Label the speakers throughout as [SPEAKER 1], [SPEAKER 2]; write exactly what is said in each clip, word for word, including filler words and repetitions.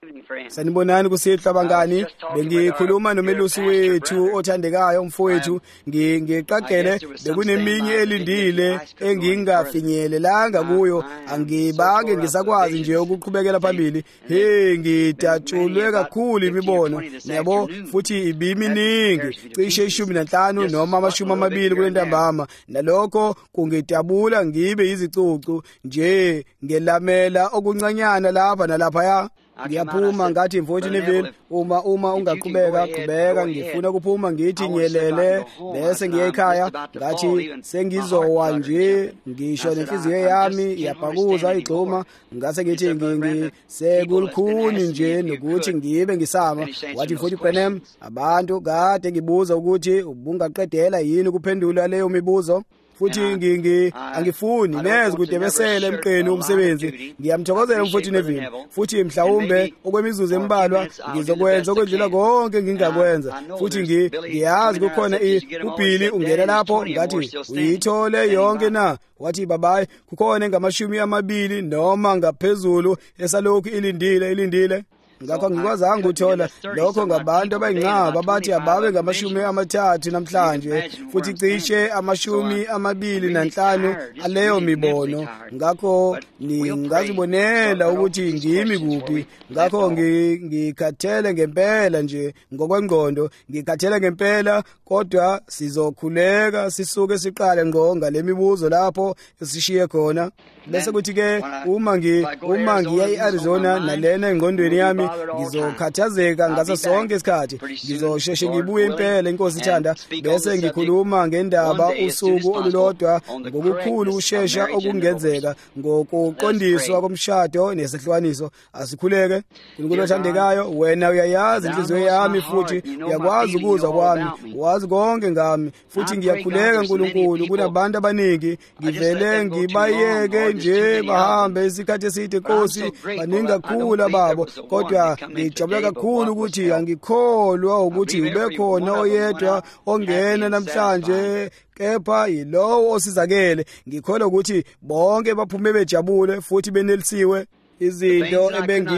[SPEAKER 1] Sanibonani kusihlwa bangani, bengikhuluma nomelusi wethu othandekayo umfowethu, ngiqaqele bekuneminye elindile engingafinyelelanga kuyo, angibake ngisakwazi nje ukuqhubekela phambili. Hey, ngidatshulwe kakhulu imibono, yabo, futhi ibiminingi, cishe ishumi nanhlanu noma amashumi amabili kule ntambama, nalokho kungidabula ngibe izicucu nje ngelamela okuncanyana lapha nalapha ya. Ngiyaphuma ngathi mfowethu Neville, uma uma ungaqhubeka qhubeka, ngifuna kuphuma ngithi nyelele bese ngiye ekhaya, ngathi sengizowa nje, ngisho nenhliziyo yami yabhakuza igxuma, ngase ngithi ngingi sekulukhuni nje nokuthi ngibe ngisama. Wathi mfowethu Branham, abantu kade ngibuza ukuthi ubungaqedela yini kuphendula leyo mibuzo, futhi ngingi angifuni neze kudebesela emqeni umsebenzi. Ngiyamthokozela mfowethu Neville, futhi mhlawumbe okwemizuzu embalwa ngizokwenza okwedlula konke ngingakwenza, futhi ngiyazi kukhona uBilly ungena lapho, ngathi uyithole yonke na? Wathi babayi, kukhona engamashumi amabili noma ngaphezulu esalokhu ilindile ilindile. Ngakho ngikwazanga ukuthola lokho ngabantu abayinqaba bathi ababe ngamashumi amathathu namhlanje, futhi cishe amashumi amabili nanhlanu aleyo mibono. Ngakho ngingazibonela ukuthi ngimi kuphi. Ngakho ngikhathele ngempela nje ngokwengqondo, ngikhathele ngempela, kodwa sizokhuleka sisuke siqale ngqo ngale mibuzo lapho esishiye khona. Bese kuthi ke uma ngi uma ngiya eArizona nalena engqondweni yami ngizokhathazeka ngaso sonke isikhathi, ngizosheshe ngibuye impela inkosi ithanda, bese ngikhuluma ngendaba usuku olulodwa ngokukhulu ushesha okungenzeka ngokuqondiswa komshado nesehlukaniso. Asikhuleke. uNkulunkulu othandekayo, wena uyayazi inhliziyo yami futhi uyakwazi ukuzwa kwami, wazi konke ngami, futhi ngiyakhuleka uNkulunkulu kunabantu abaningi ngivele ngibayeke nje bahambe isikhathi eside Nkosi, baningi kakhulu ababo, kodwa ngijabula kakhulu ukuthi angikholwa ukuthi ube khona oyedwa ongena namhlanje, kepha yilowo osizakele. Ngikholwa ukuthi bonke baphume bejabule futhi benelisiwe. Izinto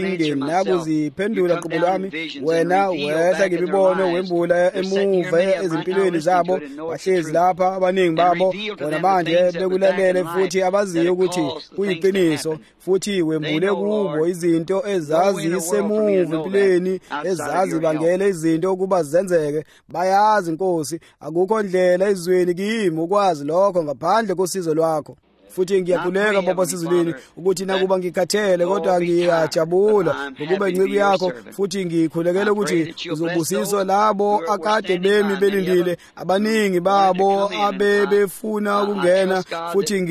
[SPEAKER 1] ebengingenakuziphendula qhubu lwami, wena wehla ngemibono wembula emuva ezimpilweni zabo, bahlezi lapha abaningi babo bona manje bekulalele futhi abaziyo ukuthi kuyiqiniso, futhi wembule kubo izinto ezazisemuva empilweni, ezazibangele izinto ukuba zenzeke. Bayazi Nkosi, akukho ndlela ezweni kimi ukwazi lokho ngaphandle kosizo lwakho. Futhi ngiyakhuleka baba sizulini ukuthi nakuba ngikhathele, kodwa ngiyajabula ngokuba inciko yakho, futhi ngikhulekela ukuthi uzobusisa labo akade bemi belindile, abaningi babo abebefuna ukungena, futhi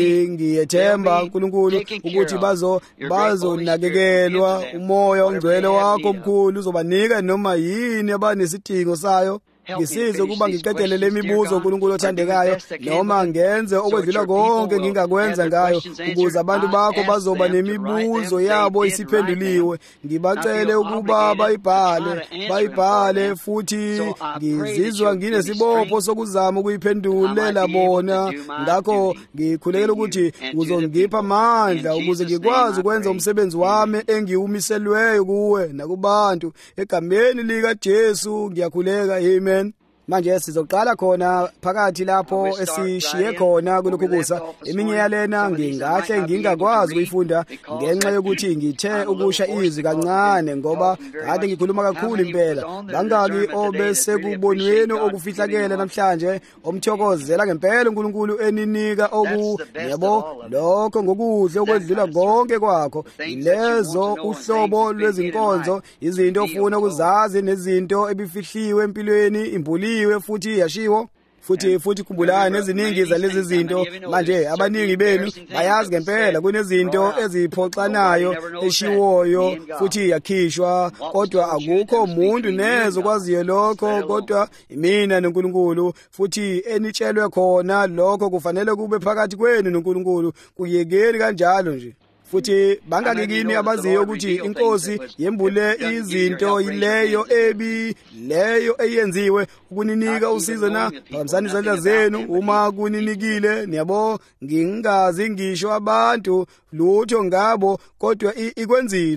[SPEAKER 1] ngiyethemba uNkulunkulu ukuthi bazo bazonakekelwa. Umoya ongcwele wakho omkhulu uzobanika noma yini abanesidingo sayo. Ngisize ukuba ngiqedele lemibuzo uNkulunkulu othandekayo, noma ngenze okwedlula konke ngingakwenza ngayo, ukuze abantu bakho bazoba nemibuzo yabo isiphenduliwe. Ngibacele ukuba bayibhale bayibhale futhi ngizizwa nginesibopho sokuzama ukuyiphendulela bona. Ngakho ngikhulekela ukuthi uzongipha amandla ukuze ngikwazi ukwenza umsebenzi wami engiwumiselweyo kuwe nakubantu, egameni lika Jesu ngiyakhuleka, amen. Manje sizoqala khona phakathi lapho esishiye khona kulokhu kusa. Eminye yalena ngingahle ngingakwazi ukuyifunda ngenxa yokuthi ngithe ukusha izwi kancane, ngoba kade ngikhuluma kakhulu impela. Bangaki obese kubonweni okufihlakela namhlanje omthokozela ngempela uNkulunkulu eninika oku, yebo, lokho ngokudle okwedlula konke kwakho, ilezo uhlobo lwezinkonzo, izinto ofuna ukuzazi nezinto ebifihliwe empilweni, imbuliwe futhi yashiwo. Futhi futhi khumbulani eziningi zalezi zinto manje abaningi benu bayazi ngempela kunezinto eziphoxanayo eshiwoyo futhi yakhishwa, kodwa akukho umuntu nezo kwaziyo lokho, kodwa imina noNkulunkulu, futhi enitshelwe khona lokho kufanele kube phakathi kwenu noNkulunkulu. Kuyekeli kanjalo nje. Futhi bangakini abaziyo ukuthi inkosi yembule izinto yileyo ebi leyo eyenziwe ukuninika usizo na phakamisani izandla zenu uma kuninikile. Niyabo, ngingazi ngisho abantu lutho ngabo, kodwa ikwenzile.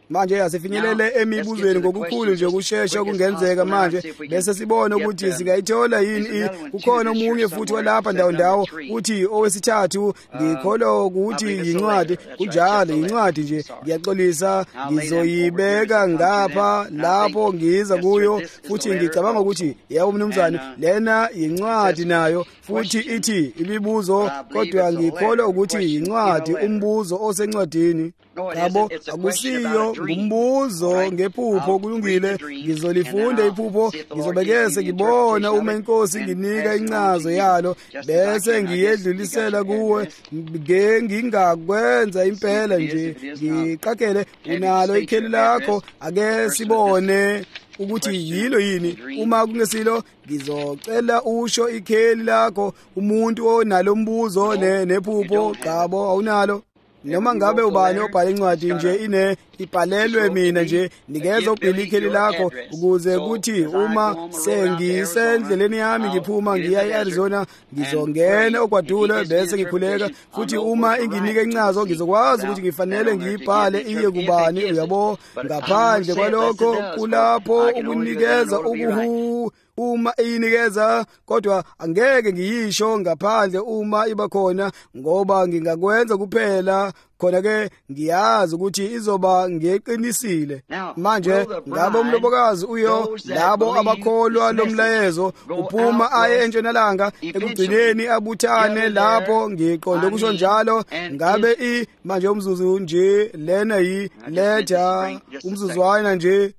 [SPEAKER 1] Manje asifinyelele emibuzweni ngokukhulu nje ukusheshsha kungenzeka manje bese sibone ukuthi singayithola yini. Kukhona omunye futhi walapha ndawo ndawo uthi owesithathu ngikholwa ukuthi incwadi kunjalo incwadi nje ngiyaxolisa ngizoyibeka ngapha lapho ngiza kuyo futhi ngicabanga ukuthi yebo mnumzane lena incwadi nayo futhi ithi imibuzo kodwa ngikholwa ukuthi incwadi umbuzo osencwadini yabo akusiyo ngumbuzo ngephupho kulungile ngizolifunda iphupho ngizobekese ngibona uma inkosi nginika incazo yalo bese ngiyedlulisela kuwe ngingakwenza impela nje ngiqakele unalo ikheli lakho ake sibone ukuthi yilo yini. Uma kungesilo ngizocela usho ikheli lakho umuntu onalo mbuzo nephupho qabo awunalo noma ngabe ubani obhala incwadi nje ine ibhalelwe mina nje nikeza ubhili ikheli lakho ukuze kuthi uma sengisendleleni yami ngiphuma ngiya eArizona ngizongena okwadula bese ngikhuleka futhi uma inginike incazo ngizokwazi ukuthi ngifanele ngiyibhale iye kubani uyabo. Ngaphandle kwalokho kulapho ukunikeza ukuhu uma iyinikeza kodwa angeke ngiyisho ngaphandle uma iba khona ngoba ngingakwenza kuphela khona ke ngiyazi ukuthi izoba ngeqinisile. Manje ngabe umlobokazi uyo labo abakholwa lomlayezo uphuma aye entshonalanga ekugcineni abuthane lapho ngiqonde kusho njalo ngabe i manje umzuzu nje lena yi letha umzuzwana nje.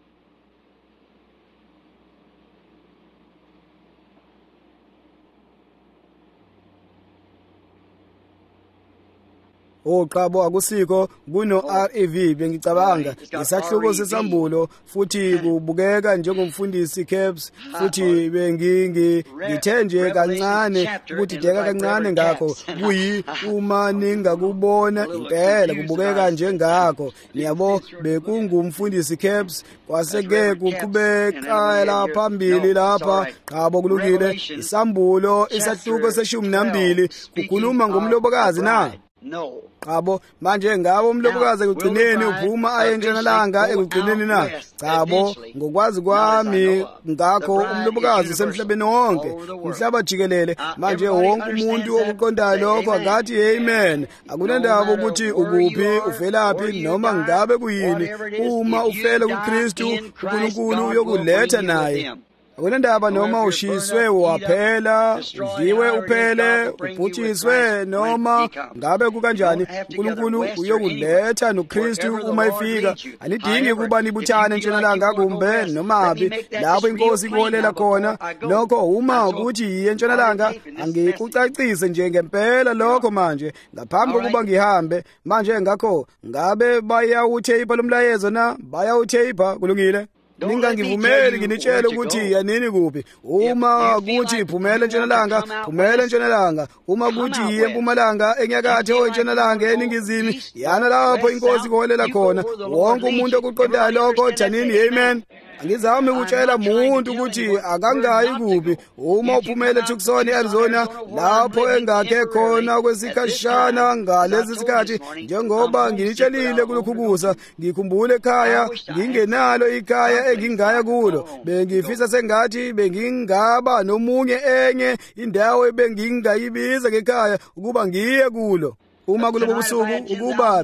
[SPEAKER 1] Oh qabo akusikho kuno R E V bengicabanga isahluko sesambulo futhi kubukeka njengomfundisi Caps futhi bengingi ngithenje kancane ukuthi deka kancane ngakho kuyi uma ningakubona impela kubukeka njengakho niyabo bekungumfundisi Caps kwaseke kuqhubeka lapha phambili lapha qabo kulungile isambulo isahluko seshumi nambili kukhuluma ngomlobokazi na no qabo manje ngabo umlobokazi ekugcineni uphuma aye entshonalanga ekugcineni na qabo ngokwazi kwami ngakho umlobokazi semhlabeni wonke umhlaba jikelele manje wonke umuntu okuqondayo lokho akathi amen akunandaba ukuthi ukuphi uvelaphi noma ngabe kuyini uma ufela kuKristu uNkulunkulu uyokuletha naye akunandaba noma ushiswe waphela udliwe uphele ubhuthiswe noma ngabe kukanjani uNkulunkulu uyokuletha noKristu uma efika. Anidingi kuba nibuthane entshonalanga kumbe nomabi lapho inkosi ikuholela khona lokho uma ukuthi entshonalanga angikucacise nje ngempela lokho manje ngaphambi kokuba ngihambe manje ngakho ngabe bayawutheipa lomlayezo na bayawutheipa kulungile ningangivumeli nginitshele ukuthi yanini kuphi uma kuthi phumela entshonalanga phumela entshonalanga uma kuthi yiye empumalanga enyakatho entshonalanga eningizimu yana lapho inkosi ikuholela khona wonke umuntu okuqondayo lokho thanini amen. Angizami ukutshela umuntu ukuthi akangayi kuphi uma uphumele eTucson eArizona lapho engakhe khona kwesikhashana ngalezi sikhathi njengoba nginitshelile kulokhubuza ngikhumbule ekhaya ngingenalo ikhaya engingaya kulo bengifisa sengathi bengingaba nomunye enye indawo ebengingayibiza ngekhaya ukuba ngiye kulo uma kulobo busuku ukuba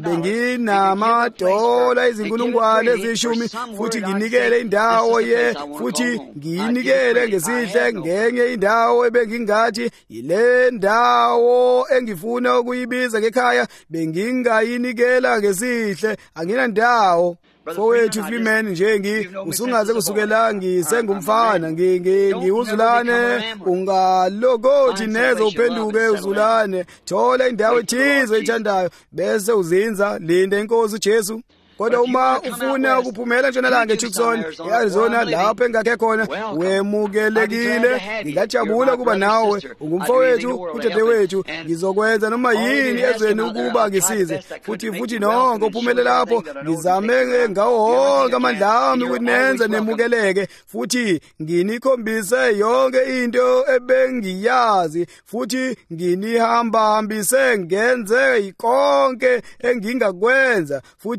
[SPEAKER 1] benginamadola izinkulungwane ezishumi futhi nginikele indawo ye futhi ngiyinikele ngesihle ngenye indawo ebengingathi ile ndawo engifuna ukuyibiza ngekhaya bengingayinikela ngesihle anginandawo fowethu Freeman njengi usungaze kusukela ngisengumfana ngiuzulane ungalokothi nezo uphenduke uzulane thola indawo ethize ethandayo bese uzinza linda inkosi uJesu. Kodwa uma ufuna ukuphumela entshonalanga eTucson eArizona lapho engakhe khona wemukelekile ngingajabula kuba nawe ungumfowethu udadewethu ngizokwenza noma yini ezweni ukuba ngisize futhi futhi nonke uphumele lapho ngizame ngawo wonke amandla ami ukuthi nenze nemukeleke futhi nginikhombise yonke into ebengiyazi futhi nginihamba hambise ngenze konke engingakwenza futhi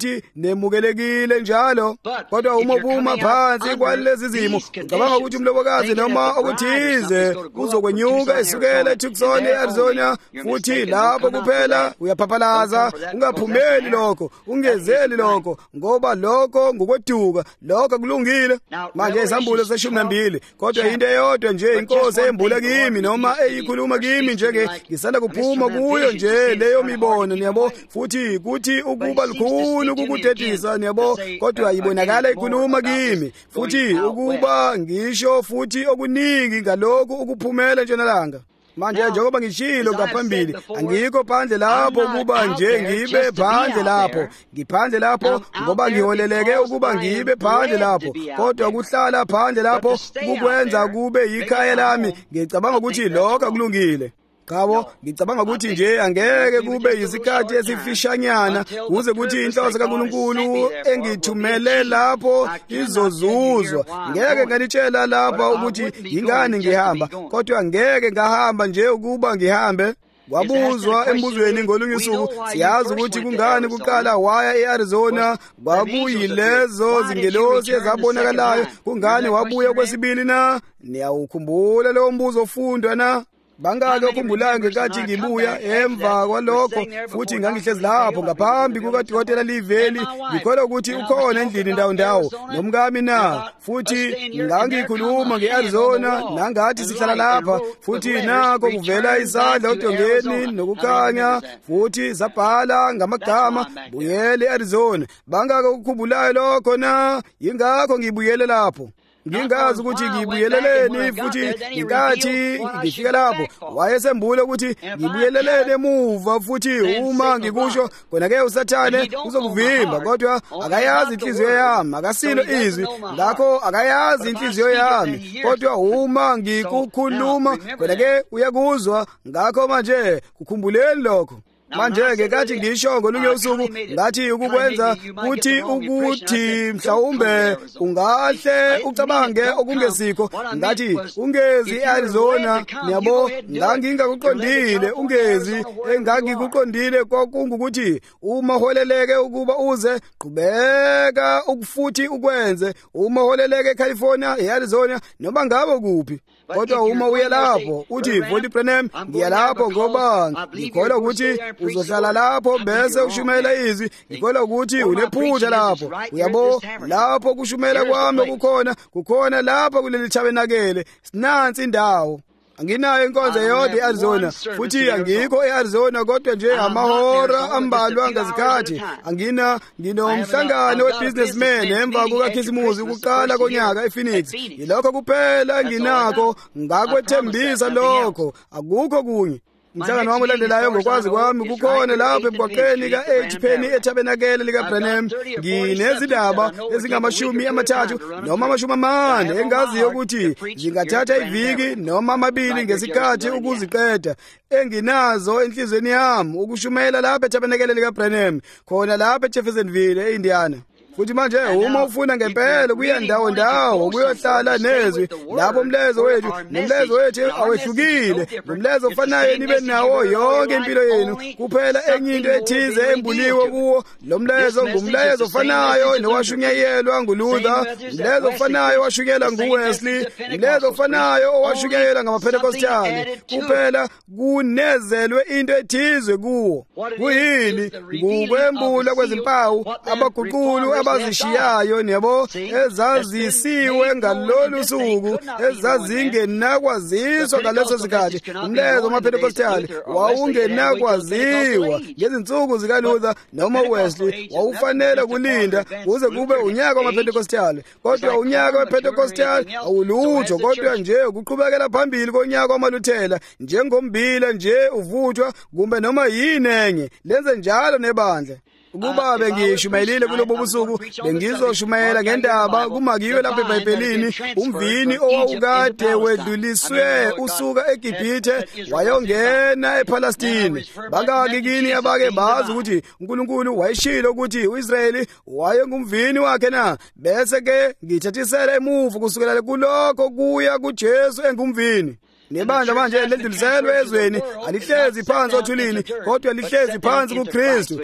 [SPEAKER 1] nemukelekile njalo. Kodwa uma uphuma phansi kwalezi zimo ucabanga ukuthi umlobokazi noma okuthize uzokwenyuka esukela eTucson eArizona futhi lapho kuphela uyaphaphalaza. Ungaphumeli lokho, ungezeli lokho, ngoba lokho ngokweduka, lokho kulungile. Manje izambulo zeshumi nambili, kodwa into eyodwa nje inkosi embula kimi noma eyikhuluma kimi nje ke ngisanda kuphuma kuyo nje leyo mibono, niyabo, futhi kuthi ukuba likhulu ukukudedisa, niyabo, kodwa ibonakala ikhuluma kimi futhi ukuba ngisho futhi okuningi ngalokho ukuphumela ntshonalanga. Manje njengoba ngishilo ngaphambili, angikho phandle lapho ukuba nje ngibe phandle lapho, ngiphandle lapho ngoba ngiholeleke ukuba ngibe phandle lapho, kodwa kuhlala phandle lapho ukwenza kube yikhaya lami. Ngicabanga ukuthi lokho akulungile. Ngabo ngicabanga ukuthi nje angeke kube yisikhathi esifishanyana kuze kuthi inhloso kaNkulunkulu engithumele lapho izozuzwa. Ngeke nganitshela lapha ukuthi ingane ngihamba, kodwa ngeke ngahamba nje ukuba ngihambe. Wabuzwa embuzweni ngolunye usuku, siyazi ukuthi kungani kuqala waya eArizona, kwakuyilezo zingelosi ezabonakalayo. Kungani wabuya kwesibili na? Niyawukhumbula lo mbuzo ofundwa na? Bangake okhumbulayo ngenkathi ngibuya emva kwalokho futhi ngangihlezi lapho ngaphambi kukaDokotela Liveli, ngikholwa ukuthi ukhona endlini ndawo ndawo nomkami na, futhi ngangikhuluma ngeArizona nangathi sihlala lapha, futhi nako kuvela isandla odongeni nokukhanya futhi zabhala ngamagama buyele eArizona. Bangake okukhumbulayo lokho na? Yingakho ngibuyele lapho. Ngingazi ukuthi ngibuyeleleni futhi inkathi ngifika lapho wayesembule ukuthi ngibuyelelene emuva, futhi uma ngikusho khona ke uSathane uzokuvimba, kodwa akayazi inhliziyo yami, akasilo izwi, ngakho akayazi inhliziyo yami, kodwa uma ngikukhuluma khona ke uyakuzwa. Ngakho manje kukhumbuleni lokho. Manje-ke kathi ngisho ngolunye usuku ngathi ukukwenza kuthi ukuthi mhlawumbe ungahle ucabange okungesikho, ngathi ungezi eArizona, niyabo, ngangingakuqondile ungezi engangikuqondile kwakungukuthi uma holeleke ukuba uze qhubeka ukufuthi ukwenze, uma holeleke eCalifornia, eArizona noma ngabe kuphi. Kodwa uma uye lapho uthi Voli Branham ngiya lapho ngoba ngikholwa ukuthi uzohlala lapho bese ushumela izwi, ngikholwa ukuthi unephutha lapho, uyabo, lapho kushumela kwami kukhona kukhona lapho kuleli tabernacle. Sinansi indawo. Anginayo inkonzo yodwa eArizona, futhi angikho eArizona kodwa nje amahora ambalwa ngazikhathi. Angina nginomhlangano webusinessmen emva kukaKhisimusi ukuqala konyaka ePhoenix. Yilokho kuphela nginako, ngakwethembisa lokho, akukho kunye. Umhlangano wami olandelayo ngokwazi kwami kukhona lapho emgwaqeni ka-H Penny eTabernacle likaBranham. Nginezindaba ezingamashumi amathathu noma amashumi amane engaziyo ukuthi zingathatha iviki noma amabili ngesikhathi ukuziqeda, enginazo enhlizweni yami ukushumayela lapho eTabernacle likaBranham khona lapho eJeffersonville eIndiana. Futhi manje uma ufuna ngempela kuya ndawo ndawo kuyohlala nezwi lapho umlezo wethu nomlezo wethu awehlukile, umlezo ofanayo nibe nawo yonke impilo yenu, kuphela enye into ethize embuliwe kuwo. Lo mlezo ngumlezo ofanayo nowashunyayelwa nguLuther, umlezo ofanayo owashunyayelwa nguWesley, umlezo ofanayo owashunyayelwa ngamaPentecostali, kuphela kunezelwe into ethize kuwo. Kuyini? Ngukwembula kwezimpawu abaguqulu abazishiyayo, niyabo, ezazisiwe ngalolu suku, ezazingenakwaziswa ngaleso sikhathi. Umlezo wamaPentecostali wawungenakwaziwa ngezinsuku zikaLuther noma Wesley, wawufanele kulinda kuze kube unyaka wamaPentecostali. Kodwa unyaka wePentecostali awulutho, kodwa nje ukuqhubekela phambili konyaka wamaLuthela, njengombila nje uvuthwa kumbe noma yini enye. Lenze njalo nebandla. Ukuba bengishumayelile kulobo busuku bengizoshumayela ngendaba kumakiwe lapha eBhayibhelini, umvini owawukade wedluliswe usuka eGibhithe wayongena ePalestine. Bangaki kini abake bazi ukuthi uNkulunkulu wayeshilo ukuthi uIsrayeli wayengumvini wakhe na? Bese ke ngithathisela emuva kusukela kulokho kuya kuJesu engumvini. nebandla manje ledluliselwe ezweni alihlezi phansi othulini kodwa lihlezi phansi kuKristu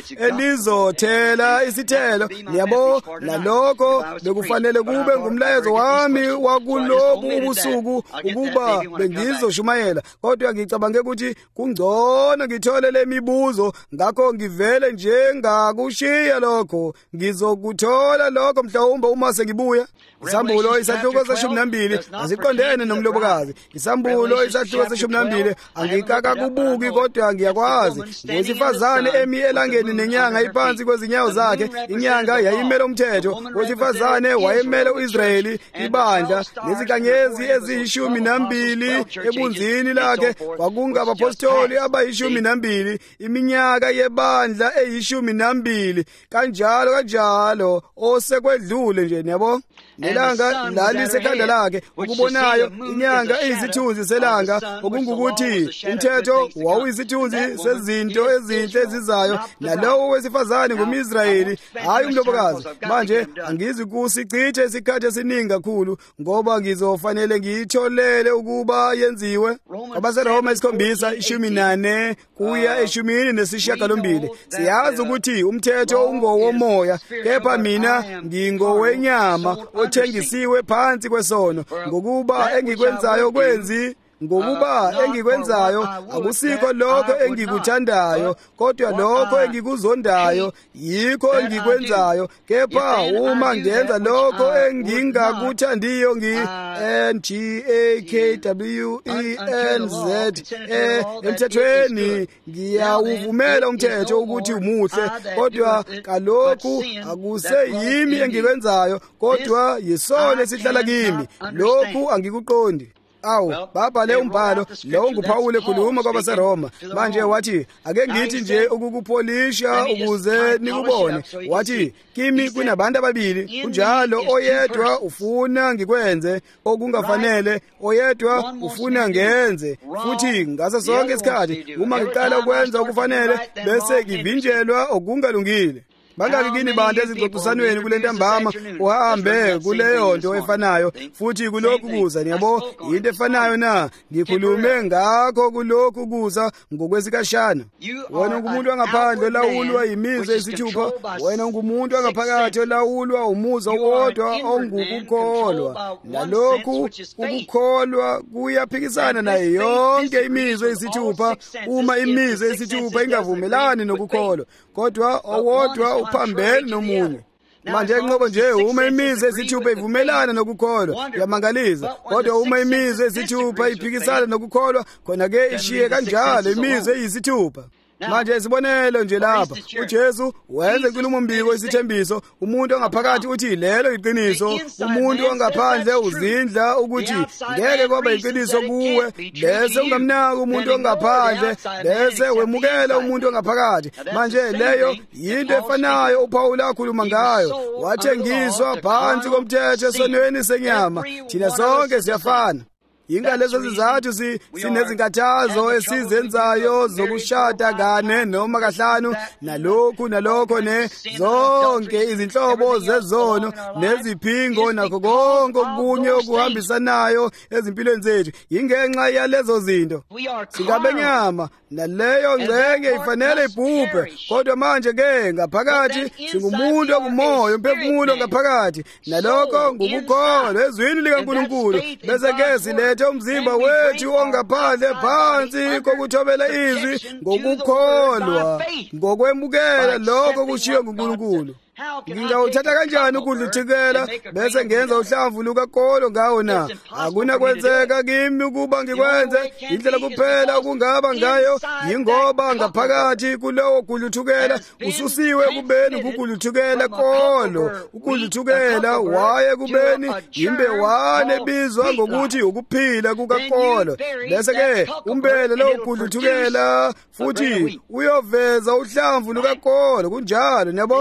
[SPEAKER 1] elizothela isithelo. Niyabo, nalokho bekufanele kube ngumlayezo wami wakulobu ubusuku ukuba bengizoshumayela, kodwa ngicabange ukuthi kungcono ngithole lemibuzo, ngakho ngivele nje ngakushiya lokho. Ngizokuthola lokho mhlawumbe uma sengibuya. Isambulo isahluko seshumi nambili asiqondene nomlobokazi. Isambulo isahluko seshumi nambili angikaka kubuki kodwa ngiyakwazi. Ngowesifazane emi elangeni nenyanga iphansi kwezinyawo zakhe. Inyanga yayimele umthetho, owesifazane wayemele uIsrayeli ibandla nezikanyezi eziyishumi nambili ebunzini lakhe. Kwakungabapostoli abayishumi nambili, iminyaka yebandla eyishumi nambili, kanjalo kanjalo osekwedlule nje. Niyabo, nelanga lalisekhanda lakhe ukubonayo inyanga eyisithunzi selanga, okungukuthi umthetho wawuyisithunzi sezinto ezinhle ezizayo, nalowo wesifazane ngumIsrayeli hayi umlobokazi. Manje angizi kusichithe isikhathi esiningi kakhulu ngoba ngizofanele ngiyitholele ukuba yenziwe. AbaseRoma isikhombisa ishumi nane kuya eshumini nesishiyagalombili. Siyazi ukuthi umthetho ungowomoya, kepha mina ngingowenyama othengisiwe phansi kwesono. Ngokuba engikwenzayo kwenzi ngokuba engikwenzayo akusikho lokho engikuthandayo, kodwa lokho engikuzondayo yikho engikwenzayo. Kepha uma ngenza lokho engingakuthandiyo, ngi N G A K W E N Z e emthethweni ngiyawuvumela umthetho ukuthi umuhle, kodwa kalokhu akuseyimi engikwenzayo, kodwa yisono esihlala kimi. Lokhu angikuqondi. Awu babhale umbhalo lo nguPawule ekhuluma kwabaseRoma. Manje wathi ake ngithi nje ukukupholisha ukuze nikubone. Wathi kimi kunabantu ababili, kunjalo oyedwa ufuna ngikwenze okungafanele, oyedwa ufuna ngenze futhi ngaso sonke isikhathi. Uma ngiqala ukwenza okufanele bese ngivinjelwa okungalungile. Bangaki kini bantu ezingxoxisanweni kule ntambama uhambe kuleyo nto efanayo futhi kulokhu kuza. Niyabo, into efanayo na ngikhulume ngakho kulokhu kuza ngokwesikashana. Wena ungumuntu wangaphandle olawulwa yimizwa esithupha, wena ungumuntu wangaphakathi olawulwa umuzwa wodwa ongukukholwa. Nalokhu ukukholwa kuyaphikisana nayo yonke imizwa esithupha. Uma imizwa esithupha ingavumelani nokukholwa, kodwa owodwa uphambene nomunye. Manje inqobo nje uma imizwa esithupha ivumelana nokukholwa yamangaliza, kodwa uma imizwa esithupha iphikisana nokukholwa, khona ke ishiye kanjalo imizwa eyisithupha. Manje isibonelo nje lapha, uJesu wenza inkulumo mbiko isithembiso. Umuntu ongaphakathi uthi lelo iqiniso, umuntu ongaphandle uzindla ukuthi ngeke kwaba iqiniso kuwe, bese ungamnaka umuntu ongaphandle, bese wemukela umuntu ongaphakathi. Manje leyo into efanayo uPawulu akhuluma ngayo. Wathengiswa phansi komthetho esonweni senyama. Thina sonke siyafana. Ingalezo zizathu sinezinkathazo esizenzayo zokushada kane noma kahlanu, nalokhu nalokho ne zonke izinhlobo zezono neziphingo nakho konke okunye okuhambisanayo ezimpilweni zethu. Ingenxa yalezo zinto singabenyama, naleyo ngceke ifanele ibhubhe. Kodwa manje ke ngaphakathi singumuntu okumoya, umphefumulo ngaphakathi, nalokho ngokukholwa ezwini likaNkulunkulu. Bese ke silethe umzimba wethu ongaphandle phansi kokuthobela izwi ngokukholwa, ngokwemukela lokho kushiwo nguNkulunkulu. Ngingawuthatha kanjani ukudluthikela bese ngenza uhlamvu lukakolo ngawo na? Akunakwenzeka kimi ukuba ngikwenze. Indlela kuphela okungaba ngayo yingoba ngaphakathi kulowo kudluthukela ususiwe kubeni ukugudluthukela kolo. Ukudluthukela waye kubeni imbewane ebizwa ngokuthi ukuphila kukakolo. Bese ke umbele lo kudluthukela futhi uyoveza uhlamvu lukakolo kunjalo. Niyabo,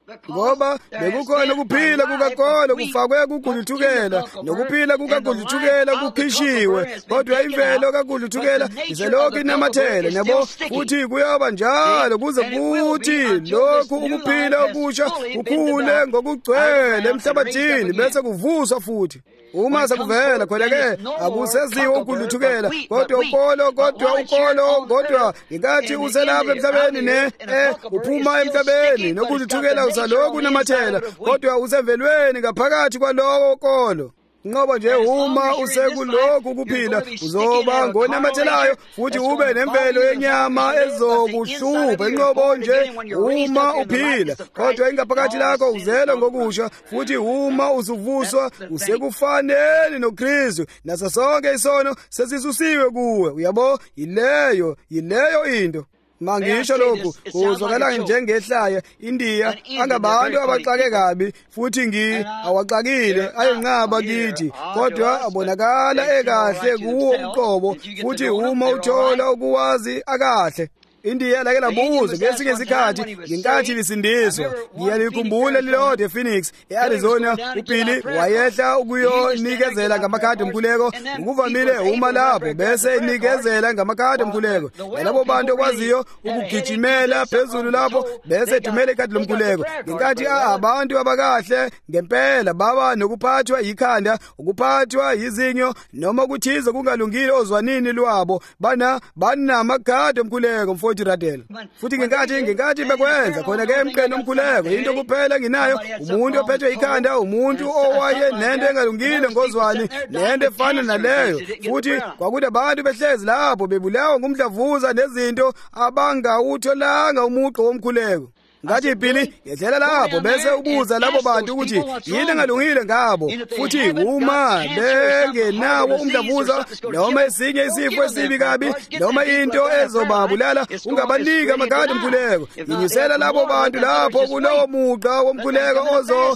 [SPEAKER 1] ngoba bekukhona ukuphila kukakolo kufakwe kuguluthukela, nokuphila kukaguluthukela kukhishiwe, kodwa imvelo kaguluthukela iselokhu inamathele, nabo futhi kuyoba njalo kuze kuthi lokhu ukuphila okusha kukhule ngokugcwele emhlabathini bese kuvuswa futhi. Uma sekuvela khona-ke akuseziwe ukuguluthukela, kodwa ukolo, kodwa ukolo, kodwa ingathi uselapha emhlabeni ne eh uphuma emhlabeni nokuguluthukela usalokhu unamathela, kodwa usemvelweni ngaphakathi kwalowo ukolo. Ngoba nje uma usekulokhu kuphila uzoba ngonamathelayo futhi ube nemvelo yenyama ezokuhlupha enqobo nje uma uphila, kodwa ingaphakathi lakho uzela ngokusha futhi uma usuvuswa usekufanele noKristu, naso sonke isono sesisusiwe kuwe. Uyabo, yileyo yileyo into. Mangisho lokhu kuzwakala njengehlaya India angabantu abaxake kabi futhi ngi awaxakile ayenqaba kithi, kodwa abonakala ekahle kuwo uqobo futhi uma uthola ukuwazi akahle. India lake labuza ngesinye isikhathi ngenkathi lisindiswa. Ngiyalikhumbula lilodwa ePhoenix eArizona, uBilly wayehla ukuyonikezela ngamakhadi omkhuleko. Ukuvamile uma lapho bese inikezela ngamakhadi omkhuleko, labo bantu okwaziyo ukugijimela phezulu lapho bese ethumela ikhadi lomkhuleko. Ngenkathi abantu abakahle ngempela baba nokuphathwa yikhanda, ukuphathwa yizinyo noma ukuthiza kungalungile ozwanini lwabo, bana banamakhadi omkhuleko Radel. Futhi ngenkathi ngenkathi bekwenza khona ke emqeni omkhuleko into kuphela nginayo umuntu ophethwe ikhanda, umuntu owaye nento engalungile ngozwani nento efana naleyo, futhi kwakuthi abantu behlezi lapho bebulawa ngumdlavuza nezinto abangawutholanga umuqo womkhuleko. Ngathi iBilly yedlela lapho bese ubuza labo bantu ukuthi yini engalungile ngabo, futhi uma bengenawo umdlavuza noma esinye isifo esibi kabi noma into ezobabulala ungabanika amakhadi omkhuleko. Nginyisela labo bantu lapho kulowo muqa womkhuleko ozo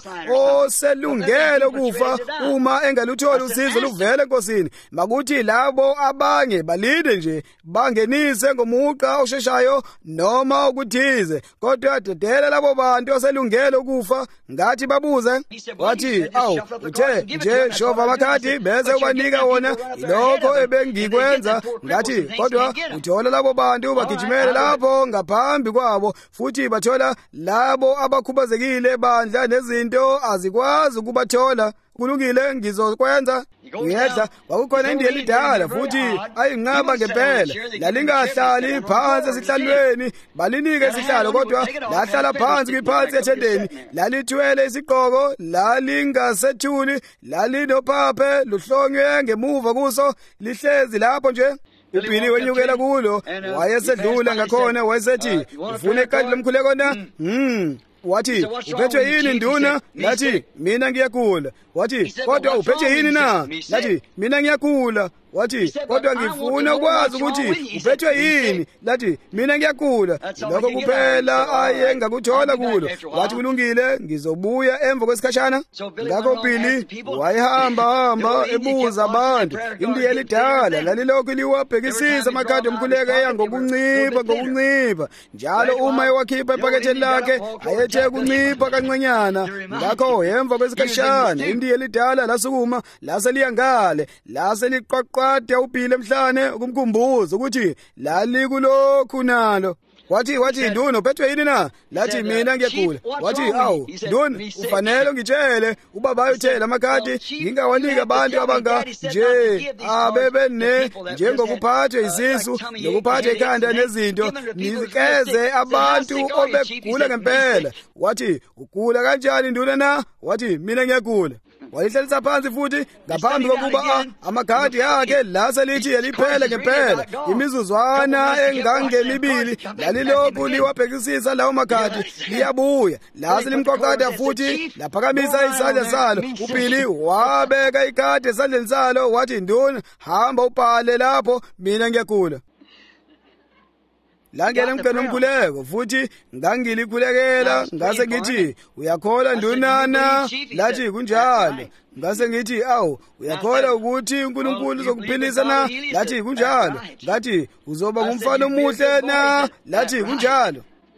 [SPEAKER 1] oselungele ukufa uma engalutholi usizo luvela enkosini. Makuthi labo abanye balinde nje bangenise ngomuqa osheshayo noma ukuthize, kodwa dela labo bantu oselungele ukufa ngathi babuze wathi awu uthe nje shova amakhadi bese ubanika wona, lokho ebengikwenza. Ngathi kodwa uthola labo bantu bagijimele lapho ngaphambi kwabo futhi bathola labo abakhubazekile bandla nezinto azikwazi ukubathola. Kulungile, ngizokwenza. Ngiyedla kwakukhona indiya elidala futhi ayinqaba ngempela, lalingahlali phansi esihlalweni, balinike isihlalo kodwa lahlala phansi kwiphansi ethendeni, lalithwele isigqoko, lalingasethuli, lalinophaphe luhlonywe ngemuva kuso, lihlezi lapho nje. uBilly wenyukela kulo wayesedlula ngakhona wayesethi ufuna ikhadi lomkhuleko na? Hmm Wathi uphethwe yini nduna? Lathi mina ngiyagula. Wathi kodwa uphethwe yini na? Lathi mina ngiyagula. Wathi kodwa ngifuna ukwazi ukuthi uphethwe yini? Lathi mina ngiyagula. Lokho kuphela aye ngakuthola kulo. Wathi kulungile, ngizobuya emva kwesikhashana. Ngakho uBilly wayehamba hamba ebuza abantu. Indiya elidala lalilokhu liwabhekisisa amakhadi omkhuleko eya ngokuncipha ngokuncipha. Njalo uma ewakhipha ephaketheni lakhe ayethe kuncipha kancanyana. Ngakho emva kwesikhashana indiya elidala lasukuma lase liyangale lase liqaqqa Kade uBilly emhlane ukumkhumbuza ukuthi lali kulokhu nalo. Wathi wathi nduna uphethwe yini na? Lathi mina ngiyagula. Wathi awu nduna ufanele ngitshele ubaba uthela amakhadi ngingawanika abantu abanga nje abebe ne njengokuphathwa isisu nokuphatha ikhanda nezinto, nikeze abantu obegula ngempela. Wathi ugula kanjani nduna na? Wathi mina ngiyagula. Wayihlalisa phansi futhi ngaphambi kokuba amakhadi akhe lase lithi eliphele ngempela imizuzwana engangemibili lalilokhu liwabhekisisa lawo makhadi liyabuya lase limqoqada futhi laphakamisa isandla salo. uBilly wabeka ikhadi esandleni salo wathi nduna hamba ubhale lapho mina ngiyagula. Langena emqeni omkhuleko futhi ngangilikhulekela ngase ngithi uyakhola ndunana? Lathi kunjalo. Ngase ngithi awu uyakhola ukuthi uNkulunkulu uzokuphilisa na? Lathi kunjalo. Ngathi uzoba ngumfana omuhle na? Lathi kunjalo.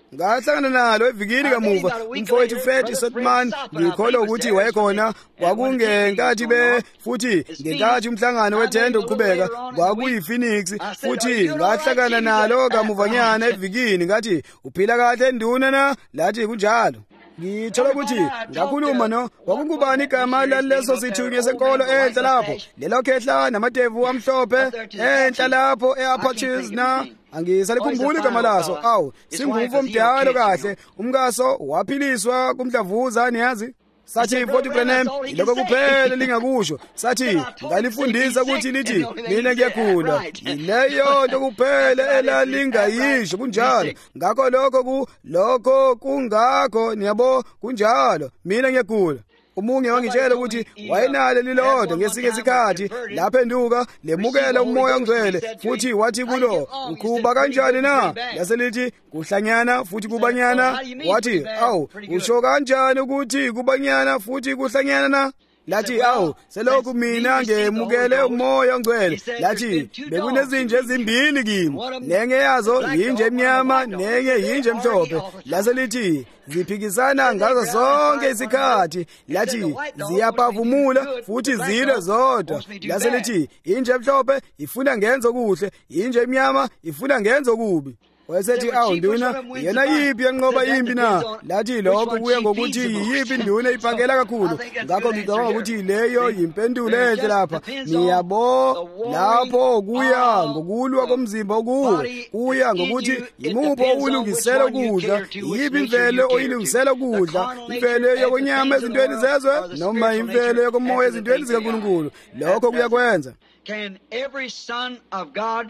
[SPEAKER 1] ngahlangana nalo evikini kamuva umfowethu Fred Sotman ngikholwa ukuthi wayekhona kwakungenkathi be futhi ngenkathi umhlangano wethendo uqhubeka kwakuyi Phoenix futhi ngahlangana nalo kamuvanyana evikini ngathi uphila kahle nduna na lathi kunjalo ngithola ukuthi ngakhuluma no kwakungubani igama laleso sithunywe senkolo enhla lapho lelo khehla namadevu amhlophe enhla lapho eApaches na angisalikhumbuli igama laso awu singumfo omdala kahle umkaso waphiliswa kumdlavuza niyazi sathi Forty Branham lokho kuphela lingakusho sathi ngalifundisa ukuthi lithi mina ngiyagula ileyo nto kuphela elalingayisho kunjalo ngakho lokho ku lokho kungakho niyabo kunjalo mina ngiyagula umunye wangitshela ukuthi wayenalo lilodwa ngesinye isikhathi laphenduka lemukela umoya ongcwele futhi wathi kulo ukhuba kanjani na yaselithi kuhlanyana futhi kubanyana wathi awu usho kanjani ukuthi kubanyana futhi kuhlanyana na lathi awu selokhu mina ngemukele umoya ongcwele lathi bekunezinje ezimbili kimi nenye yazo yinje emnyama nenye yinje emhlophe laselithi ziphikisana ngazo zonke isikhathi lathi ziyapavumula futhi zile zodwa laselithi inje emhlophe ifuna ngenzo kuhle inje emnyama ifuna ngenzo kubi wayesethi awu nduna yena yipi yanqoba impi na lathi lokho kuya ngokuthi yipi nduna iphakela kakhulu ngakho ngicabanga ukuthi leyo yimpendulo enhle lapha niyabo lapho kuya ngokulwa komzimba okuwe kuya ngokuthi yimupho ulungisela ukudla yipi imvelo oyilungisela ukudla imvelo yokonyama ezintweni zezwe noma imvelo yokomoya ezintweni zikaNkulunkulu lokho kuyakwenza.
[SPEAKER 2] Can every son of God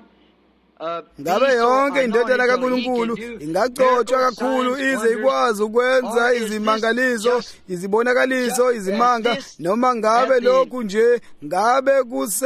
[SPEAKER 1] ngabe yonke indodana kaNkulunkulu ingagcotshwa kakhulu ize ikwazi ukwenza izimangaliso izibonakaliso izimanga noma ngabe lokhu nje ngabe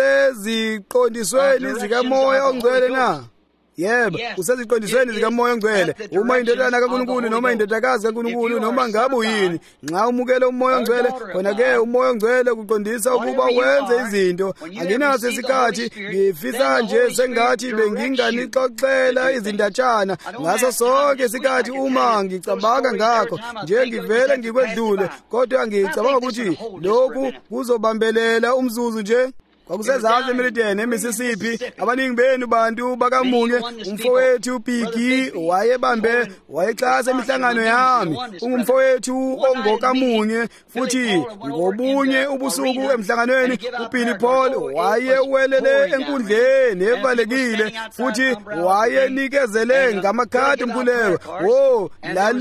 [SPEAKER 1] kuseziqondisweni zikamoya ongcwele na yebo useziqondisweni zikamoya ongcwele uma indodana kaNkulunkulu noma indodakazi kaNkulunkulu noma ngabe uyini nxa umukela umoya ongcwele khona ke umoya ongcwele kuqondisa ukuba wenze izinto anginaso isikhathi ngifisa nje sengathi benginganixoxela izindatshana ngaso sonke isikhathi uma ngicabanga ngakho nje ngivele ngikwedlule kodwa ngicabanga ukuthi lokhu kuzobambelela umzuzu nje kwakusezansi eMilton eMississippi abaningi benu bantu bakamunye umfowethu Piki wayebambe wayexhasa imihlangano yami ungumfowethu ongokamunye futhi ngobunye ubusuku emhlanganweni uBilly Paul wayewelele enkundleni evalekile futhi wayenikezele ngamakhadi omkhuleko wo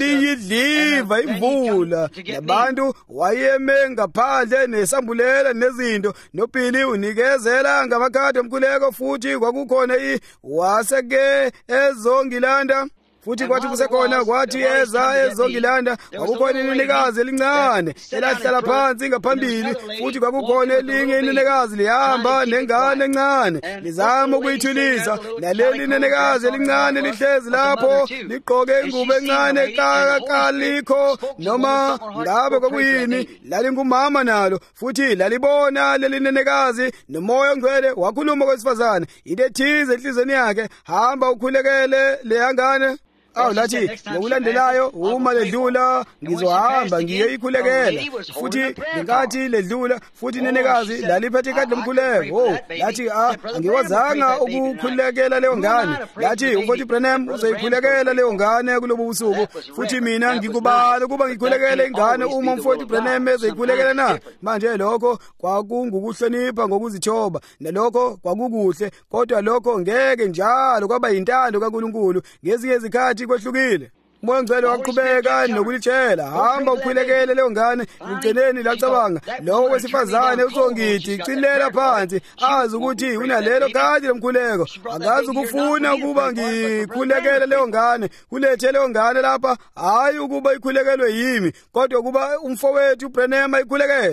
[SPEAKER 1] laliyidliva imvula labantu wayeme ngaphandle nesambulela nezinto noBilly unika gezela ngamakhadi omkhuleko futhi kwakukhona i waseke ezongilanda futhi kwathi kusekhona kwathi eza ezongilanda kwakukhona inenekazi elincane elahlala phansi ngaphambili futhi kwakukhona elinye inenekazi lihamba nengane encane lizama ukuyithulisa naleli inenekazi elincane lihlezi lapho ligqoke ingubo encane kalikho noma ngabe kwakuyini lalingumama nalo futhi lalibona leli inenekazi nomoya ongcwele wakhuluma kwesifazane idethize enhlizweni yakhe hamba ukhulekele leyangane awu lathi ngokulandelayo uma ledlula ngizohamba ngiye ikhulekela futhi ngenkathi ledlula futhi inenekazi laliphethe ikhadi lomkhuleko oh lathi ah angiwazanga ukukhulekela leyo ngane lathi uForty Branham uzoyikhulekela leyo ngane kulobu busuku futhi mina ngikubala kuba ngikhulekele ingane uma uForty Branham ezoyikhulekela na manje lokho kwakungukuhlonipha ngokuzithoba nalokho kwakukuhle kodwa lokho ngeke njalo kwaba yintando kaNkulunkulu ngezinye izikhathi kwehlukile umoya ongcwele waqhubeka nokulitshela hamba ukhulekele leyo ngane ngigcineni lacabanga lo wesifazane uzongithi cilela phansi azi ukuthi unalelo khadi lomkhuleko akazi ukufuna ukuba ngikhulekele leyo ngane kulethe leyo ngane lapha hayi ukuba ikhulekelwe yimi kodwa kuba umfowethu uBranham ayikhulekele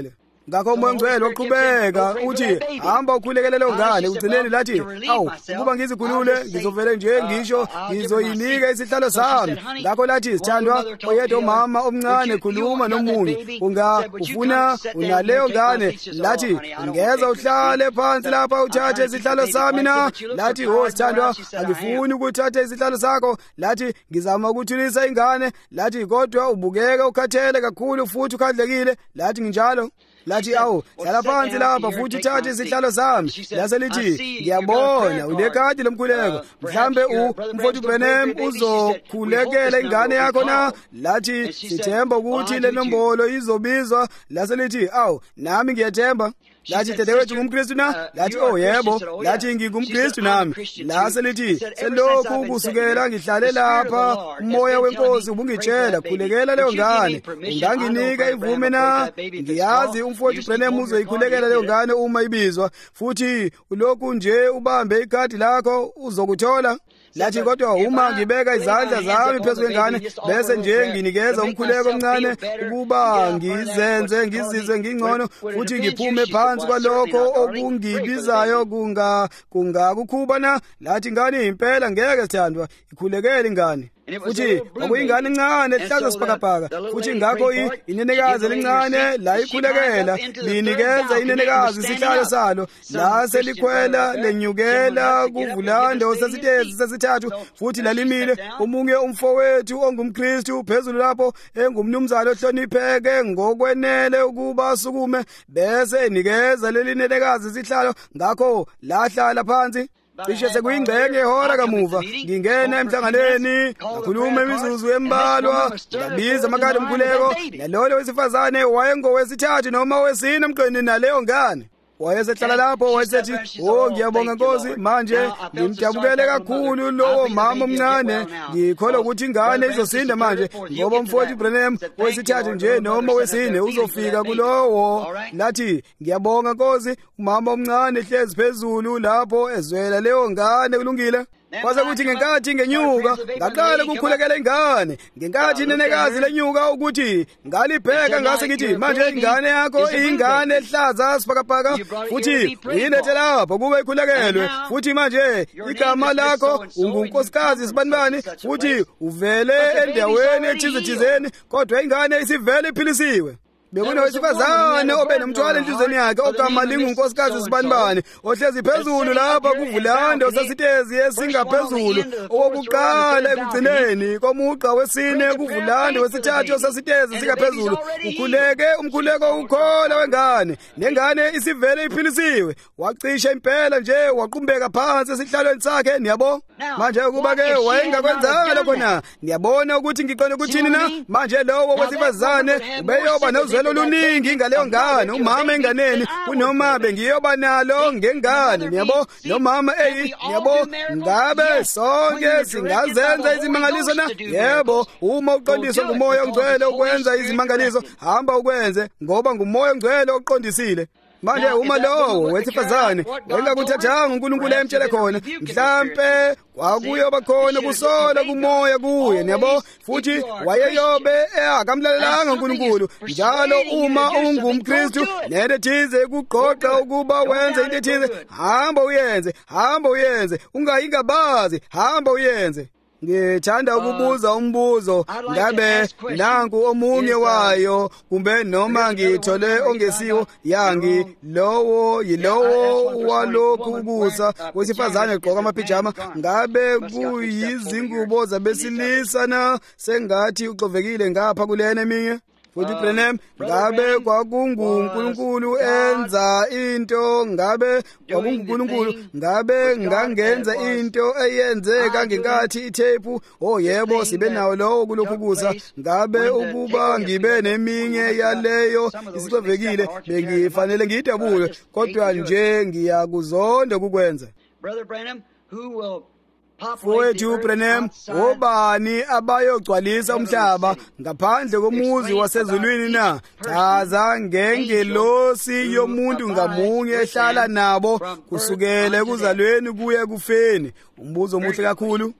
[SPEAKER 1] ngakho umoya ongcwele waqhubeka uthi hamba ukhulekele leyo ngane. Ugcineni lathi awu ukuba ngizikhulule ngizovele nje ngisho ngizoyinika isihlalo sami. Ngakho lathi sithandwa oyedwa umama omncane khuluma nomunye unga ufuna unaleyo ngane. Lathi ngeza uhlale phansi lapha uthathe isihlalo sami na. Lathi ho sithandwa angifuni ukuthatha isihlalo sakho. Lathi ngizama ukuthulisa ingane. Lathi kodwa ubukeka ukhathele kakhulu futhi ukhandlekile. Lathi nginjalo. Lathi awu hlala phansi lapha futhi uthathe isihlalo sami. Lase lithi ngiyabona ulekati lomkhuleko mhlambe umfowethu Branham uzokhulekela ingane yakho na. Lathi sithemba ukuthi le nombolo izobizwa. Lase lithi awu nami ngiyathemba. Lathi dadewethu ngumKristu na. Lathi oh yebo. Lathi ngingumKristu nami. Lase lithi selokhu kusukela ngihlale lapha umoya wenkosi ubungitshela khulekela leyo ngane. Unganginika ivume na. Ngiyazi umfowethu Branham uzoyikhulekela leyo ngane uma ibizwa futhi ulokhu nje ubambe ikhadi lakho uzokuthola. Lathi kodwa uma ngibeka izandla zami phezu kwengane bese nje nginikeza umkhuleko omncane ukuba ngizenze ngizizwe ngingcono futhi ngiphume phansi kwalokho okungibizayo kunga kungakukhuba na. Lathi ingane impela ngeke sithandwa ikhulekele ingane futhi okuyingane encane ehlaza sibhakabhaka futhi ngakho inenekazi elincane la ikhulekela linikeza inenekazi isihlalo salo la selikhwela lenyukela kuvulando sesitezi sesithathu futhi lalimile omunye umfowethu ongumKristu phezulu lapho engumnumzana ohlonipheke ngokwenele ukuba asukume bese enikeza lelinenekazi isihlalo. Ngakho lahlala phansi. Cishe sekuyingxenye ihora kamuva ngingena emhlanganeni ngakhuluma imizuzu embalwa ngabiza amakadi omkhuleko nalolo wesifazane wayengowesithathu noma wesine emqeni naleyo ngane. Wayesehlala lapho wayesethi oh ngiyabonga Nkosi manje ngimjabukele kakhulu lowo mama omncane ngikholwa ukuthi ingane izosinda manje ngoba umfowethu Branham wesithathu nje noma wesine uzofika kulowo. Lathi ngiyabonga Nkosi umama omncane ehlezi phezulu lapho ezwela leyo ngane kulungile. Kwaze kuthi ngenkathi ngenyuka ngaqala ukukhulekela ingane. Ngenkathi inenekazi lenyuka ukuthi ngalibheka ngase ngithi manje ingane yakho ingane ehlaza sibhakabhaka futhi uyilete lapho kube ikhulekelwe futhi manje igama lakho ungunkosikazi sibanibani futhi uvele endaweni ethizethizeni kodwa ingane isivele iphilisiwe. Bekunowesifazane obenomthwalo enhlizweni yakhe ogama lingunkosikazi sibanibani ohlezi phezulu lapha kuvulando sesitezi esingaphezulu owokuqala ekugcineni komugqa wesine kuvulando wesithathu sesitezi singaphezulu ukhuleke umkhuleko ukhola wengane nengane isivele iphilisiwe. Wacisha impela nje waqumbeka phansi esihlalweni sakhe. Niyabo manje ukuba ke wayengakwenzanga lokho na. Niyabona ukuthi ngiqonda ukuthini na. Manje lowo wesifazane ubeyoba nozwelo oluningi ngaleyo ngane umama enganeni kunoma bengiyoba nalo ngengane. Niyabo nomama eyi niyabo ngabe sonke singazenza izimangaliso na. Yebo uma uqondiswa ngumoya ongcwele ukwenza izimangaliso hamba ukwenze ngoba ngumoya ongcwele oqondisile. Manje uma lowo wesifazane engakuthathanga uNkulunkulu emtshele khona mhlambe kwakuyoba khona kusola kumoya kuye. Niyabo futhi wayeyobe akamlalelanga uNkulunkulu. Njalo uma ungumKristu nento thize kuqoqa ukuba wenze into thize hamba uyenze hamba uyenze ungayingabazi hamba uyenze. Ngithanda ukubuza umbuzo ngabe nanku omunye wayo kumbe noma ngithole ongesiwo yangi lowo yilowo walokhu kubuza wesifazane egqoka amapijama ngabe kuyizingubo zabesilisa na sengathi uxovekile ngapha kulena eminye. Futhi Branham ngabe kwakunguNkulunkulu enza into ngabe kwakunguNkulunkulu ngabe ngangenza into eyenzeka ngenkathi ithepu. Oh yebo sibe nawo lowo kulokhu kuza ngabe ukuba ngibe neminye yaleyo isixovekile bengifanele ngidabule kodwa nje ngiyakuzonda ukukwenza.
[SPEAKER 2] Brother Branham who will
[SPEAKER 1] Mfowethu Branham obani abayogcwalisa umhlaba ngaphandle komuzi wasezulwini na. Chaza ngengelosi yomuntu ngamunye ehlala nabo kusukela ekuzalweni kuye kufeni. Umbuzo omuhle kakhulu.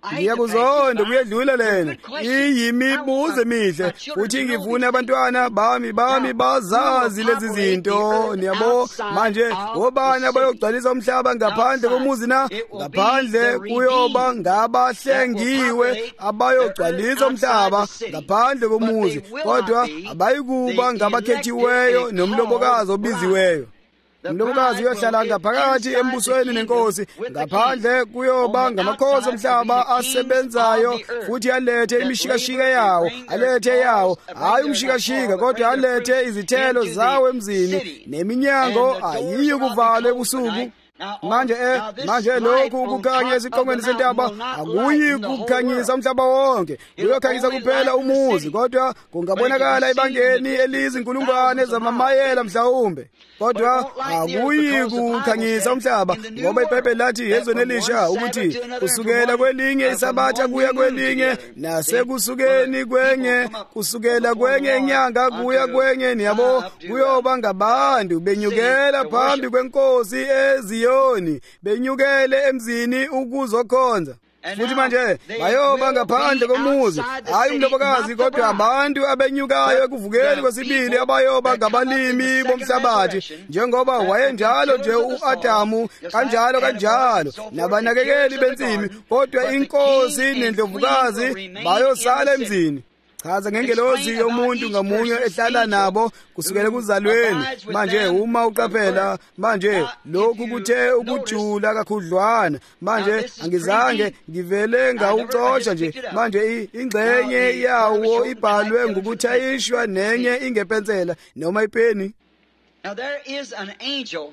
[SPEAKER 1] ngiyakuzonda kuyedlula lena. Iyimibuzo emihle futhi ngifuna abantwana bami bami bazazi lezi zinto. Niyabo manje obani abayogcwalisa umhlaba ngaphandle komuzi na? Ngaphandle kuyoba ngabahlengiwe abayogcwalisa umhlaba ngaphandle komuzi, kodwa abayikuba ngabakhethiweyo nomlobokazi obiziweyo. Umlobokazi uyohlala ngaphakathi embusweni nenkosi. Ngaphandle kuyoba ngamakhosi omhlaba asebenzayo futhi alethe imishikashika yawo, alethe yawo, hayi umshikashika kodwa alethe izithelo zawo emzini, neminyango ayiyo kuvalwa ebusuku. Manje eh manje lokhu ukukhanya esiqongweni sentaba akuyi kukhanyisa umhlaba wonke, uyokhanyisa kuphela umuzi, kodwa kungabonakala ibangeni elizinkulungwane zamamayela mhlawumbe, kodwa akuyi kukhanyisa umhlaba, ngoba iBhayibheli lathi ezweni elisha ukuthi kusukela kwelinye isabatha kuya kwelinye, nasekusukeni kwenye kusukela kwenye inyanga kuya kwenye, niyabo kuyoba ngabantu benyukela phambi kwenkosi ezi yoni, benyukele emzini ukuzokhonza. Futhi manje bayoba ngaphandle komuzi, hayi umlobokazi kodwa abantu abenyukayo ekuvukeni kwesibili abayoba ngabalimi bomhlabathi, njengoba wayenjalo nje u-Adamu, kanjalo kanjalo nabanakekeli bensimi, kodwa inkosi nendlovukazi bayosala emzini. Chaza ngengelozi yomuntu ngamunye ehlala nabo kusukela kuzalweni. Manje uma uqaphela manje lokhu kuthe ukujula kakhudlwana, manje angizange ngivele ngawucosha nje. Manje ingxenye yawo ibhalwe ngokuthayishwa nenye ingepensela noma ipeni.
[SPEAKER 2] Now there is an angel.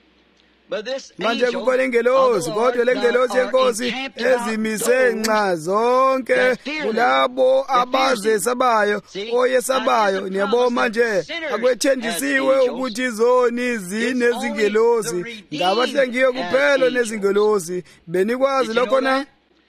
[SPEAKER 1] Manje kukhona ingelosi, kodwa le ngelosi yenkosi ezimise nxa zonke kulabo abazesabayo oyesabayo. Niyabo manje akwethenjisiwe ukuthi izoni zinezingelosi, ngabahlengiwe kuphela nezingelosi. Benikwazi lokho na?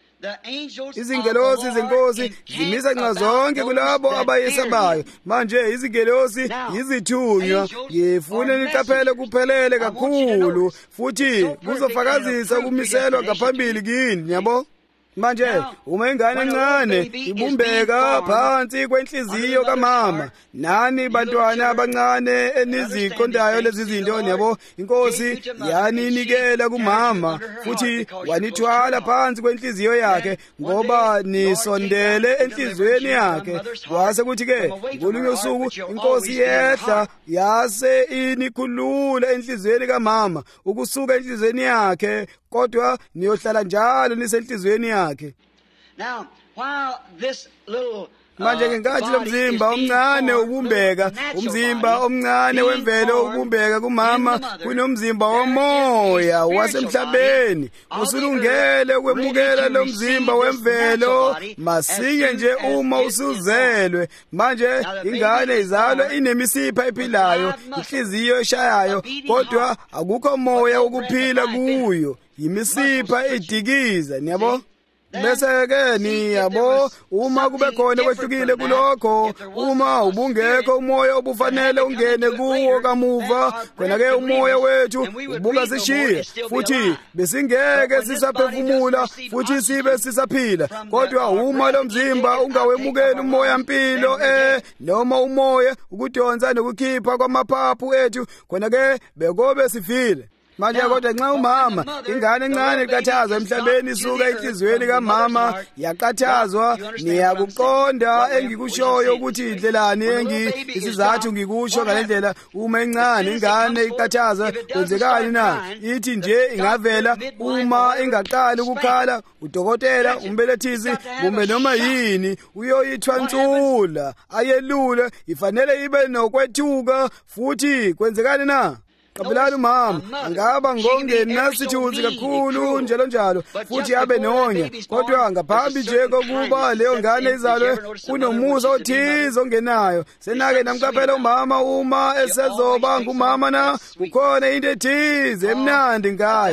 [SPEAKER 1] Izingelosi zenkosi zimisa nxa zonke kulabo abayesabayo. Manje izingelosi yizithunywa. Ngifuna niqaphele kuphelele kakhulu futhi kuzofakazisa ukumiselwa ngaphambili kini, yabo. Manje uma ingane encane ibumbeka phansi kwenhliziyo kamama, nani bantwana abancane eniziqondayo lezi zinto, yabo, inkosi yaninikela kumama futhi wanithwala phansi kwenhliziyo yakhe ngoba nisondele enhliziyweni yakhe. Kwase kuthi ke ngolunye usuku inkosi yehla yase inikhulula enhliziyweni kamama ukusuka enhliziyweni yakhe, kodwa niyohlala njalo nisenhliziyweni yakhe.
[SPEAKER 2] Now, while this little
[SPEAKER 1] manje ngenkathi lomzimba omncane ubumbeka, umzimba omncane wemvelo ubumbeka kumama, kunomzimba womoya wasemhlabeni usulungele ukwemukela lo mzimba wemvelo masinye nje uma usuzelwe. Manje ingane izalwa inemisipha ephilayo, inhliziyo eshayayo, kodwa akukho moya wokuphila kuyo, yimisipha edikiza, niyabo. Bese ke niyabo uma kube khona kwehlukile kulokho, uma ubungekho umoya obufanele ungene kuwo kamuva, khona ke umoya wethu ubuka sishiye futhi besingeke sisaphefumula futhi sibe sisaphila. Kodwa uma lo mzimba ungawemukeli umoya mpilo eh noma umoya ukudonsa nokukhipha kwamaphaphu ethu, khona ke bekobe sifile. Manje kodwa nxa umama ingane encane iqhathazwa emhlabeni isuka enhliziyweni kamama yaqhathazwa, niyakuqonda engikushoyo ukuthi indlelani engi isizathu ngikusho ngalendlela. Uma encane ingane iqhathazwa kwenzekani na? Ithi nje ingavela uma ingaqali ukukhala, udokotela, umbelethisi kumbe noma yini uyoyithwansula ayelule, ifanele ibe nokwethuka futhi kwenzekani na? Qabelani umama angaba ngongenasithuzi kakhulu njalo njalo futhi abe nonya, kodwa ngaphambi nje kokuba leyo ngane izalwe kunomusa othize ongenayo. Senake namqaphela umama uma esezoba ngumama na kukhona into ethize emnandi ngayo,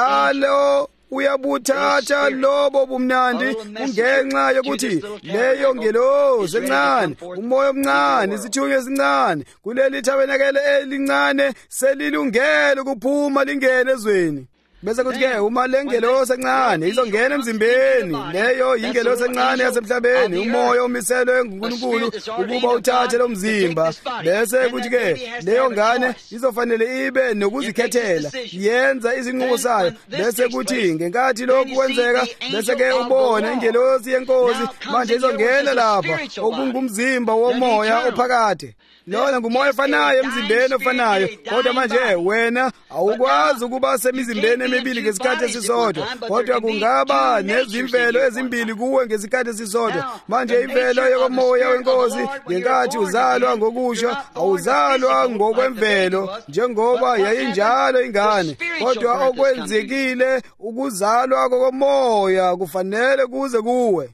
[SPEAKER 1] njalo uyabuthatha lobo bumnandi kungenxa yokuthi leyo ngelosi encane, umoya omncane, isithunywa esincane kuleli thabenakele elincane selilungele ukuphuma lingene ezweni. bese kuthi ke uma lengelosi encane izongena emzimbeni, leyo ingelosi encane yasemhlabeni, umoya omiselwe nguNkulunkulu ukuba uthathe lo mzimba, bese kuthi ke leyo ngane izofanele ibe nokuzikhethela, yenza izinqumo sayo, bese kuthi ngenkathi lokhu kwenzeka, bese ke ubona ingelosi yenkosi manje izongena lapha okungumzimba womoya ophakade. Lona ngumoya ofanayo emzimbeni ofanayo, kodwa manje wena awukwazi ukuba semizimbeni emibili ngesikhathi esisodwa, kodwa kungaba nezimvelo ezimbili kuwe ngesikhathi esisodwa. Manje imvelo yomoya wenkosi ngenkathi uzalwa ngokusho, awuzalwa ngokwemvelo njengoba yayinjalo ingane, kodwa okwenzekile ukuzalwa komoya kufanele kuze kuwe.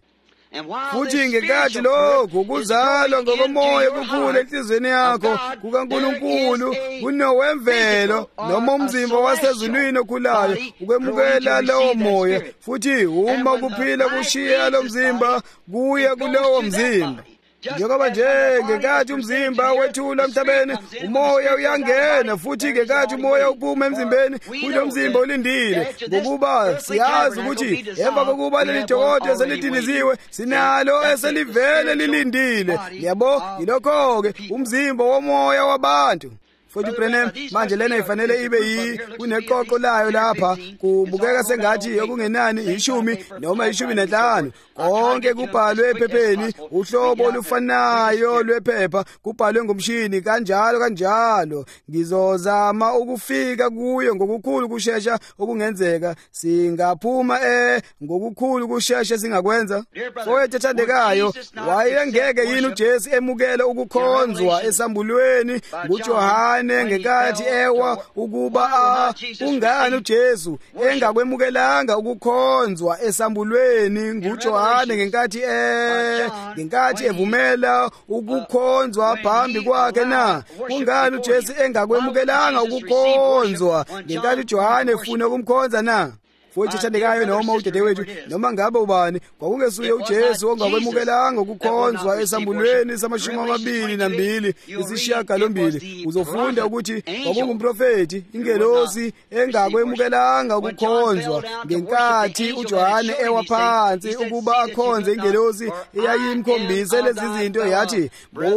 [SPEAKER 1] Futhi ngenkathi lokhu ukuzalwa ngokomoya kukhula enhlizweni yakho kukaNkulunkulu kunowemvelo noma umzimba wasezulwini okhulayo, ukwemukela lowo moya, futhi uma kuphila kushiya lo mzimba kuye kulowo mzimba. Njengoba nje ngenkathi umzimba wethula emhlabeni, umoya uyangena, futhi ngenkathi umoya uphuma emzimbeni kulo mzimba ulindile, ngokuba siyazi ukuthi emva kokuba leli dokotela selidiliziwe sinalo eselivele lilindile. Yabo, yilokho-ke umzimba womoya wabantu. Futhi Branham manje lena ifanele ibe yi kuneqoqo layo lapha, kubukeka sengathi okungenani ishumi noma ishumi nanhlanu, konke kubhalwe ephepheni, uhlobo olufanayo lwephepha kubhalwe ngomshini, kanjalo kanjalo. Ngizozama ukufika kuyo ngokukhulu kushesha okungenzeka, singaphuma eh ngokukhulu kushesha singakwenza. Mfowethu ethandekayo, wayengeke yini uJesu emukele ukukhonzwa esambulweni nguJohane ngenkathi ewa ukuba ungani uJesu engakwemukelanga ukukhonzwa esambulweni nguJohane ngenkathi eh ngenkathi evumela ukukhonzwa phambi kwakhe na? Ungani uJesu engakwemukelanga ukukhonzwa ngenkathi uJohane efuna ukumkhonza na? Futhi ethandekayo, noma udadewethu noma ngabe ubani, kwakungesuye uJesu ongakwemukelanga ukukhonzwa esambulweni samashumi amabili nambili isishiyagalombili. Uzofunda ukuthi kwakungumprofeti, ingelosi engakwemukelanga ukukhonzwa ngenkathi uJohane ewa phansi ukuba akhonze. Ingelosi eyayimkhombise lezi zinto yathi,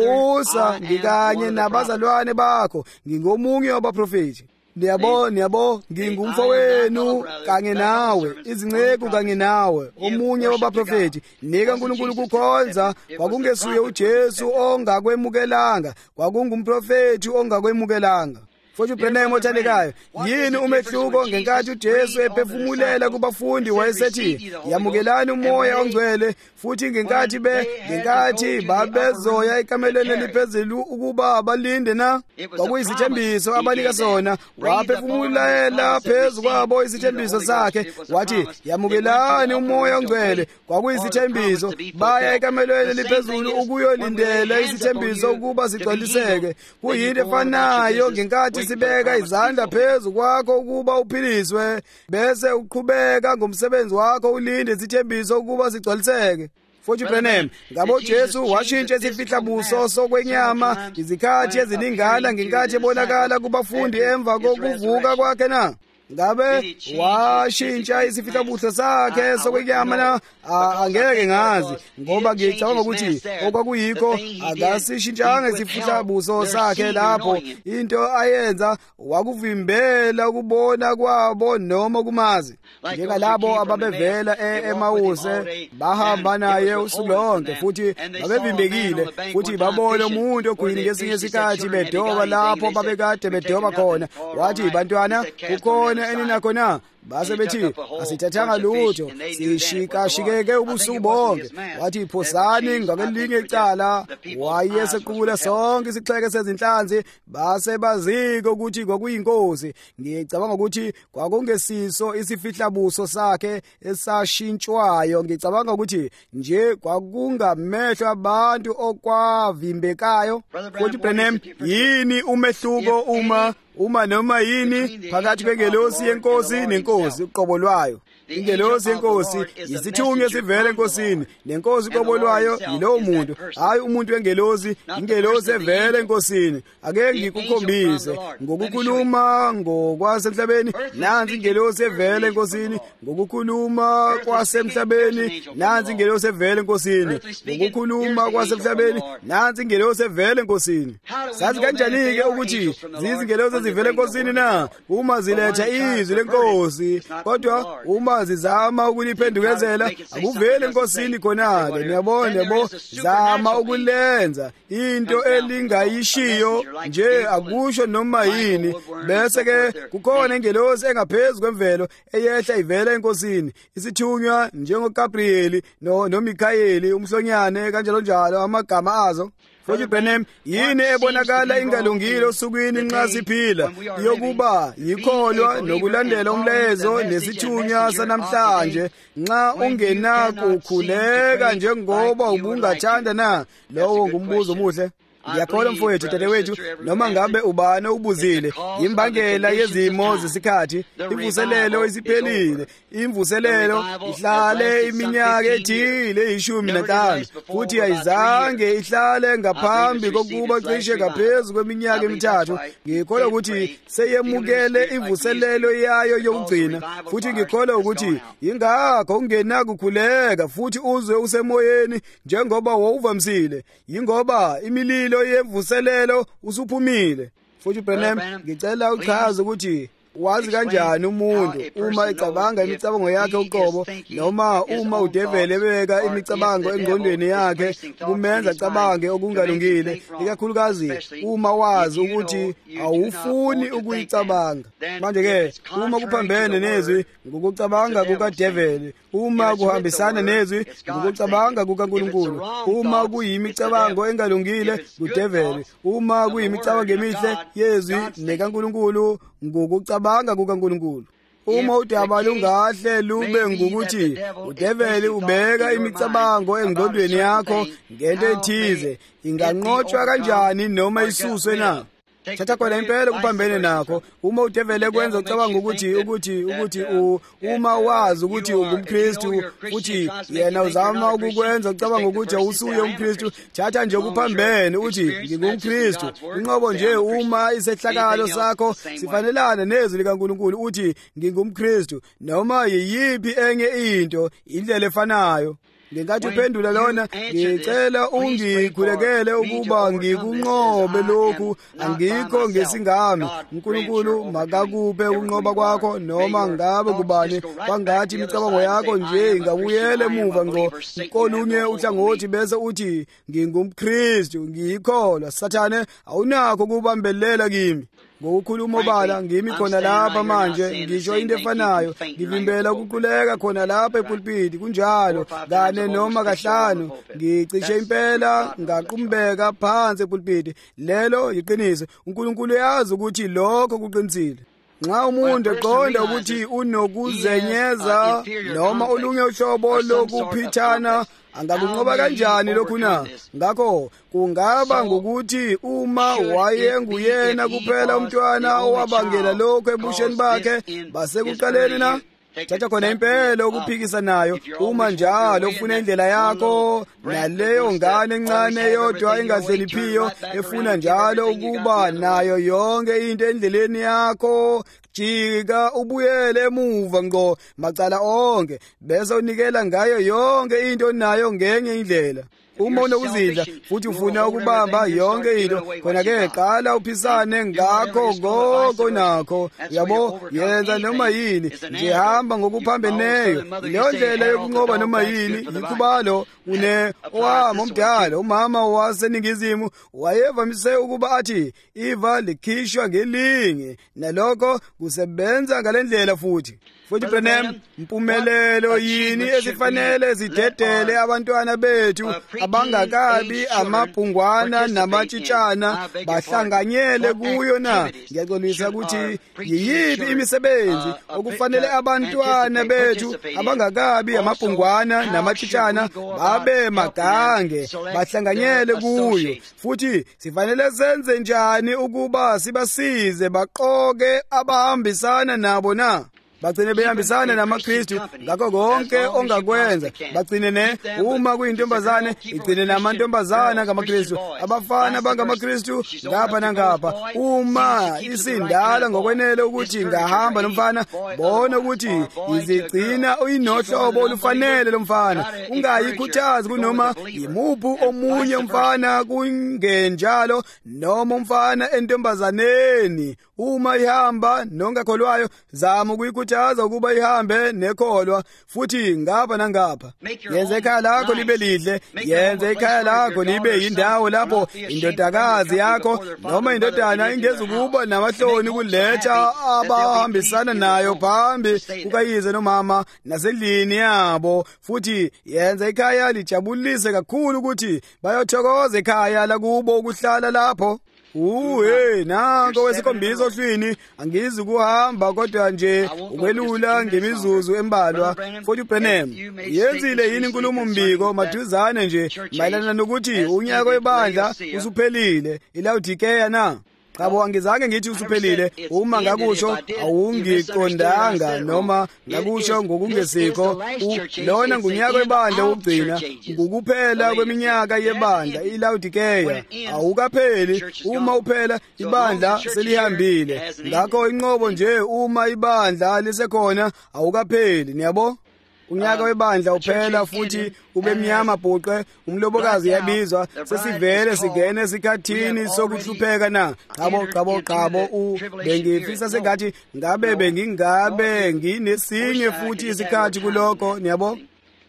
[SPEAKER 1] "Musa, ngikanye nabazalwane bakho ngingomunye wabaprofeti." Niyabo, niyabo, ngingumfowenu kanye nawe, izinceku kanye nawe, omunye wabaprofeti. Nika uNkulunkulu ukukhonza, kwakungesuye uJesu ongakwemukelanga, kwakungumprofeti ongakwemukelanga. Futhi uBranham othandekayo, yini umehluko ngenkathi uJesu ephefumulela kubafundi wayesethi, "Yamukelani umoya ongcwele," futhi ngenkathi be ngenkathi babezoya ekamelweni eliphezulu ukuba balinde na? Kwakuyisithembiso abanika sona, waphefumulela phezu kwabo isithembiso sakhe, wathi, "Yamukelani umoya ongcwele." Kwakuyisithembiso, baya ekamelweni eliphezulu ukuyolindela isithembiso ukuba sigcwaliseke. Kuyinto efanayo ngenkathi sibeka izandla phezu kwakho ukuba uphiliswe, bese uqhubeka ngomsebenzi wakho ulinde isithembiso ukuba sigcwaliseke. Futhi Branham, ngabe uJesu washintsha isifihlabuso sokwenyama izikhathi eziningana ngenkathi ebonakala kubafundi emva kokuvuka kwakhe na? Ngabe washintsha isifihlabuso sakhe sokwenyama na? Angeke ngazi, ngoba ngicabanga ukuthi okwakuyikho akasishintshanga isifihlabuso sakhe lapho. Into ayenza wakuvimbela ukubona kwabo noma kumazi, njengalabo ababevela eMawuse bahamba naye usuku lonke, futhi babevimbekile, futhi babona umuntu ogwini ngesinye isikhathi bedoba lapho babekade bedoba khona. Wathi, "Bantwana, kukhona eninakho na?" Base bethi, "Asithathanga lutho, sishikashikeke ubusuku bonke." Wathi, "Phosani ngakelinye icala." Wayesequbula sonke isixheke sezinhlanzi, base bazika ukuthi kwakuyinkosi. Ngicabanga ukuthi kwakungesiso isifihlabuso sakhe esashintshwayo. Ngicabanga ukuthi nje kwakungamehlo abantu okwavimbekayo. Futhi Branham, yini umehluko uma uma noma yini phakathi kwengelosi yenkosi nenkosi uqobo lwayo? ingelosi yenkosi isithunywa esivela enkosini, nenkosi qobo lwayo yilowo muntu, hayi umuntu wengelosi, ingelosi evela enkosini. Ake ngikukhombise ngokukhuluma ngokwasemhlabeni, nansi ingelosi evela enkosini, ngokukhuluma kwasemhlabeni, nansi ingelosi evela enkosini, ngokukhuluma kwasemhlabeni, nansi ingelosi evela enkosini. Sazi kanjani-ke ukuthi zizingelosi ezivela enkosini na? Uma ziletha izwi lenkosi, kodwa uma zizama ukuliphendukezela, akuveli enkosini khona-ke. Niyabona, yabo, zama ukulenza into elingayishiyo nje, akusho noma yini, bese-ke kukhona ingelosi engaphezu kwemvelo eyehla ivela enkosini, isithunywa njengoGabriyeli noMikhayeli, umhlonyane, kanjalo njalo amagama azo. Futhi Branham, yini ebonakala ingalungile osukwini nxa siphila, yokuba yikholwa nokulandela umlezo nesithunywa sanamhlanje, nxa ungenakukhuleka njengoba ubungathanda na? Lowo ngumbuzo omuhle. Ngiyakholwa mfowethu, dadewethu, noma ngabe ubani ubuzile, imbangela yezimo zesikhathi, imvuselelo isiphelile, imvuselelo ihlale iminyaka ethile ishumi nanhlanu, futhi ayizange ihlale ngaphambi kokuba cishe ngaphezu kweminyaka emithathu. Ngikholwa ukuthi seyemukele imvuselelo yayo yokugcina, futhi ngikholwa ukuthi ingakho ungenakukhuleka futhi uzwe usemoyeni njengoba wawuvamsile, yingoba imililo yemvuselelo usuphumile. Futhi Branham, ngicela uchaze ukuthi wazi kanjani umuntu uma ecabanga imicabango yakhe uqobo, noma uma udevele ebeka imicabango engqondweni yakhe kumenza acabange okungalungile, ikakhulukazi uma wazi ukuthi awufuni ukuyicabanga. Manje-ke uma kuphambene nezwi ngokucabanga kukaDeveli, uma kuhambisana nezwi ngokucabanga kukaNkulunkulu, uma kuyimicabango engalungile kuDeveli, uma kuyimicabango emihle yezwi nekaNkulunkulu ngokucabanga kukaNkulunkulu. Uma udaba lungahle lube ngukuthi uDeveli ubeka imicabango engqondweni yakho ngento ethize, inganqotshwa kanjani noma isuswe na? Thatha khona impela kuphambene nakho. Uma uDeveli kwenza ucabanga ukuthi ukuthi ukuthi uma wazi ukuthi ungumKristu, futhi yena uzama ukukwenza ucabanga ukuthi awusuye umKristu, thatha nje kuphambene uthi ngingumKristu. Inqobo nje uma isehlakalo sakho sifanelana nezwi likaNkulunkulu uthi ngingumKristu, noma yiyiphi enye into indlela efanayo. Ngenkathi uphendula lona, ngicela ungikhulekele ukuba ngikunqobe lokhu, angikho ngesingami. uNkulunkulu makakuphe ukunqoba kwakho, noma ngabe kubani kwangathi imicabango yakho nje ingabuyele emuva ngqo kolunye uhlangothi, bese uthi ngingumKristu, ngiyikholwa. Sathane awunakho ukubambelela kimi. Ngokukhuluma obala ngimi khona lapha manje, ngisho into efanayo, ngivimbela ukuquleka khona lapha epulpiti, kunjalo kane noma kahlanu, ngicishe impela ngaqumbeka phansi epulpiti. Lelo yiqiniso. uNkulunkulu uyazi ukuthi lokho kuqinisile. Nxa umuntu eqonda ukuthi unokuzenyeza noma olunye uhlobo lokuphithana, angakunqoba kanjani lokhu na? Ngakho kungaba ngokuthi uma wayenguyena kuphela umntwana owabangela lokho ebusheni bakhe basekuqaleni na? Thatha khona impela ukuphikisa nayo. Uma njalo ufuna indlela yakho, naleyo ngane encane yodwa engahloniphiyo efuna njalo ukuba nayo yonke into endleleni yakho, jika ubuyele emuva ngqo macala onke, bese unikela ngayo yonke into nayo ngenye indlela. Uma unokuzidla futhi ufuna ukubamba yonke into, khona-ke qala uphisane ngakho konke nakho. Yabo, yenza noma yini, nje hamba ngokuphambeneyo. Leyo ndlela yokunqoba noma yini yikhubalo. Une owami omdala, umama waseningizimu, wayevamise ukuba athi iva likhishwa ngelinye, nalokho kusebenza ngalendlela futhi. Futhi Branham, impumelelo yini ezifanele zidedele abantwana bethu abangakabi amabhungwana namatshitshana bahlanganyele kuyo na? Ngiyaxolisa ukuthi yiyiphi imisebenzi okufanele abantwana bethu abangakabi amabhungwana namatshitshana babe magange bahlanganyele kuyo, futhi sifanele senze njani ukuba sibasize baqoke abahambisana nabo na? bagcine behambisana namaKristu ngakho konke ongakwenza. Bagcine ne uma kuyintombazane igcine namantombazana ngamaKristu, abafana bangamaKristu ngapha nangapha. Uma isindala ngokwenele ukuthi ngahamba nomfana, bona ukuthi izigcina uyinohlobo olufanele lomfana. Ungayikhuthazi kunoma yimuphi omunye umfana kungenjalo, noma umfana entombazaneni uma ihamba nongakholwayo zama ukuyikhuthaza ukuba ihambe nekholwa futhi ngapha nangapha. Yenza ikhaya lakho libe lihle, yenza ikhaya lakho libe yindawo lapho indodakazi yakho noma indodana ingezukuba namahloni kuletha abahambisana nayo phambi kukayize nomama nasendlini yabo. Futhi yenza ikhaya lijabulise kakhulu ukuthi bayothokoza ikhaya lakubo ukuhlala lapho. Uhe nanko wesikhombisa ohlwini, angizi kuhamba kodwa nje ukwelula ngemizuzu embalwa. Futhi uBrenham yenzile yini inkulumo mbiko maduzane nje mayelana nokuthi unyaka webandla usuphelile iLaodikeya na? Qabo angizange ngithi usuphelile. Uma ngakusho awungiqondanga noma ngakusho ngokungesikho. Lona ngunyaka webandla wokugcina, ngukuphela kweminyaka yebandla iLaodikeya. Awukapheli. Uma uphela ibandla selihambile. Ngakho inqobo nje uma ibandla lisekhona awukapheli. Niyabo? Unyaka webandla uphela futhi ube mnyama bhuqe. Umlobokazi yabizwa, sesivele sigene esikhathini sokuhlupheka na. Qabo qabo qabo bengifisa sengathi ngabe bengingabe nginesinye futhi isikhathi kuloko. Niyabo?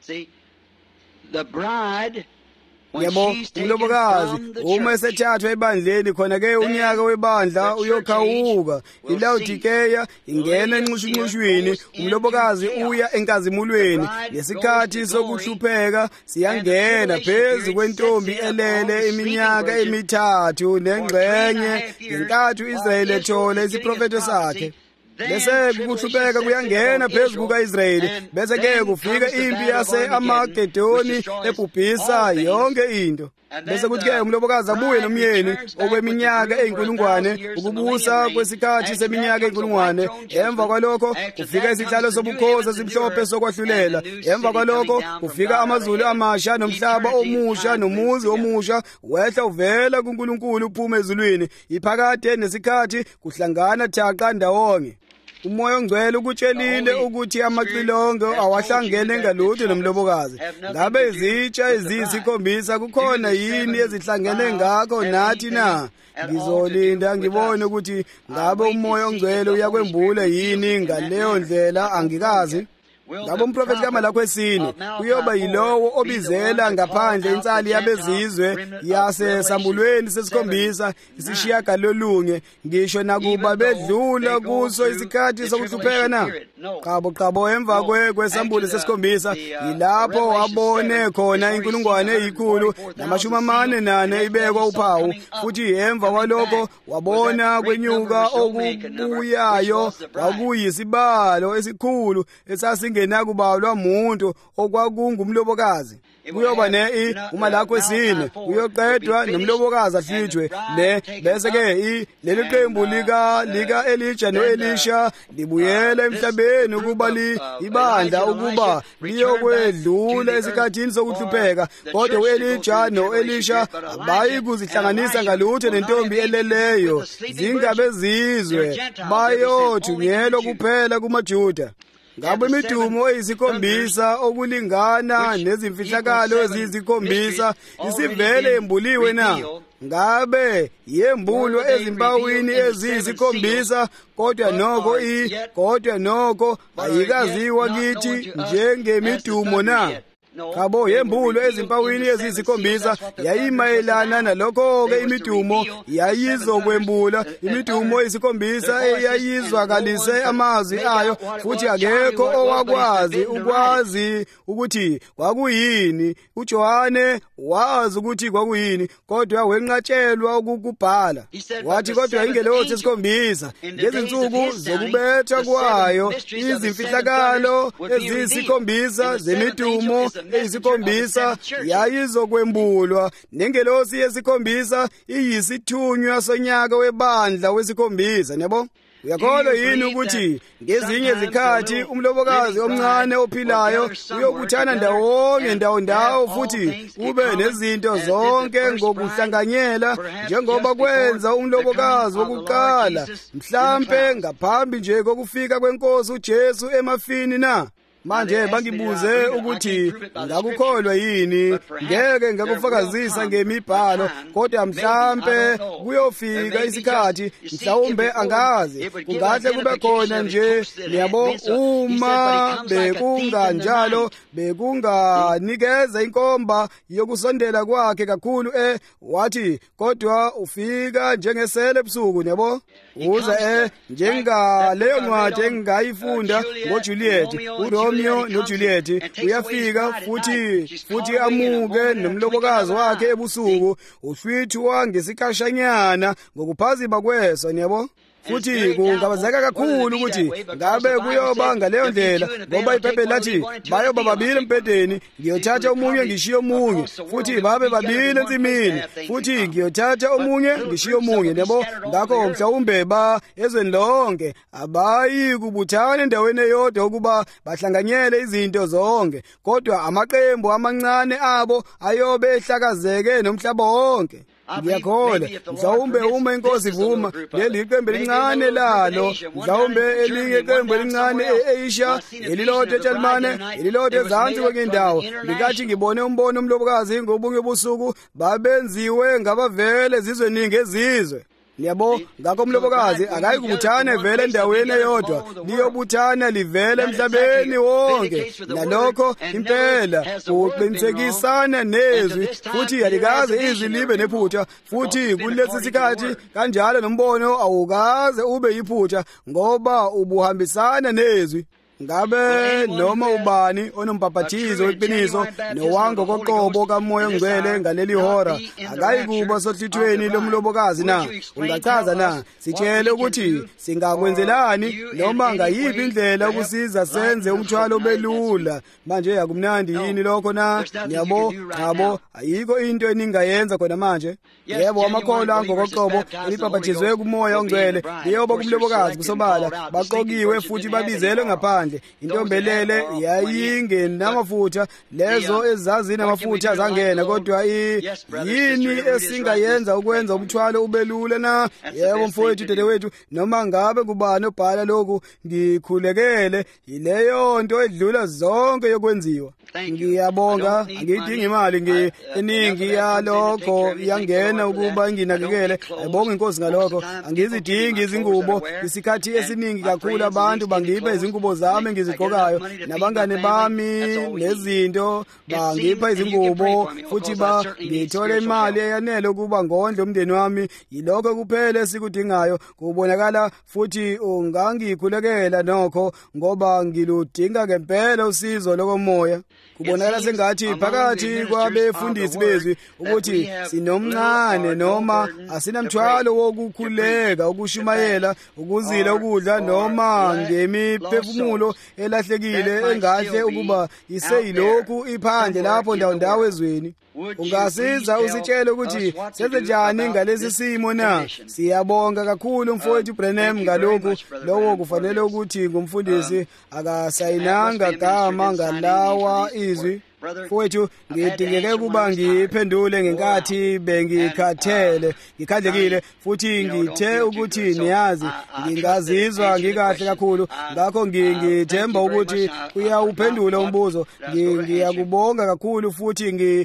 [SPEAKER 2] The bride,
[SPEAKER 1] yabo, umlobokazi uma esethathwa ebandleni khona ke unyaka webandla uyokhawuka. iLaodikeya ingena enqushunqushweni, umlobokazi uya enkazimulweni. Lesikhathi sokuhlupheka siyangena phezu kwentombi elele iminyaka emithathu nengxenye ngenkathi uIsrayeli ethola isiprofeto sakhe. Bese kuhlupheka kuyangena phezu kukaIsrayeli, bese ke kufika impi yase-Amagedoni ebhubhisa yonke into. Bese kuthi ke umlobokazi abuye nomyeni okweminyaka eyinkulungwane, ukubusa kwesikhathi seminyaka eyinkulungwane. Emva kwalokho kufika isihlalo sobukhosi esimhlophe sokwahlulela. Emva kwalokho kufika amazulu amasha nomhlaba omusha nomuzi omusha wehla uvela kuNkulunkulu uphuma ezulwini. Iphakade nesikhathi kuhlangana thaqa ndawonye. Umoya ongcwele ukutshelile ukuthi amaxilongo awahlangene ngalutho nomlobokazi. Ngabe izitsha eziyisikhombisa kukhona yini ezihlangene ngakho nathi na? Ngizolinda ngibone ukuthi ngabe umoya ongcwele uyakwembula yini ngaleyo ndlela, angikazi. Ngabo umprofeti kaMalaki wesine uyoba yilowo obizela ngaphandle insali yabezizwe yasesambulweni sesikhombisa isishiyagalolunye, ngisho nakuba bedlula kuso isikhathi sokuhlupheka na. Qabo qabo emva kwesambulo sesikhombisa yilapho wabone khona inkulungwane eyikhulu namashumi amane nane ibekwa uphawu. Futhi emva kwalokho wabona kwenyuka okubuyayo kwakuyisibalo esikhulu esasi ngenakubalwa umuntu okwakungumlobokazi. Kuyoba ne uMalaki wesine uyoqedwa nomlobokazi ahlitshwe ne bese ke leli qembu lika lika Elijah noElisha libuyela emhlabeni ukuba li ibandla ukuba liyokwedlula esikhathini sokuhlupheka. Kodwa uElijah noElisha bayikuzihlanganisa ngalutho nentombi eleleyo, zingabe zizwe bayothunyelwa kuphela kumaJuda. Ngabo imidumo eyisikhombisa okulingana nezimfihlakalo eziyisikhombisa isivele embuliwe na. Ngabe yembulo ezimpawini eziyisikhombisa, kodwa noko i kodwa noko ayikaziwa kithi njengemidumo na. Qabo yembulo ezimpawini eziyisikhombisa yayimayelana nalokho-ke imidumo yayizokwembula. Imidumo eyisikhombisa eyayizwakalise amazwi ayo, futhi akekho owakwazi ukwazi ukuthi kwakuyini. uJohane wazi ukuthi kwakuyini, kodwa wenqatshelwa ukukubhala. Wathi kodwa ingelosi esikhombisa ngezinsuku zokubetha kwayo izimfihlakalo eziyisikhombisa zemidumo eyisikhombisa yayizokwembulwa, nengelosi yesikhombisa iyisithunywa sonyaka webandla wesikhombisa. Yabo, Uyakholwa yini ukuthi ngezinye izikhathi umlobokazi omncane ophilayo uyobuthana ndawonye ndawo ndawo futhi ube nezinto zonke ngokuhlanganyela njengoba kwenza umlobokazi wokuqala mhlambe ngaphambi nje kokufika kwenkosi uJesu emafini na? Manje bangibuze ukuthi ngakukholwa yini, ngeke ngakufakazisa ngemibhalo, kodwa mhlambe kuyofika isikhathi mhlawumbe angazi kungahle kube khona nje yabo uma bekunganjalo bekunganikeza inkomba yokusondela kwakhe kakhulu eh wathi kodwa ufika njengesele ebusuku yabo uza eh njenga leyo ncwadi engayifunda ngoJuliet uRomeo noJuliet uyafika futhi futhi amuke nomlobokazi wakhe ebusuku uhlwithwa ngesikashanyana ngokuphazima kweso yabo futhi kungabazeka kakhulu ukuthi ngabe kuyoba ngaleyo ndlela ngoba iBhayibheli lathi bayoba babili empedeni ngiyothatha omunye ngishiye omunye futhi babe babili ensimini futhi ngiyothatha omunye ngishiye omunye yabo ngakho mhlawumbe ba ezweni lonke abayi kubuthana endaweni eyodwa ukuba bahlanganyele izinto zonke kodwa amaqembu amancane abo ayobe ehlakazeke nomhlaba wonke. Ngiyakholwa mhlawumbe uma inkosi ivuma leli iqembu elincane lalo mhlawumbe elinye iqembu elincane eAsia elilodwa eJalimane elilodwa ezansi kwendawo likathi ngibone umbono umlobokazi ngobunye busuku babenziwe ngabavele zizweningi ezizwe yabo ngakho umlobokazi akayi kubuthana vele endaweni eyodwa liyobuthana livele emhlabeni wonke nalokho impela uqinisekisana nezwi futhi alikaze izwi libe nephutha futhi kulesi sikhathi kanjalo nombono awukaze ube yiphutha ngoba ubuhambisana nezwi. Ngabe noma ubani onompaphathizo weqiniso nowango koqobo kaMoya oNgcwele ngaleli hora akayikuba sohlithweni lomlobokazi na? Ungachaza na? Sitshele ukuthi singakwenzelani noma ngayiphi indlela ukusiza senze umthwalo obelula. Manje yakumnandi yini lokho na? Yabo chabo ayikho into eningayenza khona manje. Yebo amakholwa angokoqobo elipaphathizwe kuMoya oNgcwele liyoba kumlobokazi kusobala baqokiwe futhi babizelwe ngaphandle. Intombelele yayingenamafutha lezo ezazina amafutha zangena kodwa yini esingayenza ukwenza umthwalo ubelula na? Yebo mfowethu dedewethu noma ngabe kubani obhala lokhu ngikhulekele yileyo nto edlula zonke yokwenziwa. Ngiyabonga ngidinga imali ngi eningi yalokho yangena ukuba nginakekele ayibonga inkosi ngalokho angizidingi izingubo isikhathi esiningi kakhulu abantu bangipha izingubo zami ngizigqokayo nabangane bami nezinto bangipha izingubo futhi ba ngithola imali eyanele ukuba ngondle umndeni wami yilokho kuphela esikudingayo kubonakala futhi ungangikhulekela nokho ngoba ngiludinga ngempela usizo lokomoya. Kubonakala sengathi phakathi kwabefundisi bezwi ukuthi sinomncane noma asinamthwalo wokukhuleka ukushumayela ukuzila ukudla noma ngemiphefumulo elahlekile engahle ukuba iseyilokhu iphandle lapho ndawo ndawo ezweni. Ungasiza usitshele ukuthi senzenjani ngalesi simo na? Siyabonga kakhulu mfowethu Branham ngalokhu lowo kufanele ukuthi ngumfundisi akasayinanga gama ngalawa izwi. Mfowethu ngidingeke ukuba ngiphendule ngenkathi bengikhathele ngikhandlekile futhi ngithe ukuthi niyazi ngingazizwa ngikahle kakhulu ngakho ngithemba ukuthi uyawuphendula umbuzo. Ngiyakubonga kakhulu futhi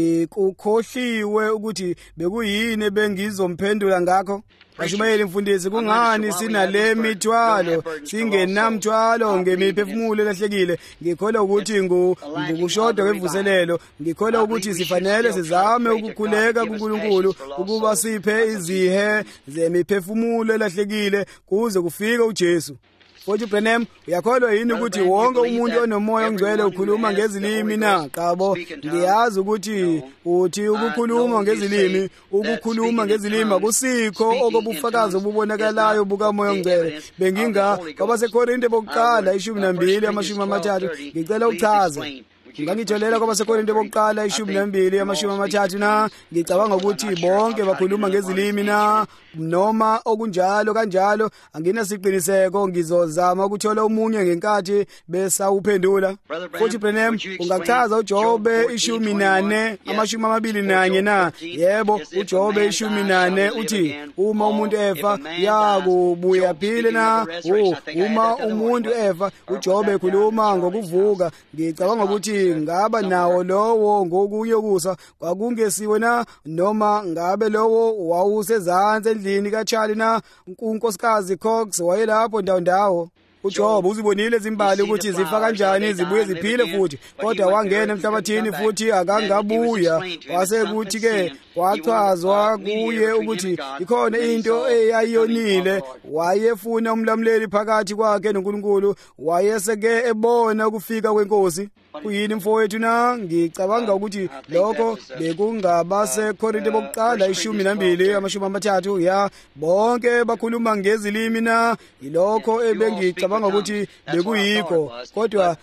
[SPEAKER 1] ngikukhohliwe ukuthi bekuyini bengizomphendula ngakho. Bashumayeli mfundisi kungani sinale mithwalo singenamthwalo ngemiphefumulo elahlekile? Ngikholwa ukuthi ngukushoda kwevuselelo. Ngikholwa ukuthi sifanele sizame ukukhuleka kuNkulunkulu ukuba siphe izihe zemiphefumulo elahlekile kuze kufike uJesu. Mfowethu Branham uyakholwa yini ukuthi wonke umuntu onomoya oNgcwele ukhuluma ngezilimi na? Qabo ngiyazi ukuthi uthi ukukhuluma ngezilimi ukukhuluma ngezilimi akusikho okobufakazi obubonakalayo bukaMoya oNgcwele. Benginga kwabaseKorinte bokuqala ishumi nambili amashumi amathathu ngicela uchaze. ngangitholela kwabaseKorinte bokuqala ishumi nambili amashumi amathathu na ngicabanga ukuthi bonke bakhuluma ngezilimi na noma okunjalo kanjalo anginasiqiniseko ngizozama ukuthola umunye ngenkathi besa uphendula futhi Branham ungachaza uJobe ishumi nane amashumi amabili nanye na yebo uJobe ishumi nane uthi uma umuntu efa yakubuya phile na uma umuntu efa uJobe ekhuluma ngokuvuka ngicabanga ukuthi ngaba nawo lowo ngokuyokusa kwakungesiwe na noma ngabe lowo wawusezansi endlini kaCharlie na unkosikazi Cox wayelapho ndawo ndawo uJobe uzibonile izimbali ukuthi zifa kanjani zibuye ziphile futhi kodwa wangena emhlabathini futhi akangabuya wase kuthi ke kwachazwa kuye ukuthi ikhona into eyayiyonile wayefuna umlamleli phakathi kwakhe noNkulunkulu wayeseke ebona ukufika kwenkosi kuyini mfowethu na ngicabanga ukuthi lokho bekungabase Korinte bokuqala ishumi nambili amashumi amathathu ya bonke bakhuluma ngezilimi na ilokho ebengicabanga ukuthi bekuyikho kodwa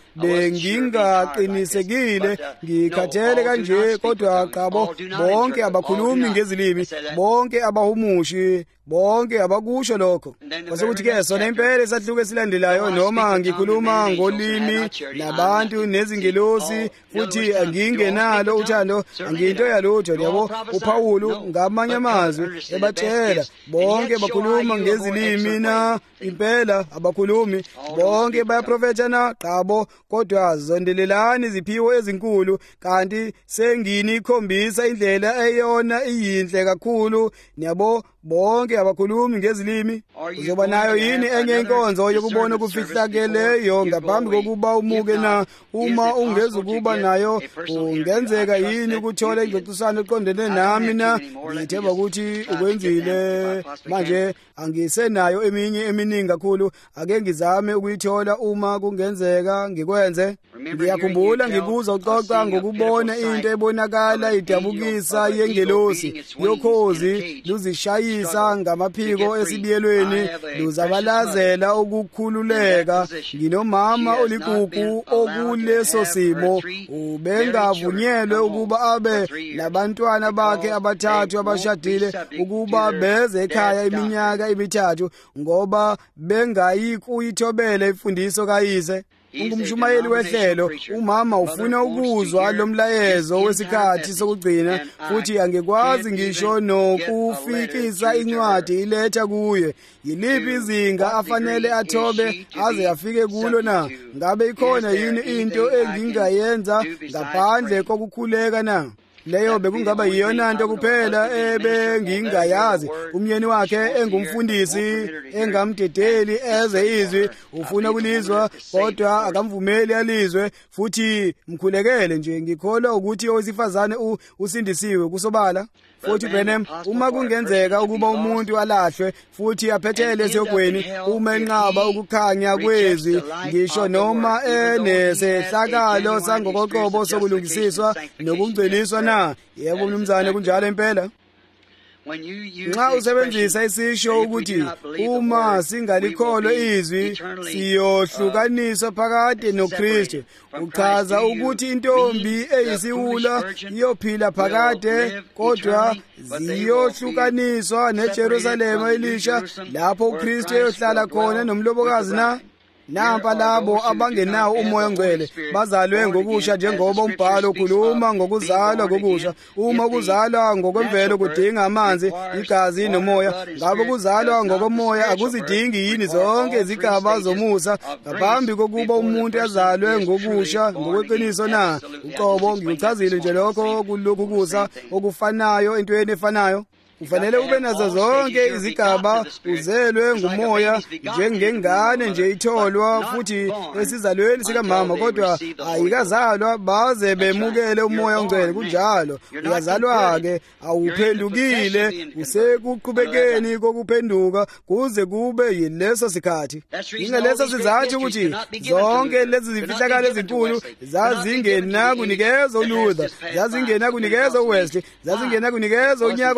[SPEAKER 1] bengingaqinisekile ngikhathele kanje kodwa qabo bonke abakhulumi ngezilimi bonke abahumushi bonke abakusho lokho kwasekuthi ke sona impela esahluko esilandelayo noma ngikhuluma ngolimi nabantu nezingelosi futhi angingenalo uthando angiyinto yalutho yabo uPawulu ngamanye amazwi ebatshela bonke bakhuluma ngezilimi na impela abakhulumi bonke bayaprofethana qabo kodwa zondelelani iziphiwo ezinkulu kanti sengini ikhombisa indlela eyona iyinhle kakhulu niyabo bonke abakhulumi ngezilimi uzoba nayo yini enye inkonzo yokubona ukufihlakeleyo ngaphambi kokuba umuke na uma ungezukuba nayo ungenzeka yini ukuthola ingxoxisano eqondene nami na ngithemba ukuthi ukwenzile manje angisenayo eminye eminingi kakhulu ake ngizame ukuyithola uma kungenzeka ngikwenze ngiyakhumbula ngikuza uxoxa ngokubona into ebonakala idabukisa yengelosi yokhozi luzishayisa ngamaphiko esibiyelweni luzabalazela ukukhululeka nginomama olikuku okuleso simo ubengavunyelwe ukuba abe nabantwana bakhe abathathu abashadile ukuba beze ekhaya iminyaka emithathu ngoba bengayikuyithobela imfundiso kayise ungumshumayeli wehlelo umama ufuna ukuzwa lo mlayezo wesikhathi sokugcina futhi angekwazi ngisho nokufikisa incwadi iletha kuye yiliphi izinga afanele athobe aze afike kulo na ngabe ikhona yini into engingayenza ngaphandle kokukhuleka na leyo bekungaba yiyona nto kuphela ebengingayazi umyeni wakhe engumfundisi engamdedeli eze izwi ufuna kulizwa kodwa akamvumeli alizwe futhi mkhulekele nje ngikholwa ukuthi owesifazane usindisiwe kusobala futhi Branham uma kungenzeka ukuba umuntu alahlwe futhi aphethele esiyogweni uma enqaba ukukhanya kwezwi ngisho noma enesehlakalo sangokoqobo sokulungisiswa nokungceliswa na yebo mnumzane kunjalo impela nxa usebenzisa isisho ukuthi uma singalikholwa izwi siyohlukaniswa phakathi noKristu uchaza ukuthi intombi eyisiwula iyophila phakade kodwa ziyohlukaniswa neJerusalema elisha lapho uKristu eyohlala khona nomlobokazi na nampa labo abangenawo umoya ongcwele bazalwe ngokusha njengoba umbhalo ukhuluma ngokuzalwa ngokusha uma kuzalwa ngokwemvelo kudinga amanzi igazi nomoya ngabe kuzalwa ngokomoya akuzidingi yini zonke izigaba zomusa ngaphambi kokuba umuntu azalwe ngokusha ngokweqiniso na uqobo ngikuchazile nje lokho kulokhu kusa okufanayo entweni efanayo ufanele ube nazo zonke izigaba uzelwe ngumoya njengengane nje itholwa futhi esizalweni sikamama kodwa ayikazalwa baze bemukele umoya ongcwele kunjalo uyazalwa ke awuphendukile usekuqhubekeni kokuphenduka kuze kube yileso sikhathi ingaleso sizathu ukuthi zonke lezi zifihlakalo ezinkulu zazingena kunikeza uLuther zazingena kunikeza uWesley zazingena kunikeza unyaka osanda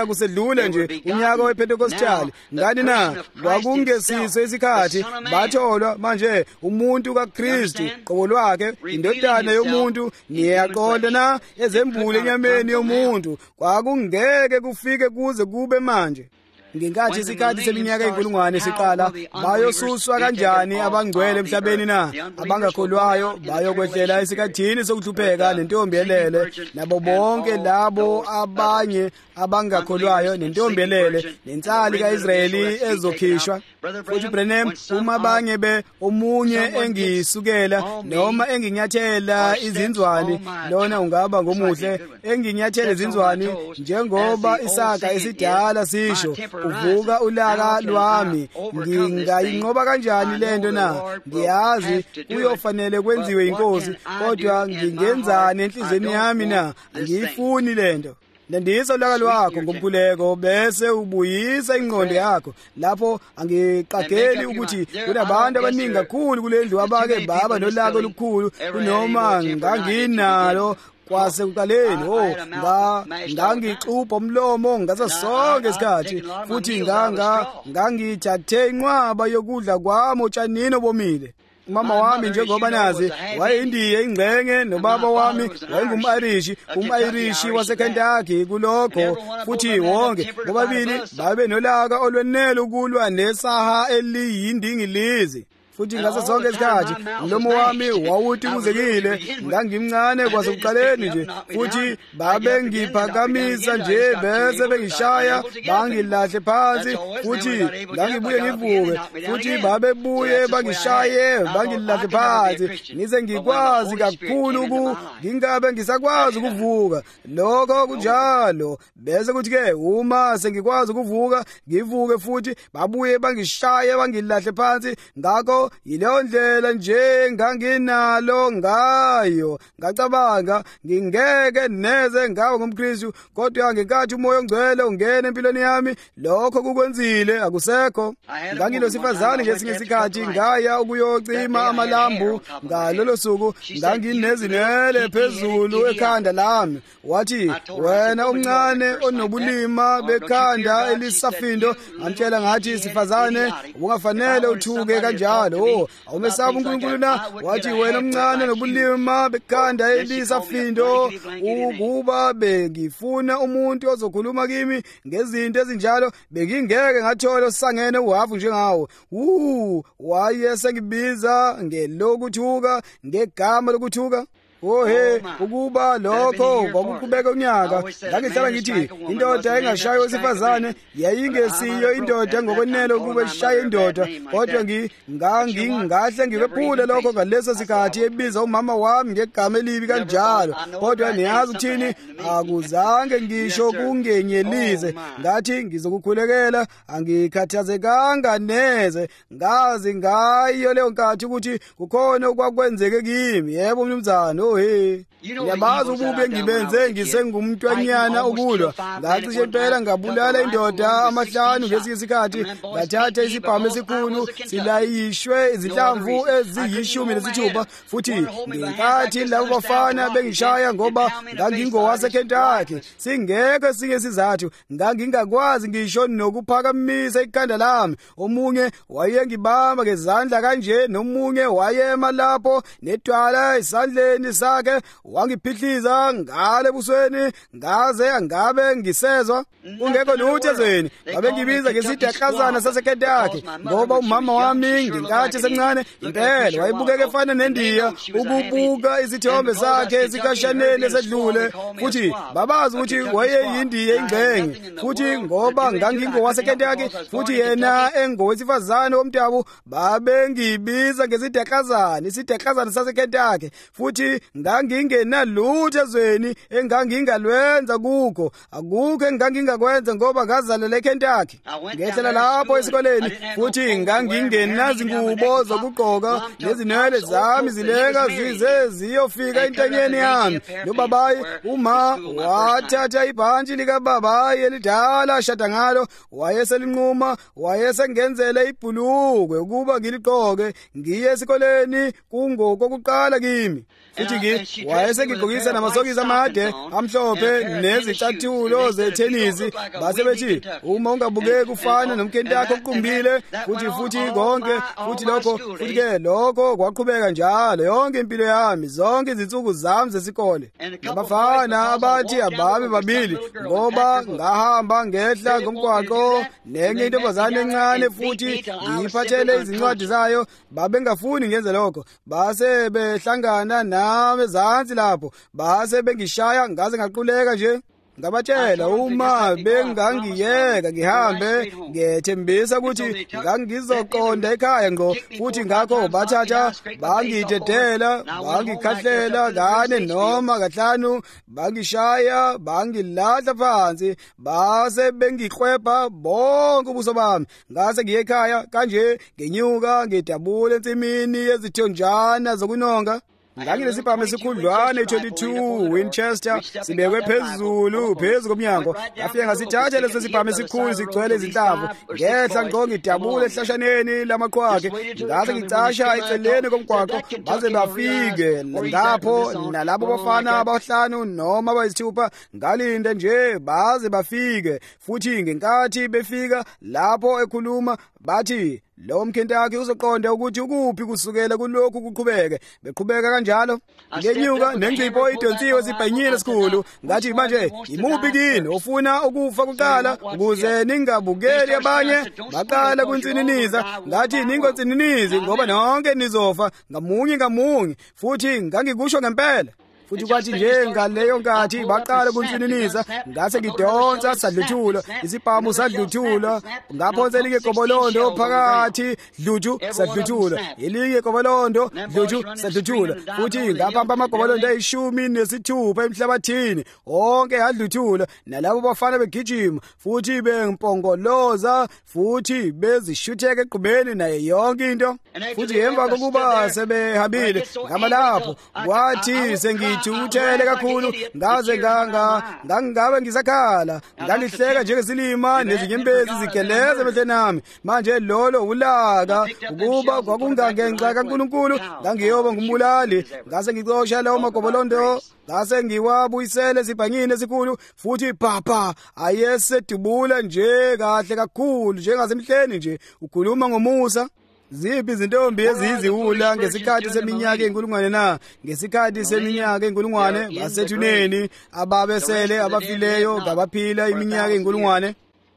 [SPEAKER 1] kusedlule nje unyaka wePentekostali. Ngani na kwakungesiso isikhathi batholwa manje umuntu kaKristu qobo lwakhe indodana yomuntu niyaqonda na ezembule enyameni yomuntu kwakungeke kufike kuze kube manje. Ngenkathi isikhathi seminyaka eyinkulungwane siqala bayosuswa kanjani abangcwele emhlabeni na abangakholwayo bayokwehlela esikhathini sokuhlupheka nentombelele nabo bonke labo abanye abangakholwayo nentombelele nensali kaIsrayeli ezokhishwa. Futhi Branham uma abanye be omunye engisukela noma enginyathela izinzwani lona ungaba ngomuhle enginyathela izinzwani njengoba Isaka esidala sisho uvuka ulaka lwami ngingayinqoba kanjani lento na ngiyazi kuyofanele kwenziwe inkosi kodwa ngingenzani enhlizweni yami na angiyifuni lento. Landisa ulaka lwakho ngomkhuleko bese ubuyisa ingqondo yakho lapho angiqageli ukuthi kunabantu abaningi kakhulu kulendlu abake baba nolaka olukhulu kunoma nganginalo kwase kuqaleni oh nga ngangixupha umlomo ngaza sonke isikhathi futhi nganga ngangithathe inqwaba yokudla kwami otshanini obomile. Mama wami njengoba nazi wayeyindiya ingcenge nobaba wami wayengumIrish umIrish waseKentucky kulokho futhi wonke bobabili babe nolaka olwenele ukulwa nesaha eliyindingilizi. Futhi ngaso sonke isikhathi umlomo wami wawuthi kuzekile ngangimncane kwase kuqaleni nje futhi babe ngiphakamisa nje bese bengishaya bangilahle phansi futhi ngangibuye ngivuke futhi babe buye bangishaye bangilahle phansi ngize ngikwazi kakhulu ku ngingabe ngisakwazi ukuvuka lokho kunjalo bese kuthi ke uma sengikwazi ukuvuka ngivuke futhi babuye bangishaye bangilahle phansi ngakho yileyo ndlela nje nganginalo ngayo ngacabanga ngingeke neze ngaba ngumKristu kodwa ngenkathi umoya ongcwele ungena empilweni yami lokho kukwenzile akusekho. Ngangilosifazane ngesinye isikhathi ngaya ukuyocima amalambu ngalolo suku nganginezinwele phezulu ekhanda lami wathi wena omncane onobulima bekhanda elisafindo ngamtshela ngathi sifazane ungafanele uthuke kanjalo oh awumesaba uNkulunkulu na wathi wena omncane nobulima bekhanda elisafindo ukuba bengifuna umuntu ozokhuluma kimi ngezinto ezinjalo bengingeke ngathola osangene uhafu njengawo uh waye sengibiza ngelokuthuka ngegama lokuthuka. Ohe ukuba lokho kwakuqhubeka unyaka ngangihlala ngithi indoda engashayo wesifazane yayingesiyo indoda ngokwenele ukuba ishaye indoda kodwa ngangingahle ngikwephule lokho ngaleso sikhathi ebiza umama wami ngegama elibi kanjalo kodwa niyazi ukuthini akuzange ngisho kungenyelize ngathi ngizokukhulekela angikhathazekanga neze ngazi ngayo leyo nkathi ukuthi kukhona okwakwenzeke kimi. Yebo mnumzane ohe yabazi ububi engibenze ngisengumntwanyana ukulwa ngacishe impela ngabulala indoda amahlanu ngesinye isikhathi ngathatha isibhamu esikhulu silayishwe izinhlamvu eziyishumi nesithupha futhi ngenkathi labo bafana bengishaya ngoba ngangingowaseKentucky singeke singe sizathu ngangingakwazi ngisho nokuphakamisa ikhanda lami. Omunye wayengibamba ngezandla kanje nomunye wayema lapho nedwala esandleni sakhe wangiphihliza ngale busweni ngaze angabe ngisezwa ungekho lutho ezweni babe ngibiza ngesidaklazana saseKentucky ngoba umama wami ngenkathi semncane impela wayebukeka efana nendiya ukubuka izithombe zakhe sikashanele esedlule futhi babazi ukuthi wayeyindiya ingcenge futhi ngoba ngangingowaseKentucky futhi yena engowesifazane womdabu babe ngibiza ngesidaklazana isidaklazana saseKentucky futhi ngangingenalutho ezweni engangingalwenza kukho akukho engangingakwenza ngoba ngazalelwa eKentucky. Ngehlela lapho esikoleni futhi ngangingenazi ngubo zokugqoka nezinwele zami zileka zize ziyofika entanyeni yami nobabayi uma wathatha ibhantshi likababayi elidala ashada ngalo wayeselinquma wayesengenzele ibhulukwe ukuba ngiligqoke ngiye esikoleni kungokokuqala kimi futhi ngi wayesegigqokisa namasokisi amade amhlophe nezicathulo zethenisi. Base bethi uma ungabukeki ufana nomkentakho oqumbile futhi futhi konke futhi lokho futhi ke lokho kwaqhubeka njalo yonke impilo yami, zonke izinsuku zami zesikole. Abafana abathi ababe babili ngoba ngahamba ngehla ngomgwaqo nenye intombazane encane futhi ngiyiphathele izincwadi zayo, babengafuni ngenze lokho. Base behlangana nami ezansi lapho, base bengishaya ngaze ngaquleka nje. Ngabatshela uma bengangiyeka ngihambe ngethembisa ukuthi ngangizoqonda ekhaya ngqo, futhi ngakho bathatha bangidedela, bangikhahlela kane noma kahlanu, bangishaya, bangilahla phansi, base bengiqhwebha bonke ubuso bami. Ngase ngiye ekhaya kanje ngenyuka ngedabula ensimini yezithonjana zokunonga. Nganginesibhamu esikhudlwana i-twenty-two Winchester sibekwe phezulu phezu komnyango. Ngafika ngasithatha leso sibhamu esikhulu sigcwele izinhlamvu, ngehla ngqo ngidabula ehloshaneni lamaqhwakhe, ngase ngicasha eceleni komgwaqo baze bafike ngapho nalabo bafana abahlanu noma abayisithupha. Ngalinde nje baze bafike, futhi ngenkathi befika lapho ekhuluma bathi lo mkentakhe uzoqonda ukuthi ukuphi kusukela kulokhu kuqhubeke. Beqhubeka kanjalo ngenyuka nengcipho idonsiwe sibhanyile esikhulu. Ngathi manje imuphi kini ofuna ukufa kuqala ukuze ningabukeli abanye baqala kunsininiza? Ngathi ningonsininizi ngoba nonke nizofa ngamunye ngamunye, futhi ngangikusho ngempela. Futhi kwathi nje ngaleyo nkathi baqala kunsininiza, ngase ngidonsa sadluthula isibhamu sadluthula, ngaphonsa elinye gobolondo phakathi dluthu sadluthula, elinye gobolondo dluthu sadluthula, futhi ngaphampa amagobolondo ayishumi nesithupha emhlabathini onke adluthula. Nalabo bafana begijima futhi bempongoloza futhi bezishutheka eqhubeni naye yonke into. Futhi emva kokuba sebehambile ngamalapho kwathi sengi Uthele kakhulu ngaze nganga ngangabe ngisakhala, ngangihleka njengesilima nezinyembezi zigeleza emehlweni nami. Manje lolo ulaka ukuba kwakungangenxa kaNkulunkulu ngangiyoba ngumbulali. Ngase ngicosha lawo magobolondo, ngase ngiwabuyisele sibhanyini esikhulu, futhi phapha ayesedubula nje kahle kakhulu njengasemhleni nje, ukhuluma ngomusa. Ziphi izintombi eziyiziwula ngesikhathi seminyaka enkulungwane na? Ngesikhathi seminyaka enkulungwane basethuneni ababesele abafileyo ngabaphila iminyaka enkulungwane.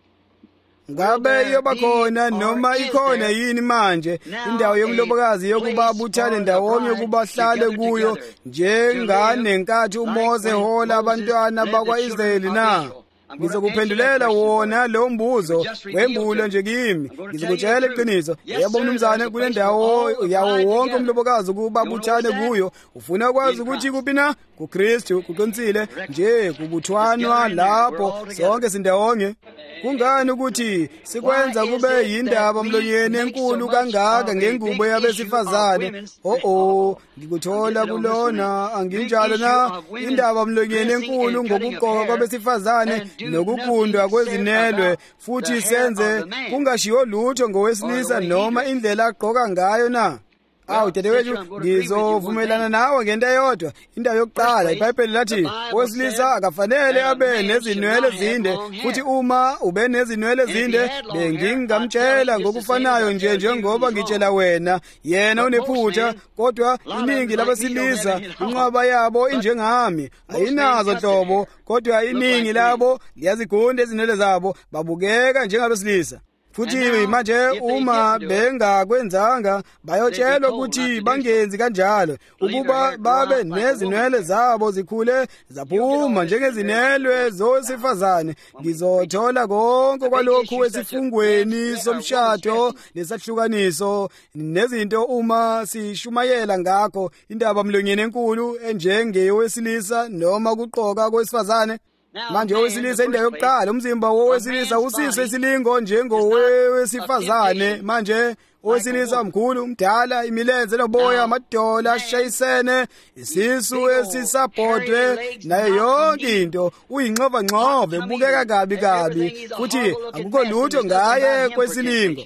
[SPEAKER 1] Ngabe iyoba khona noma ikhona yini manje indawo yomlobokazi yokuba buthane ndawonye ukuba hlale kuyo njenganenkathi uMose hola abantwana bakwa-Israyeli na? Ngizokuphendulela wona lo mbuzo wembulo nje kimi. Ngizokutshela iqiniso, yebo mnumzane, kule ndawo yawo wonke umlobokazi ukuba buthane kuyo. Ufuna ukwazi ukuthi kuphi na? KuKristu kuqinisile nje kubuthwanwa lapho sonke sindawonye. Kungani ukuthi sikwenza kube yindaba mlonyeni enkulu kangaka ngengubo yabesifazane? Oh oh, ngikuthola kulona, anginjalo na? Indaba mlonyeni enkulu ngokugqoka kwabesifazane nokugundwa kwezinelwe, futhi senze kungashiwo lutho ngowesilisa noma indlela agqoka ngayo na? Awu dadewethu, ngizovumelana nawe ngento eyodwa. Indawo yokuqala iBhayibheli lathi owesilisa akafanele abe nezinwele zinde, futhi uma ube nezinwele zinde bengingamtshela ngokufanayo nje njengoba ngitshela wena. Yena unephutha, kodwa iningi labesilisa inqwaba yabo injengami, ayinazo nhlobo, kodwa iningi labo liyazigunda izinwele zabo, babukeka njengabesilisa. Futhi manje uma bengakwenzanga bayotshelwa ukuthi bangenzi kanjalo, ukuba babe nezinwele zabo zikhule zaphuma njengezinwele zowesifazane. Ngizothola konke kwalokhu esifungweni somshado lesahlukaniso nezinto uma sishumayela ngakho indaba mlonyeni enkulu enjengeyowesilisa noma ukuqoka kwesifazane. Manje owesilisa indawo yokuqala, umzimba wowesilisa usise isilingo njengowesifazane. Manje owesilisa omkhulu, mdala, imilenze noboya, amadola ashayisene, isisu esisabhodwe nayo yonke into, uyinxova nxova, ebukeka kabi kabi, futhi akukho lutho ngaye kwesilingo.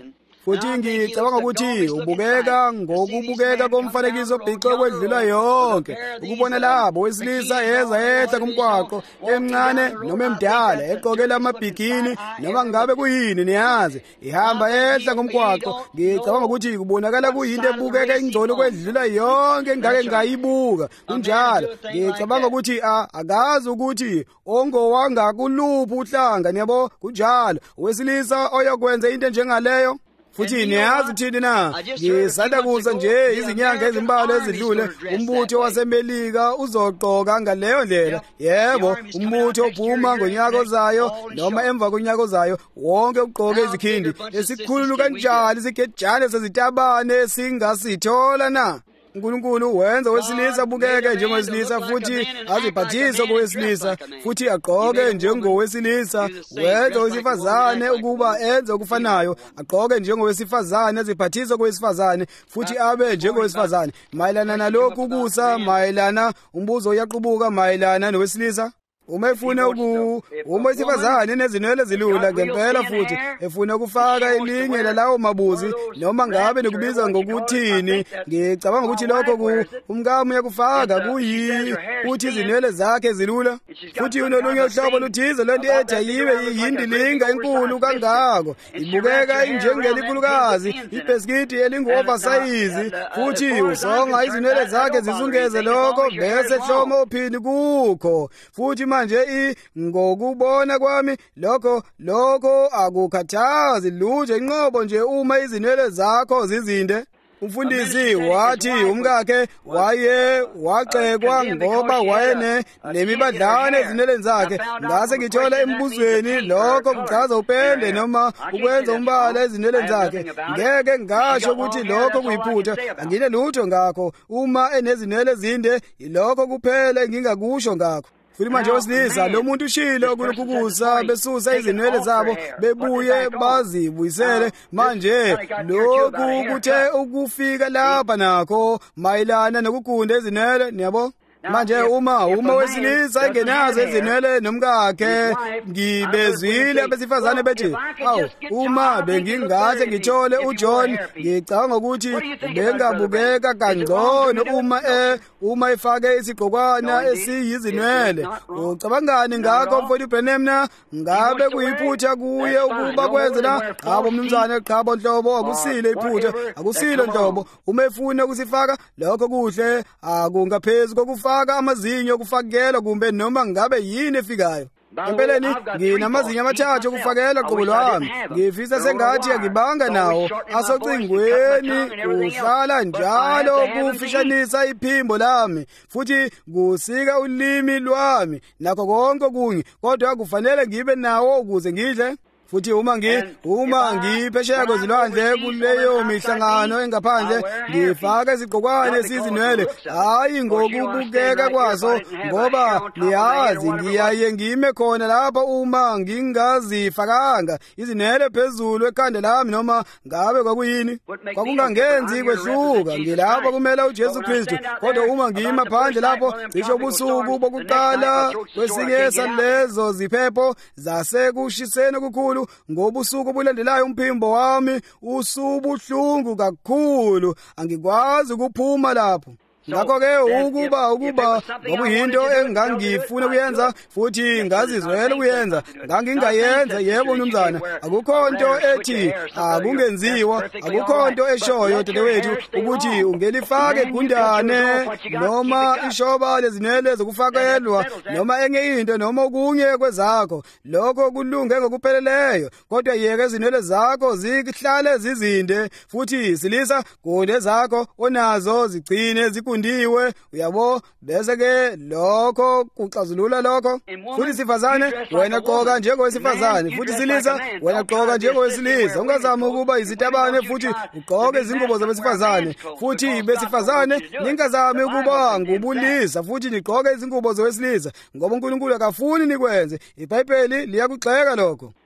[SPEAKER 1] futhi ngicabanga ukuthi ubukeka ngokubukeka komfanekiso bhixe kwedlula yonke ukubona labo wesilisa eza yehla kumgwaqo emncane noma emdala eqokela amabhikini noma ngabe kuyini niyazi ihamba yehla ngomgwaqo. Ngicabanga ukuthi kubonakala kuyinto ebukeka ingcono kwedlula yonke engake ngayibuka. Kunjalo ngicabanga ukuthi akazi ukuthi ongowanga kuluphi uhlanga niyabo. Kunjalo wesilisa oyokwenza into njengaleyo. Futhi niyazi thini na, ngisanda kuza nje izinyanga ezimbalwa ezidlule umbutho waseMelika uzoqoka ngaleyo ndlela. Yebo, umbutho ophuma ngonyaka ozayo noma emva konyaka ozayo wonke uqoke izikhindi esikhulu kanjalo isigejane sezitabane singasithola na. uNkulunkulu wenza wesilisa abukeke njengowesilisa futhi aziphathise kowesilisa futhi agqoke njengowesilisa. Wenza owesifazane ukuba enze okufanayo, agqoke njengowesifazane aziphathise kowesifazane futhi abe njengowesifazane. Mayelana nalokhu kusa, mayelana umbuzo uyaqubuka mayelana nowesilisa. Uma efuna uku uma isifazane nezinwele zilula ngempela futhi efuna ukufaka elinye lalawo mabuzi noma ngabe nikubiza ngokuthini, ngicabanga ukuthi lokho ku umkami yakufaka kuyi uthi izinwele zakhe zilula futhi unolunye uhlobo luthize lento ethi yibe yindilinga enkulu kangako, ibukeka injengelikhulukazi, ibheskithi elingu-oversize futhi usonga izinwele zakhe zizungeze lokho bese hlomo ophini kukho futhi manje i ngokubona kwami lokho lokho akukhathazi lutho inqobo nje uma izinwele zakho zizinde. Umfundisi wathi umkakhe waye waxekwa ngoba wayene nemibadlane ezinweleni zakhe. Ngase ngithola embuzweni lokho kuchaza upende noma ukwenza umbala ezinweleni zakhe. Ngeke ngasho ukuthi lokho kuyiphutha, angine lutho ngakho. Uma enezinwele ezinde ilokho kuphela engingakusho ngakho. Futhi manje wesilisa lo muntu ushilo ukulukukusa besusa izinwele zabo bebuye bazibuyisele. Manje lokhu kuthe ukufika lapha nakho mayelana nokugunda izinwele niyabo. Manje uma uma wesilisa engenazo izinwele nomkakhe ngibezwile abesifazane bethi awu uma bengingaze ngithole uJohn ngicabanga ukuthi bengabukeka kangcono uma e uma ifake isigqokwana esiyizinwele. Ucabangani ngakho mfowethu Branham na ngabe kuyiphutha kuye ukuba kwenze la qhabo mnumzane qhabo nhlobo akusile iphutha akusilo nhlobo uma efuna ukusifaka lokho kuhle akungaphezulu kokufa amazinyo okufakela kumbe noma ngabe yini efikayo. Empeleni nginamazinyo amathathu okufakela qobo lwami, ngifisa sengathi ngibanga nawo asocingweni uhlala njalo kufishanisa iphimbo lami futhi kusika ulimi lwami nakho konke kunye, kodwa kufanele ngibe nawo ukuze ngidle. Futhi uma ngi uma ngiphesheya kwezilwandle kuleyo mihlangano engaphandle ngifaka izigqokwane esizinwele, hayi ngokubukeka kwazo ngoba niyazi ngiyaye ngime khona lapha uma ngingazifakanga izinwele phezulu ekhanda lami noma ngabe kwakuyini kwakungangenzi kwehluka. Ngilapha kumela uJesu Kristu, kodwa uma ngima phandle lapho cishe ubusuku bokuqala kwesinye salezo ziphepho zasekushiseni kukhulu ngobusuku obulandelayo umphimbo wami usubuhlungu kakhulu, angikwazi ukuphuma lapho. Ngakho-ke ukuba ukuba ngokuyinto engangifuna kuyenza futhi ngazizwela ukuyenza ngangingayenza. Yebo mnumzana, akukho nto ethi akungenziwa, akukho nto eshoyo dadewethu ukuthi ungelifake igundane noma ishoba lezinwele zokufakelwa noma enye into noma okunye kwezakho. Lokho kulunge ngokupheleleyo, kodwa yeke izinwele zakho zihlale zizinde futhi silisa kunde zakho onazo zigcine ziku ndiwe uyabo. Bese ke lokho kuxazulula lokho. Futhi sifazane wena qoka njengowesifazane futhi silisa wena qoka njengowesilisa. Ungazami ukuba izitabane futhi ugqoke izingubo zabesifazane futhi besifazane ningazami ukuba ngubulisa futhi nigqoke izingubo zowesilisa ngoba uNkulunkulu akafuni nikwenze. iBhayibheli liyakugxeka lokho.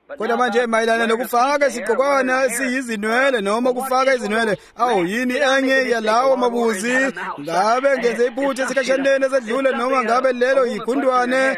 [SPEAKER 1] kodwa manje mayelana nokufaka isigqokwana esiyizinwele noma ukufaka izinwele, awu yini enye yalawo mabuzi? Ngabe ngenze iphutha esikhatshana esedlule noma ngabe lelo yigundwane?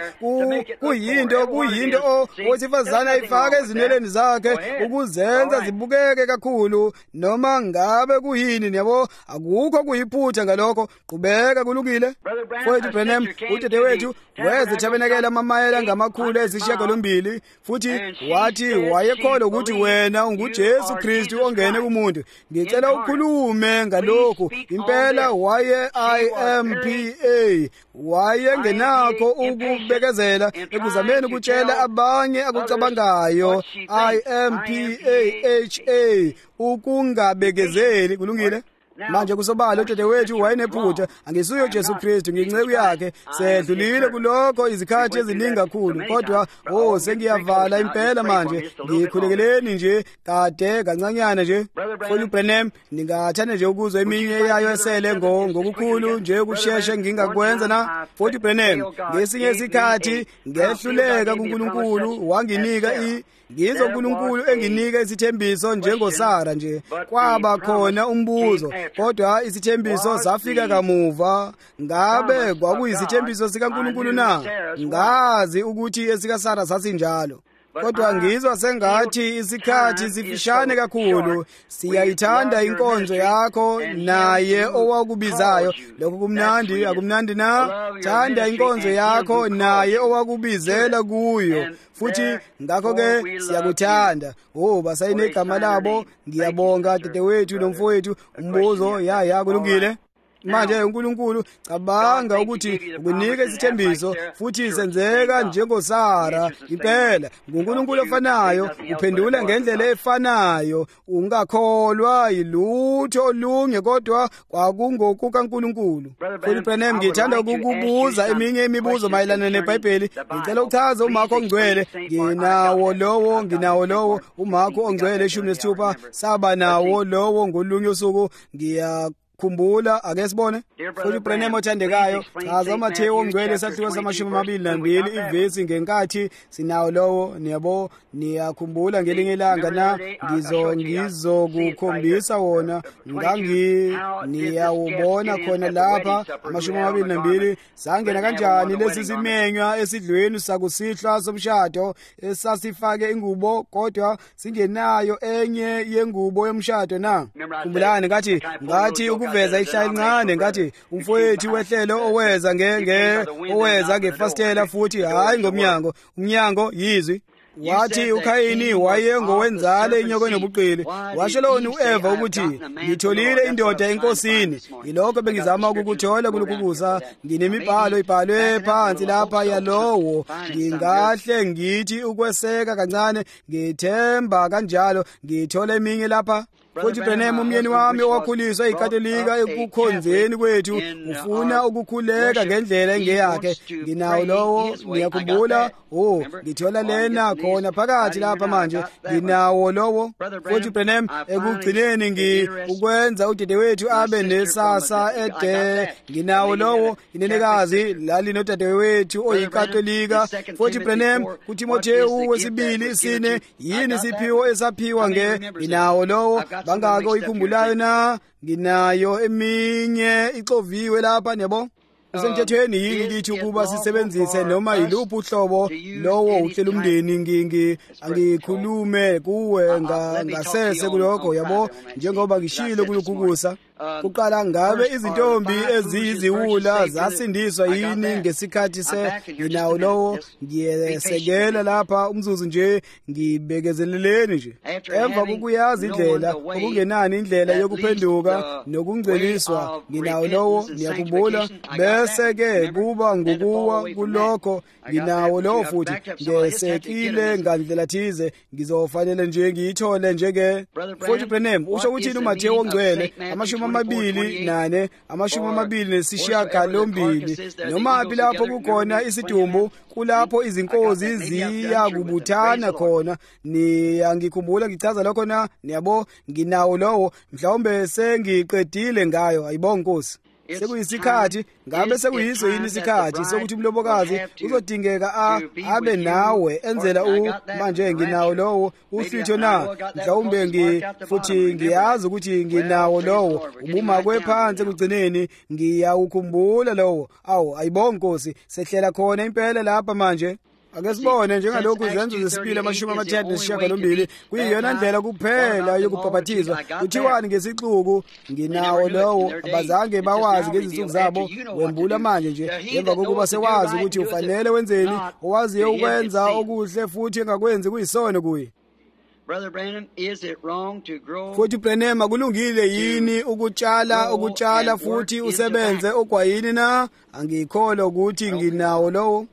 [SPEAKER 1] Kuyinto kuyinto owesifazane ayifake ezinweleni zakhe ukuzenza zibukeke kakhulu, noma ngabe kuyini? Niyabo, akukho kuyiphutha ngalokho. Qhubeka, kulungile. Mfowethu Branham, udadewethu weze tabenakela amamayela angamakhulu ezisishiyagalombili, futhi wathi wayekholwa ukuthi wena unguJesu Kristu ongene kumuntu. Ngicela ukhulume ngalokhu. Impela waye I M P A wayengenakho ukubekezela ekuzameni ukutshela abanye akucabangayo. I M P A H A, ukungabekezeli. Kulungile. Manje kusobala udadewethu wayenephutha, angisuyo Jesu Kristu, ngiyinceku yakhe. Sedlulile kulokho izikhathi eziningi kakhulu, kodwa oh sengiyavala impela manje. Ngikhulekeleni nje kade kancanyana nje. Mfowethu Branham, ningathanda nje ukuzwa eminye yayo esele ngokukhulu nje ukusheshe ngingakwenza na. Mfowethu Branham, ngesinye isikhathi ngehluleka kuNkulunkulu wanginika i Ngizo uNkulunkulu enginika isithembiso njengosara nje. Kwaba khona umbuzo, kodwa isithembiso safika kamuva. Ngabe kwakuyisithembiso sikaNkulunkulu na? Ngazi ukuthi esikaSara sasinjalo. Kodwa ngizwa sengathi isikhathi sifishane kakhulu. Siyayithanda inkonzo yakho naye owakubizayo. Lokho kumnandi, akumnandi na? Thanda inkonzo yakho naye owakubizela kuyo. Futhi ngakho ke siyakuthanda. Oh, basayine igama labo. Ngiyabonga dadewethu nomfowethu. Umbuzo ya ya kulungile. Manje uNkulunkulu cabanga ukuthi ukunika isithembiso futhi senzeka njengosara. Impela nguNkulunkulu ofanayo, uphendula ngendlela efanayo. Ungakholwa yilutho olunye kodwa kwakungokukaNkulunkulu. Mfowethu Branham, ngithanda ukukubuza eminye imibuzo mayelana neBhayibheli. Ngicela uchaze uMakho ongcwele. Nginawo lowo, nginawo lowo uMakho ongcwele ishumi nesithupha. Saba nawo lowo ngolunye usuku. Ngiya Khumbula, ake sibone. Futhi Branham othandekayo, chaza uMathewu ongcwele isahluko samashumi amabili nambili ivesi ngenkathi sinawo lowo. Niyabo, niyakhumbula ngelinye ilanga na ngizo ngizokukhombisa wona. Ngangi niyawubona khona lapha amashumi amabili nambili. Sangena kanjani lesi simenywa esidlweni sakusihla somshado esasifake ingubo kodwa singenayo enye yengubo yomshado na? Khumbulani ngathi ngathi ukuveza ihlaya elincane ngathi umfowethu wehlelo oweza ngenge oweza ngefastela futhi hayi ngomnyango. Umnyango yizwi. Wathi uKhayini wayengowenzalo inyoko enobuqili. Washelona uEva ukuthi ngitholile indoda enkosini. Yilokho bengizama ukukuthola kulukhubuza. Nginemibhalo ibhalwe phansi lapha yalowo. Ngingahle ngithi ukweseka kancane, ngithemba kanjalo ngithola eminye lapha. Futhi Branham, umyeni wami owakhuliswa iKatolika ekukhonzeni kwethu, ufuna ukukhuleka ngendlela engeyakhe. Nginawo lowo, ngiyakhumbula. Oh, ngithola lena khona phakathi lapha manje. Nginawo lowo. Futhi Branham, ekugcineni ngi ukwenza udadewethu abe nesasa ede. Nginawo lowo, inenekazi lali nodadewethu oyiKatolika. Futhi Branham, kuTimothewu wesibili sine, yini siphiwo esaphiwa nge. Nginawo lowo. Bangaka oyikhumbulayo na? Nginayo eminye ixoviwe lapha niyabo. Usemthethweni yini lithi ukuba sisebenzise noma yiluphi uhlobo lowo uhlela umndeni? Ngingi angikhulume kuwe ngasese kulokho yabo, njengoba ngishilo kulukhukusa. Kuqala, ngabe izintombi eziyiziwula zasindiswa yini ngesikhathi se nginawo lowo? Ngiyesekela lapha umzuzu nje, ngibekezeleleni nje. Emva kokuyazi indlela okungenani indlela yokuphenduka nokungceliswa, nginawo lowo. Niyakhumbula? Bese ke kuba ngukuwa kulokho. Nginawo lowo futhi ngesekile ngandlela thize. Ngizofanele nje ngiyithole njeke. Futhi Branham, usho ukuthi uMathewu ongcwele amashumi amabili nane amashumi amabili nesishiyagalombili. Noma lapho kukhona isidumbu, kulapho izinkozi ziyakubuthana khona. Niyangikhumbula ngichaza lokho na? Niyabo, nginawo lowo. Mhlawumbe sengiqedile ngayo. Ayibonga Nkosi. sekuyisikhathi, ngabe sekuyiso yini isikhathi sokuthi umlobokazi uzodingeka abe nawe enzela u manje nginawo lowo uhlitho na mhlawumbe ngi futhi ngiyazi ukuthi nginawo lowo ubuma kwephansi kugcineni ngiyawukhumbula lowo. Awu ayibonge Nkosi, sehlela khona impela lapha manje. Ake sibone njengalokhu izenzo zesibili amashumi amathathu nesishiyagalombili kuyiyona ndlela kuphela yokubhabhathizwa. Kuthiwani ngesixuku nginawo lowo abazange bawazi ngezinsuku zabo wembula manje nje emva kokuba sewazi ukuthi ufanele wenzeni, owaziyo ukwenza okuhle futhi engakwenzi kuyisono kuye. Futhi Branham, kulungile yini ukutshala ukutshala futhi usebenze ogwayini na? Angikholwa ukuthi nginawo lowo.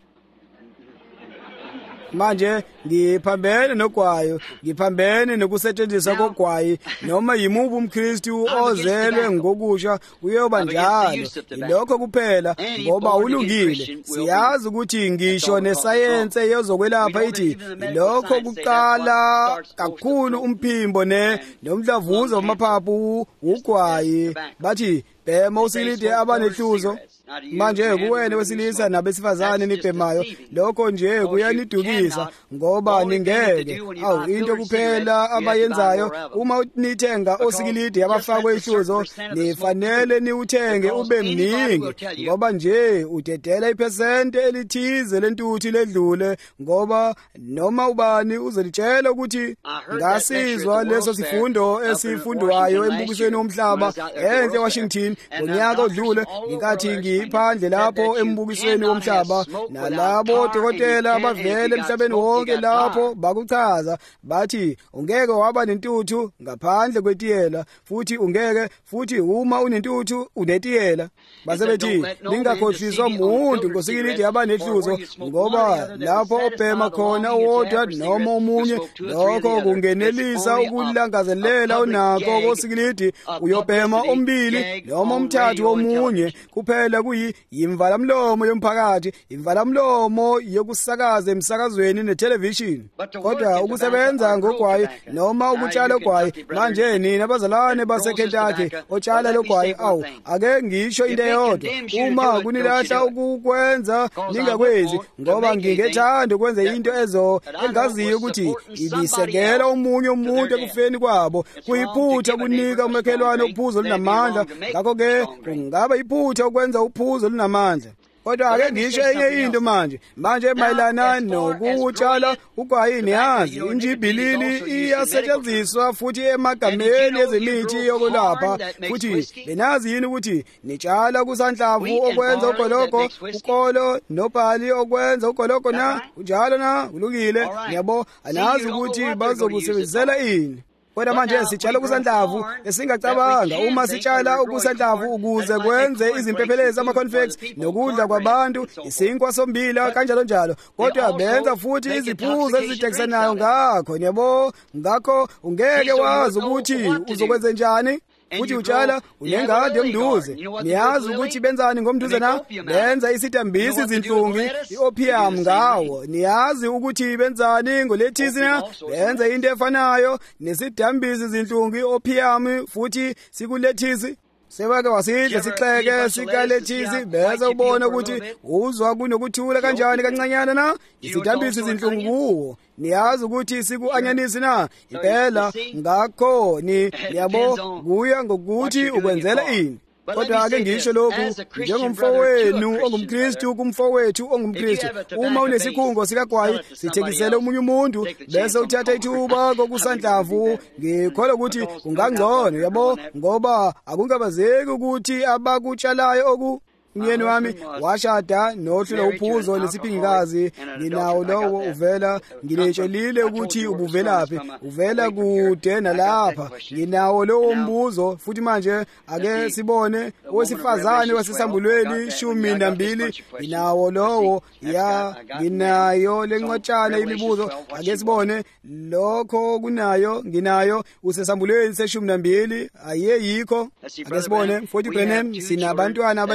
[SPEAKER 1] Manje ngiphambene nogwayo, ngiphambene nokusetshenziswa kogwayi, noma yimubu umKristu ozelwe ngokusha uyoba njalo. Ilokho kuphela ngoba ulungile. Siyazi ukuthi ngisho nesayense yezokwelapha ithi lokho kuqala kakhulu umphimbo ne nomdlavuza wamaphaphu ugwayi. Bathi bhema usilide abanehluzo. Manje kuwena wesilisa nabesifazane nibhemayo, lokho nje kuyanidukisa ngoba ningeke. Awu into kuphela abayenzayo uma nithenga osikilidi abafakwe ihluzo, nifanele niuthenge ube mningi ngoba nje udedela iphesente elithize lentuthi ledlule, ngoba noma ubani uzolitshela ukuthi ngasizwa leso sifundo esifundwayo embukisweni womhlaba enhle eWashington ngonyaka odlule ngikathi phandle lapho embukisweni womhlaba, nalabo dokotela abavele emhlabeni wonke lapho bakuchaza bathi ungeke waba nentuthu ngaphandle kwetiyela, futhi ungeke futhi uma unentuthu unetiyela. Base bethi ningakhohliswa umuntu ngosikilidi abanehluzo, ngoba lapho obhema khona owodwa noma omunye lokho kungenelisa ukulangazelela unakho kosikilidi, uyobhema ombili noma umthathu womunye kuphela. Kuyi imvalamlomo yomphakathi, imvalamlomo yokusakaza emsakazweni netelevision. Kodwa ukusebenza ngogwayi noma ukutshala ogwayi, manje nina abazalwane baseKentucky otshala logwayi, awu ake ngisho into eyodwa, uma kunilahla ukukwenza ningakwezi, ngoba ngingethanda ukwenza into ezo engaziyo ukuthi ibisekela omunye umuntu ekufeni kwabo. Kuyiphutha kunika umakhelwane uphuzo lunamandla, ngakho-ke kungaba iphutha ukwenza uphuzo lunamandla. Kodwa ake ngisho enye into manje manje mayelana nokutshala ugwayini. Yazi injibilili iyasetshenziswa futhi emagameni ezemithi yokulapha. Futhi benazi yini ukuthi nitshala kusanhlamvu okwenza ugoloko, ukolo nobhali okwenza ugoloko na unjalo na ulungile? Ngiyabo anazi ukuthi bazokusebenzisela ini. Kodwa manje sitshala kusanhlamvu esingacabanga uma sitshala ukusanhlamvu ukuze kwenze izimpephelezi ama-confects nokudla kwabantu, isinkwa sombila kanjalo njalo. Kodwa benza futhi iziphuzo ezitekisanayo ngakho, yabo ngakho ungeke wazi ukuthi uzokwenza njani. Futhi utshala unengadi emduze, niyazi ukuthi benzani ngomduze na? Benza isitambisi izinhlungi i-opium ngawo. Niyazi ukuthi benzani ngolethisi na? Benza into efanayo nesitambisi izinhlungi i-opium futhi sikulethisi. Sebake wasidla sixeke sikalethisi bese ubona ukuthi uzwa kunokuthula kanjani kancanyana na? Isitambisi izinhlungu kuwo. Niyazi ukuthi siku-anyanisi na? Impela ngakho ni yabo kuya ngokuthi ukwenzela ini. Kodwa ake ngisho lokhu njengomfowenu ongumKristu kumfowethu ongumKristu, uma unesikhungo sikagwayi sithekisele omunye umuntu bese uthatha ithuba kokusanhlamvu, ngikholwa ukuthi kungangcono yabo, ngoba akungabazeki ukuthi abakutshalayo oku. Umyeni wami washada nohlelo uphuzo lesiphingikazi, nginawo lowo uvela, ngiletshelile ukuthi ubuvelaphi, uvela kude nalapha. Nginawo lowo mbuzo futhi manje ake sibone owesifazane wasesambulweni shumi nambili, nginawo lowo ya nginayo lencwatshana imibuzo, ake sibone lokho kunayo nginayo usesambulweni seshumi nambili, ayeyikho. Ake sibone futhi Branham sinabantwana ababili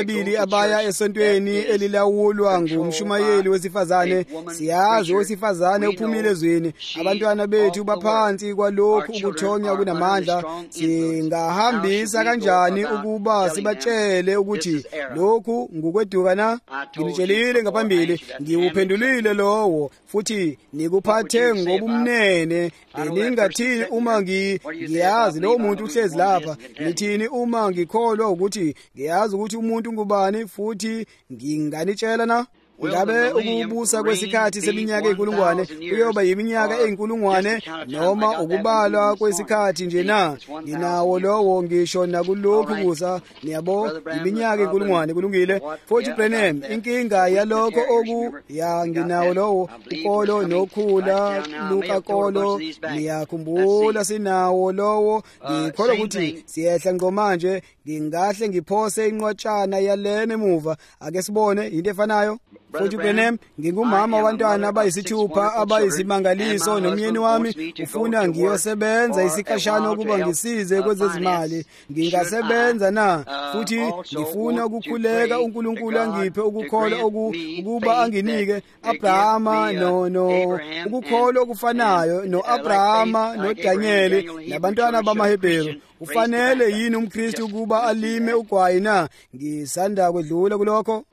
[SPEAKER 1] abaya esontweni elilawulwa ngumshumayeli wesifazane, siyazi owesifazane uphumile ezweni. Abantwana bethu baphansi kwalokhu ukuthonya kunamandla. Singahambisa kanjani ukuba sibatshele ukuthi lokhu ngukweduka na? Nginitshelile ngaphambili, ngiwuphendulile lowo, futhi nikuphathe ngobumnene. Beningathini uma ngiyazi lowo muntu uhlezi lapha? Ngithini uma ngikholwa ukuthi ngiyazi ukuthi umuntu ngubani, futhi nginganitshela na? Ngabe ukubusa kwesikhathi seminyaka eyinkulungwane kuyoba yiminyaka eyinkulungwane noma ukubalwa kwesikhathi nje na? Nginawo lowo, ngisho nakulokhu kusa, niyabo, iminyaka eyinkulungwane kulungile. Futhi Branham, inkinga yalokho oku ya nginawo lowo, ukolo nokhula Luka kolo, niyakhumbula sinawo lowo. Ngikholwa ukuthi siyehla ngqo manje, ngingahle ngiphose inqwatshana yalena emuva. Ake sibone into efanayo. Futhi Branham, ngingumama wabantwana abayisithupha abayisimangaliso, nomyeni wami ufuna ngiyosebenza isikhashana ukuba ngisize kwezezimali. Ngingasebenza na? Futhi ngifuna ukukhuleka uNkulunkulu angiphe ukukholwa ukuba anginike Abrahama no no ukukholwa okufanayo no-Abrahama noDaniel nabantwana bamaHebheru. Ufanele yini umKristu ukuba alime ugwayi na? Ngisanda kwedlula kulokho.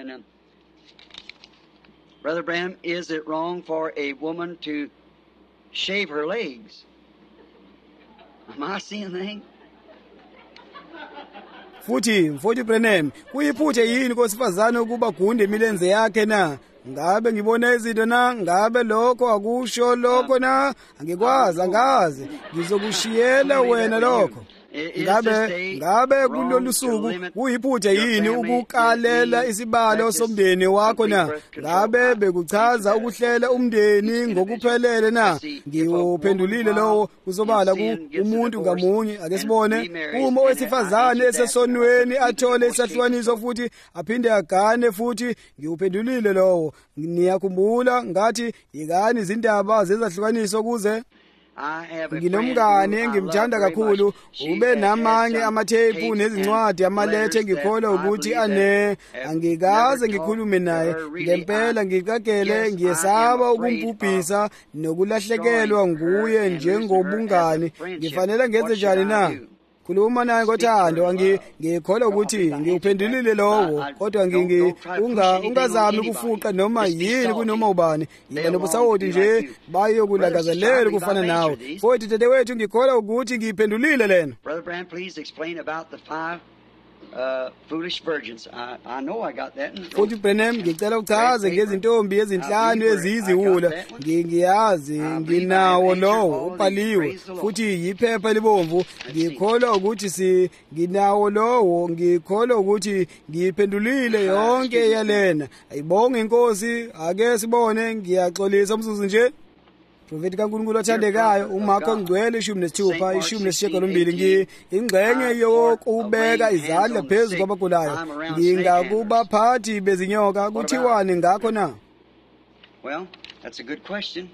[SPEAKER 2] Brother Branham, is it wrong for a woman to shave her legs? Am I seeing things?
[SPEAKER 1] Futhi mfowethu Branham, kuyiphuthe yini kosifazane ukuba gunde imilenze yakhe na? Ngabe ngibona izinto na? Ngabe lokho akusho lokho na? Angikwazi, angazi. Ngizokushiyela wena lokho. Ngabe ngabe kulolu suku kuyiphuthe yini ukukalela isibalo somndeni wakho na? Ngabe bekuchaza ukuhlela umndeni ngokuphelele na? Ngiwuphendulile lowo, kusobala ku umuntu ngamunye. Ake sibone, uma owesifazane esesonweni athole isahlukaniso futhi aphinde agane, futhi ngiwuphendulile lowo. Niyakhumbula ngathi yikani izindaba zezahlukaniso kuze nginomngane engimthanda kakhulu, ube namanye amathephu nezincwadi amalethe engikholwa ukuthi ane angikaze ngikhulume naye. Ngempela ngikagele ngiyesaba ukumbhubhisa nokulahlekelwa nguye njengobungane. Ngifanele ngenze njani na? Khuluma naye ngothando. Ngikholwa ukuthi ngiwuphendulile lowo, kodwa ngingi unga ungazami ukufuqa noma yini kunoma ubani. Yiba nobusawoti nje bayokulakazelela kufana nawe. Futhi dadewethu, ngikholwa ukuthi ngiyiphendulile lena.
[SPEAKER 2] Brother Branham, please explain about the five Uh, foolish virgins. I, I know I got that.
[SPEAKER 1] Futhi Branham, ngicela uchaze ngezintombi ezinhlanu eziyiziwula. Ngiyazi, nginawo lowo ubhaliwe, futhi yiphepha libomvu. Ngikholwa ukuthi si nginawo lowo, ngikholwa ukuthi ngiyiphendulile yonke yalena. Ayibonge Inkosi. Ake sibone, ngiyaxolisa umzuzu nje. Profeti kaNkulunkulu othandekayo, uMakho ngcwele ishumi nesithupha ishumi nesishiyagalombili, ingxenye yokubeka izandla phezu kwabagulayo. Ngingakubaphathi bezinyoka, kuthiwani ngakho na?
[SPEAKER 2] Well, that's a good question.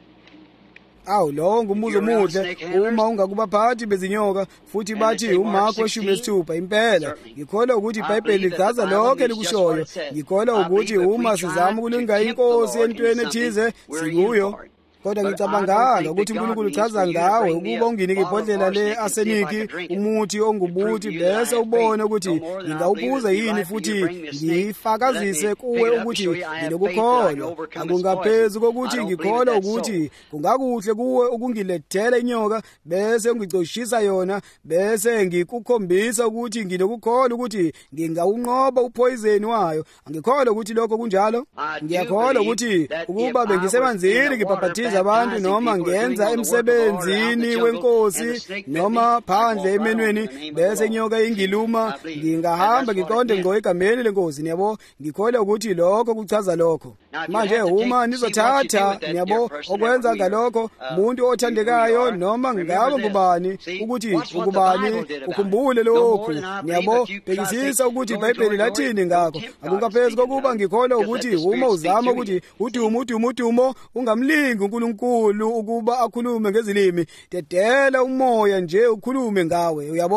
[SPEAKER 1] Awu, lowo ngumbuzo omuhle. Uma ungakubaphathi bezinyoka, futhi bathi uMakho ishumi nesithupha, impela ngikholwa ukuthi iBhayibheli lichaza lokho elikushoyo. Ngikholwa ukuthi uma sizama ukulinga Inkosi entweni ethize, sikuyo. Kodwa ngicabanganga ukuthi uNkulunkulu uchaza ngawe ukuba unginike ibhodlela le-aseniki, umuthi ongubuthi, bese ubone ukuthi ngingawuphuza yini futhi ngifakazise kuwe ukuthi nginokukholwa. Akungaphezu kokuthi ngikholwa ukuthi kungakuhle kuwe ukungilethela inyoka, bese ungicoshisa yona, bese ngikukhombisa ukuthi nginokukholwa ukuthi ngingawunqoba uphoyizeni wayo. Angikholwa ukuthi lokho kunjalo. Ngiyakholwa ukuthi ukuba bengisemanzini ngibhaphathiza abantu noma ngenza emsebenzini wenkosi noma phandle emenweni, bese inyoka ingiluma, ngingahamba ngiqonde ngqo egameni lenkosi. Niyabo, ngikholwa ukuthi lokho kuchaza lokho. Manje uma nizothatha, niyabo, okwenza ngalokho umuntu othandekayo noma ngabe ngubani, ukuthi ukubani ukhumbule lokho. Niyabo, bekisisa ukuthi iBhayibheli lathini ngakho. Akungaphezu kokuba ngikholwa ukuthi uma uzama ukuthi udumo udumo udumo ungamlingi uNkulunkulu ukuba akhulume ngezilimi, dedela umoya nje ukhulume ngawe. Uyabo,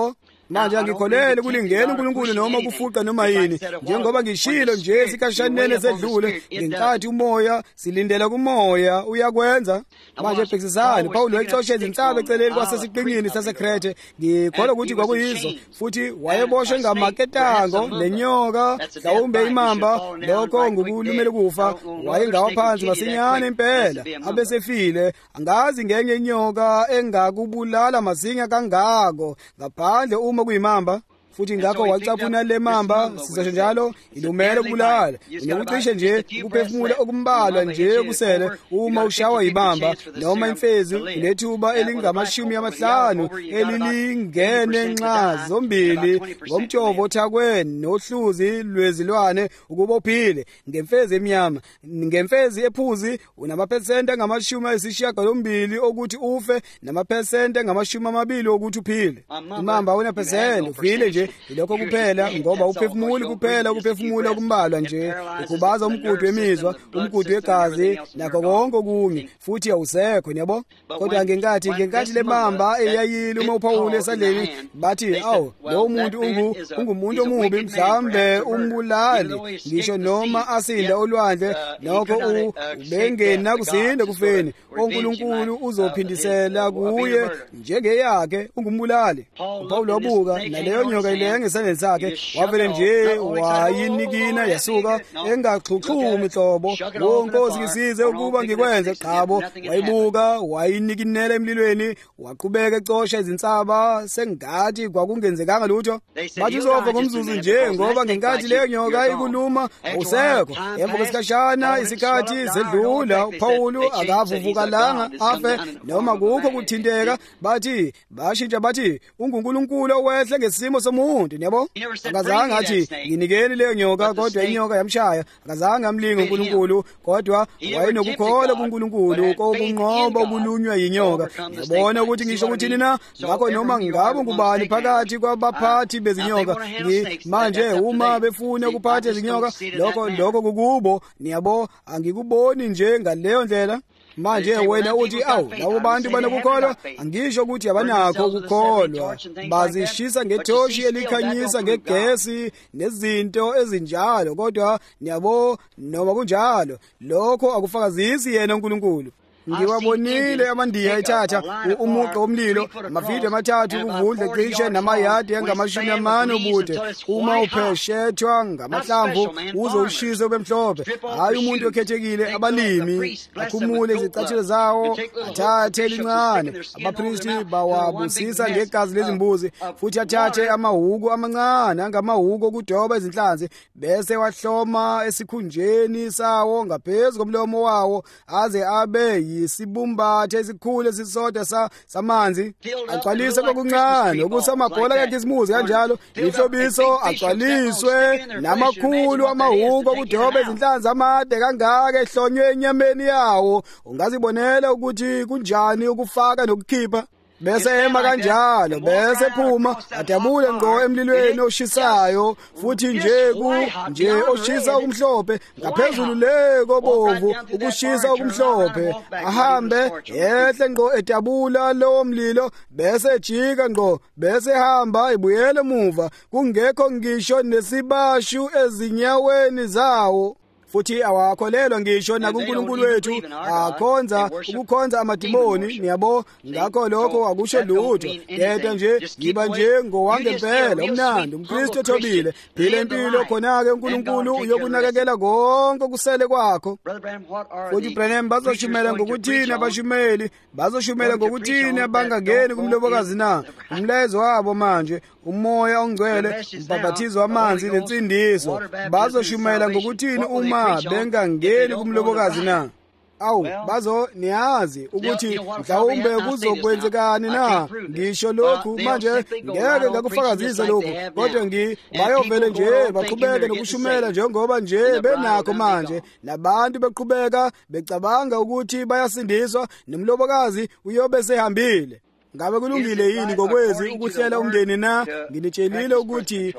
[SPEAKER 1] manje angikholele kulingena uNkulunkulu noma kufuqa noma yini, njengoba ngishilo nje sikashanene sedlule ngenkathi umoya silindela kumoya uyakwenza. Manje ebhekisisani Pawulo wayexosha izinsaba eceleni kwasesiqingini saseKrethe, ngikholwa ukuthi kwakuyizo, futhi wayeboshwe ngamaketango nenyoka, mhlawumbe imamba, lokho ngokulumele kufa, wayengawa phansi masinyane impela abesefile. Angazi ngenye inyoka engakubulala masinya kangako ngaphandle uma kuyimamba, futhi ngakho wacaphuna le mamba sizasho njalo ilumele ukubulala, nokucishe nje ukuphefumula okumbalwa nje kusele uma ushawa ibamba noma imfezi lethuba elingamashumi amahlanu elilingene nxa zombili ngomjovo othakweni nohluzi lwezilwane ukuba uphile. Ngemfezi emnyama, ngemfezi ephuzi unamaphesente ngamashumi ayisishiyagalombili okuthi ufe, namaphesente ngamashumi amabili okuthi uphile. Imamba unaphesente ufile nje ilokho kuphela, ngoba uphefumuli kuphela, ukuphefumula kumbalwa nje, ukubaza umgudu wemizwa, umgudu wegazi nakho konke okunye, futhi awusekho, yabo. Kodwa ngenkathi ngenkathi le mamba eyayile uma uPawulo esandleni, bathi awu lo muntu ungu ungumuntu omubi, mhlambe umbulali, ngisho noma asinda olwandle nokho ubengena kusinda kufeni, uNkulunkulu uzophindisela kuye njengeyakhe, ungumbulali. uPawulo wabuka naleyo nyoka ile ngesandleni sakhe, wavele nje wayinikina yasuka engaxhuxhumi hlobo. Wo Nkosi ngisize ukuba ngikwenze, qhabo wayibuka wayinikinela emlilweni, waqhubeka ecosha izinsaba sengathi kwakungenzekanga lutho. Bathi uzofa ngomzuzu nje, ngoba ngenkathi leyo nyoka ikuluma awusekho. Emva kwesikashana isikhathi sedlula, uPawulo akavuvuka langa afe noma kukho kuthinteka. Bathi bashintsha bathi unguNkulunkulu owehle ngesimo somuntu, yabo. Akazange athi nginikeli leyo nyoka, kodwa inyoka yamshaya. Akazange amlinga uNkulunkulu, kodwa wayenokukholwa kuNkulunkulu kokunqoba ukulunywa yinyoka. Yabona ukuthi ngisho ukuthini na, ngakho noma ngabe ngubani phakathi kwabaphathi bezinyoka manje uma befuna ukuphatha izinyoka, lokho lokho kukubo, niyabo. Angikuboni nje ngaleyo ndlela. Manje wena uthi awu labo bantu banokukholwa, angisho ukuthi abanakho ukukholwa, bazishisa ngethoshi elikhanyisa ngegesi nezinto ezinjalo, kodwa niyabo noma kunjalo lokho akufakazisi yena uNkulunkulu. Ngiwabonile amandiya ethatha umuqa womlilo, amavidiyo amathathu ukuvundla cishe namayadi angamashumi amane ubude. Uma upheshethwa ngamahlamvu uzowushisa ube mhlophe. Hayi umuntu okhethekile, abalimi akhumule izicathulo zawo, athathe elincane. Abapristi bawabusisa ngegazi lezimbuzi, futhi athathe amahuku amancane angamahuku okudoba izinhlanzi, bese wahloma esikhunjeni sawo ngaphezu komlomo wawo aze abe yisibumbathe esikhulu esisodwa sa samanzi. Agcwalise kokuncane okusamabhola kakhisimuzi kanjalo, ihlobiso agcwaliswe namakhulu amahuku okudoba izinhlanzi amade kangaka ehlonywe enyameni yawo. Ungazibonela ukuthi kunjani ukufaka nokukhipha. Bese ema kanjalo, bese phuma adabule ngqo emlilweni oshisayo, futhi nje ku nje oshisa okumhlophe ngaphezulu le kobomvu, ukushisa okumhlophe. Ahambe ehle ngqo edabula lo mlilo, bese ejika ngqo, bese hamba ibuyele emuva, kungekho ngisho nesibashu ezinyaweni zawo. Futhi awakholelwa ngisho nakuNkulunkulu wethu, akhonza ukukhonza amadimoni, niyabo. Ngakho lokho akusho lutho, khetha nje yiba nje ngowangempela, umnandi, umKristu othobile, phila impilo khona-ke uNkulunkulu uyokunakekela konke kusele kwakho. Futhi uBranham bazoshumela ngokuthini abashumeli, bazoshumela ngokuthini abangangeni kumlobokazi na. Umlezo wabo manje umoya ongcwele, umbhaphathizo wamanzi lensindiso. Bazoshumela ngokuthini uma bengangeni kumlobokazi na? Awu bazo niyazi ukuthi mhlawumbe kuzokwenzekani na. Ngisho lokhu manje ngeke ngakufakazisa lokhu, kodwa ngi bayovele nje baqhubeke nokushumela njengoba nje benakho manje, nabantu beqhubeka becabanga ukuthi bayasindiswa, nomlobokazi uyobe sehambile. Ngabe kulungile yini ngokwezi ukuhlela umndeni na? Nginitshelile ukuthi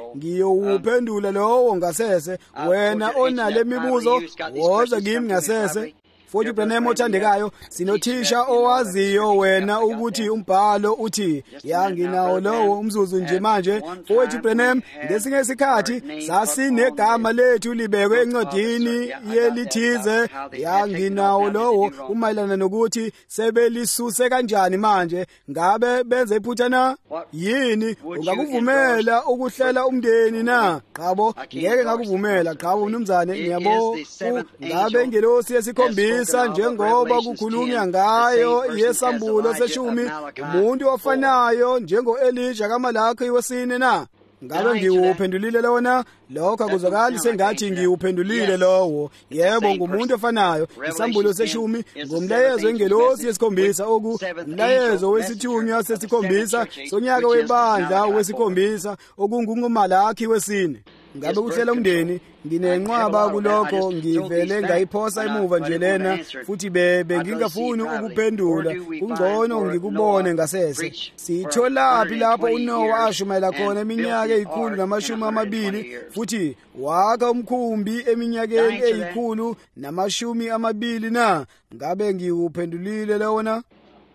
[SPEAKER 1] ngiyowuphendula lowo ngasese. Wena onale mibuzo woza kimi ngasese. Mfowethu Branham othandekayo, sinothisha owaziyo wena ukuthi umbhalo uthi yanginawo lowo umzuzu nje manje. Mfowethu Branham, ngesinye isikhathi sasinegama lethu libekwe encwadini yelithize yanginawo lowo umayelana nokuthi sebelisuse kanjani manje. Ngabe benze iphutha na? Yini ungakuvumela ukuhlela umndeni na? Qabo, ngeke ngakuvumela. Qabo mnumzane, ngiyabo ngabe ingelosi yesikhombisa njengoba kukhulunywa ngayo yesambulo seshumi umuntu ofanayo njengo Elijah kaMalaki wesine na? Ngabe ngiwuphendulile lona? Lokho akuzwakali sengathi ngiwuphendulile lowo. Yebo, ngumuntu ofanayo. Isambulo seshumi ngomlayezo wengelosi yesikhombisa, oku umlayezo wesithunywa sesikhombisa sonyaka webandla wesikhombisa okunguMalaki wesine. Ngabe uhlela umndeni, nginenqwaba kulokho, ngivele ngayiphosa emuva nje lena futhi bebe ngingafuni ukuphendula. Kungcono ngikubone ngasese. Sitholaphi lapho uNoah ashumayela khona iminyaka eyikhulu namashumi amabili futhi wakha umkhumbi eminyakeni eyikhulu namashumi amabili na? Ngabe ngiwuphendulile lona?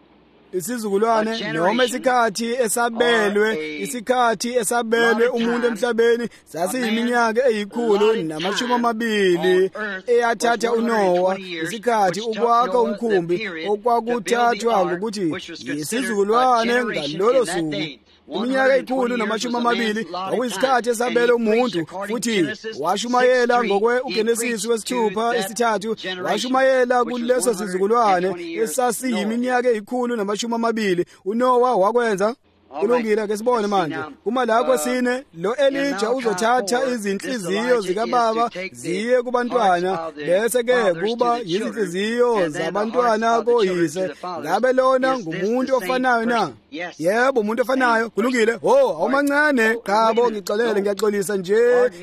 [SPEAKER 1] Isizukulwane noma isikhathi esabelwe isikhathi esabelwe umuntu emhlabeni sasiyiminyaka eyikhulu namashumi amabili eyathatha uNoah isikhathi ukwakha umkhumbi okwakuthathwa ngokuthi isizukulwane ngalolo suku. Iminyaka eyikhulu namashumi amabili kwakuyisikhathi esabelwe umuntu futhi washumayela ngokwe uGenesis wesithupha isithathu washumayela kuleso sizukulwane esasiyiminyaka eyikhulu namashumi amabili. uNoah wakwenza. Kulungile ke sibone manje. Uma la kwesine lo Elijah uzothatha izinhliziyo zikaBaba ziye kubantwana bese ke kuba izinhliziyo zabantwana koyise. Ngabe lona ngumuntu ofanayo na? Yebo, umuntu ofanayo. Kulungile. Oh, awumancane. Qabo ngixolele ngiyaxolisa nje.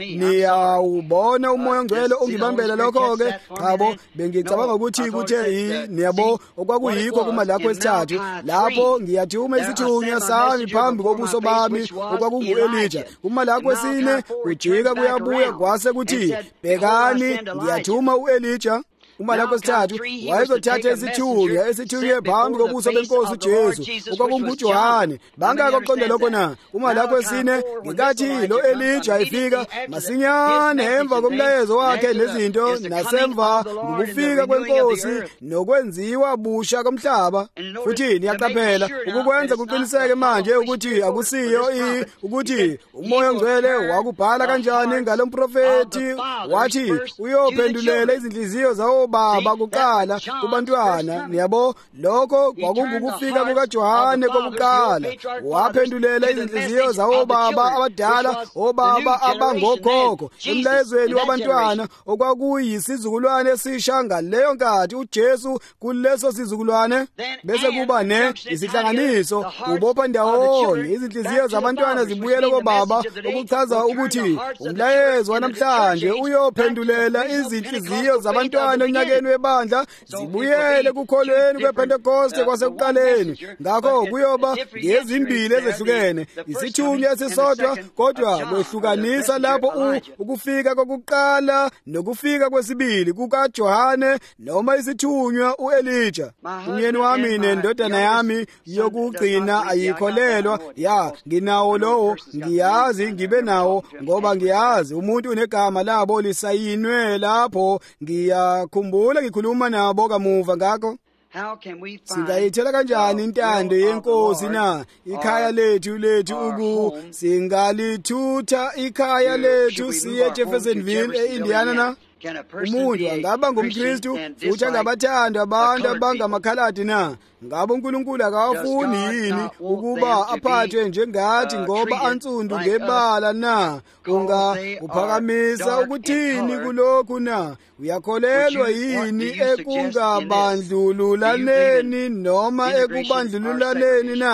[SPEAKER 1] Niyawubona umoya ongcwele ongibambela lokho ke. Qabo bengicabanga ukuthi kuthe niyabo okwakuyikho kuma lakho esithathu. Lapho ngiyathuma isithunywa sami phambi kobuso bami okwakungu Elijah. Uma la kwesine ujika kuyabuya kwase kuthi bekani ngiyathuma uElijah. Uma lapho sithathu wayezothatha isithunywa esithunywe phambi kobuso benkosi uJesu okwakunguJohane. Bangaqonde lokho na? Uma lapho sine ngikathi lo Elijah ifika masinyane emva komlayezo wakhe nezinto nasemva ngokufika kwenkosi nokwenziwa busha komhlaba. Futhi niyaqaphela ukukwenza kuqiniseke manje ukuthi akusiyo ukuthi umoya ongcwele wakubhala kanjani ngalomprofeti wathi uyophendulela izinhliziyo zawo baba kuqala kubantwana. Niyabo lokho kwakungukufika kukaJohane kokuqala. Waphendulela izinhliziyo zawo baba abadala obaba abangokhokho emlayezweni wabantwana okwakuyisizukulwane esisha ngaleyo nkathi uJesu kuleso sizukulwane. Bese kuba ne isihlanganiso ubopha ndawonye izinhliziyo zabantwana zibuyele kobaba okuchaza ukuthi umlayezo wanamhlanje uyophendulela izinhliziyo zabantwana onyakeni webandla zibuyele kukholweni kwePentecost kwasekuqaleni. Ngakho kuyoba ngezimbili ezehlukene, isithunywa esisodwa kodwa kwehlukanisa lapho ukufika kokuqala nokufika kwesibili kukaJohane noma isithunywa uElijah. Umyeni wami nendodana yami yokugcina ayikholelwa. Ya, nginawo lowo, ngiyazi ngibe nawo ngoba ngiyazi umuntu unegama labo lisayinwe lapho. Ngiyakhumbula ngikhuluma nabo kamuva ngakho. Singayithola kanjani intando yenkosi na? Ikhaya lethu lethu uku singalithatha ikhaya lethu siye Jeffersonville eIndiana na? Umuntu angaba ngumKristu futhi angabathanda abantu abangamakhaladi na? Ngabe uNkulunkulu akawafuni yini ukuba aphathwe njengathi ngoba ansundu ngebala na? Unga uphakamisa ukuthini kulokhu na? Uyakholelwa yini ekungabandlululaneni noma ekubandlululaneni na?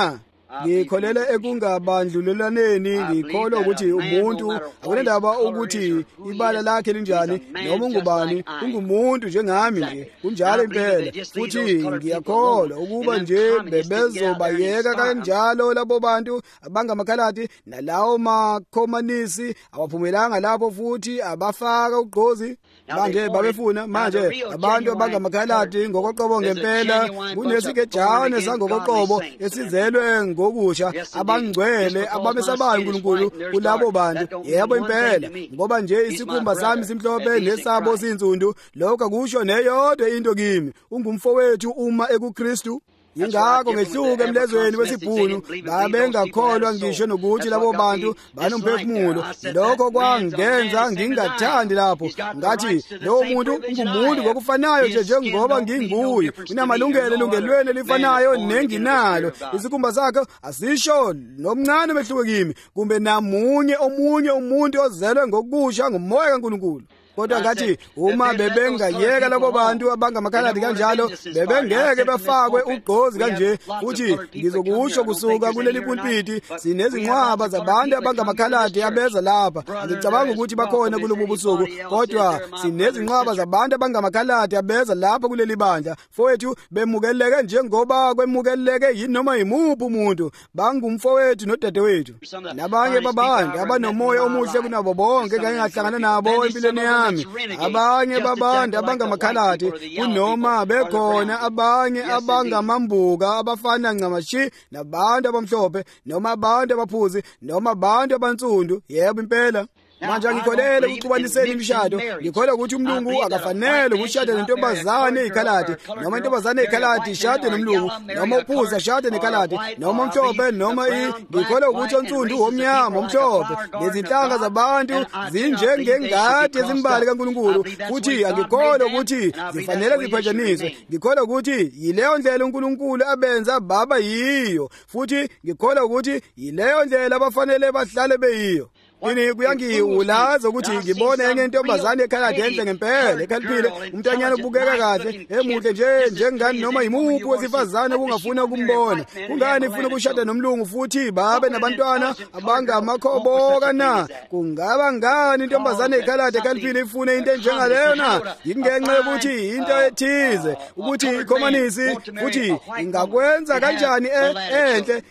[SPEAKER 1] ngikholela ekungabandlulelaneni, ngikholwa ukuthi umuntu akunendaba ukuthi ibala lakhe linjani noma ungubani, ungumuntu njengami nje, kunjalo impela. Futhi ngiyakholwa ukuba nje bebezobayeka kanjalo labo bantu abangamakhaladi nalawo makhomanisi awaphumelanga lapho futhi abafaka ugqozi. Manje babefuna manje abantu abangamakhaladi ngokoqobo ngempela kunesikejane sangokoqobo esizelwe ngokusha abangcwele ababesabayo uNkulunkulu kulabo bantu. Yebo impela, ngoba nje isikhumba sami simhlophe nesabo sinzundu, lokho akusho neyodwa into kimi. Ungumfowethu uma ekuKristu. Yingakho ngehluka emlezweni wesibhunu babengakholwa ngisho nokuthi labo bantu banomphefumulo. Lokho kwangenza ngingathandi lapho. Ngathi lowo muntu ungumuntu ngokufanayo nje njengoba nginguye, unamalungelo elungelweni elifanayo nenginalo. Isikhumba sakhe asisho nomncane mehluko kimi, kumbe namunye omunye umuntu ozelwe ngokusha ngomoya kaNkulunkulu. Kodwa ngathi uma bebengayeka labo bantu abangamakhaladi kanjalo, bebengeke bafakwe ugqozi kanje. Futhi ngizokusho kusuka kuleli pulpiti, sinezinqwaba zabantu abangamakhaladi abeza lapha. Ngicabanga ukuthi bakhona kulobu busuku, kodwa sinezinqwaba zabantu abangamakhaladi abeza lapha kuleli bandla. Fowethu bemukeleke njengoba kwemukeleke yinoma yimuphi umuntu. Bangumfowethu nodadewethu. Nabanye babantu abanomoya omuhle kunabo bonke engake ngahlangana nabo empilweni yami. Abanye babantu abangamakhaladi kunoma bekhona abanye abangamambuka abafana ncamashi nabantu abamhlophe noma abantu abaphuzi noma abantu abansundu. Yebo impela. Manje ngikholele ukuxubaniseni imishado. Ngikholwa ukuthi umlungu akafanele ukushada nentombazane ekhaladi noma intombazane ekhaladi ishade nomlungu noma uphuza ashade nekhaladi noma umhlophe noma i. Ngikholwa ukuthi onsundu omnyama omhlophe lezinhlanga zabantu zinjengengadi ezimbali kaNkulunkulu, futhi angikholwa ukuthi zifanele ziphatshaniswe. Ngikholwa ukuthi yileyo ndlela uNkulunkulu abenza baba yiyo, futhi ngikholwa ukuthi yileyo ndlela abafanele bahlale beyiyo. Ini kuyangiwulaza ukuthi ngibone enye intombazane ekhaladi enhle ngempela, ekhaliphile, umntanyana ubukeka kahle, emuhle nje njengani noma yimuphi wesifazane okungafuna ukumbona. Kungani ifuna ukushada nomlungu futhi babe nabantwana abangamakhoboka na? Kungaba ngani intombazane ekhaladi ekhaliphile ifune into enjengaleyo na? Ingenxa yokuthi into ethize ukuthi ikhomanisi, futhi ingakwenza kanjani enhle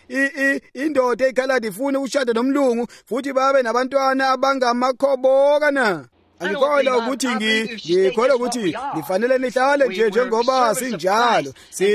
[SPEAKER 1] indoda ekhaladi ifune ukushada nomlungu futhi babe abantwana abangamakhoboka na? Angikholwa ukuthi ngikholwa ukuthi nifanele nihlale nje njengoba sinjalo.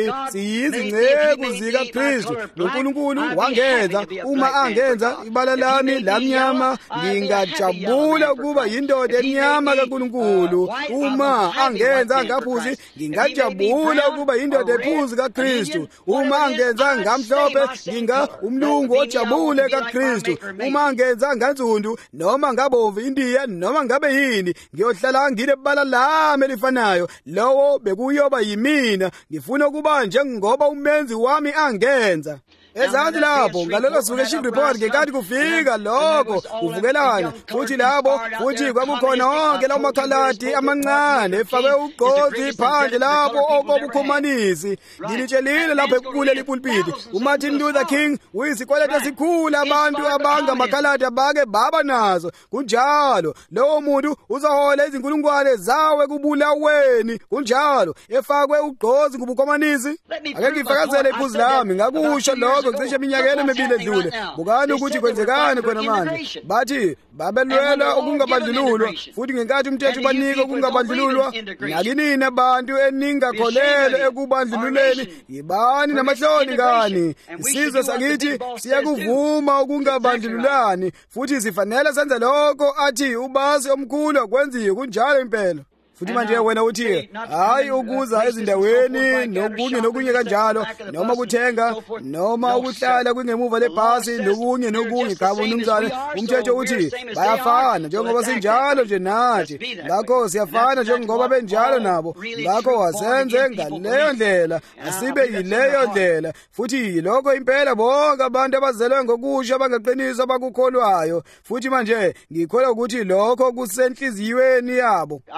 [SPEAKER 1] Siyizingceku zikaKristu. uNkulunkulu wangenza, uma angenza ibala lami lamnyama, ngingajabula ukuba yindoda emnyama kaNkulunkulu. Uma angenza ngaphuzi, ngingajabula ukuba yindoda ephuzi kaKristu. Uma angenza ngamhlophe, nginga umlungu ojabule kaKristu. Uma angenza nganzundu noma ngabomvu indiya noma ngabe yini, ngiyohlala ngile bala lami elifanayo. Lowo bekuyoba yimina. Ngifuna ukuba njengoba umenzi wami angenza. Ezansi lapho ngalolo suku eShield Report ngekade kufika lokho uvukelana, futhi labo futhi kwakukhona onke lawo makhaladi amancane efakwe ugqozi phandle lapho okobukhomanisi. Ngilitshelile lapho kuleli pulpiti uMartin Luther King uyisikweleta esikhulu abantu abangamakhaladi abake baba nazo. Kunjalo lowo muntu uzohola izinkulungwane zawe kubulaweni, kunjalo efakwe ugqozi kubukhomanisi. Ake ngifakazele iphuzu lami ngakusho lokho cishe iminyaka emibili edlule. Bukani ukuthi kwenzekani khona manje. Bathi babelwela ukungabandlululwa, futhi ngenkathi umthetho ubanika ukungabandlululwa, nakinini abantu eningakholele ekubandlululeni, yibani namahloni ngani. Isizwe sakithi siyakuvuma ukungabandlululani, futhi sifanele senze lokho athi ubasi omkhulu akwenziwe. Kunjalo impela. Futhi manje wena uthi hayi ukuza ezindaweni nokunye nokunye kanjalo, noma kuthenga noma ukuhlala kwingemuva lebhasi nokunye nokunye. Cha umnumzane, umthetho uthi bayafana njengoba sinjalo nje nathi. Ngakho siyafana njengoba benjalo nabo. Ngakho wasenze ngaleyo ndlela, asibe yileyo ndlela. Futhi yiloko impela bonke abantu abazelwe ngokusha bangaqinisa abakukholwayo. Futhi manje ngikholwa ukuthi lokho kusenhliziyweni yabo.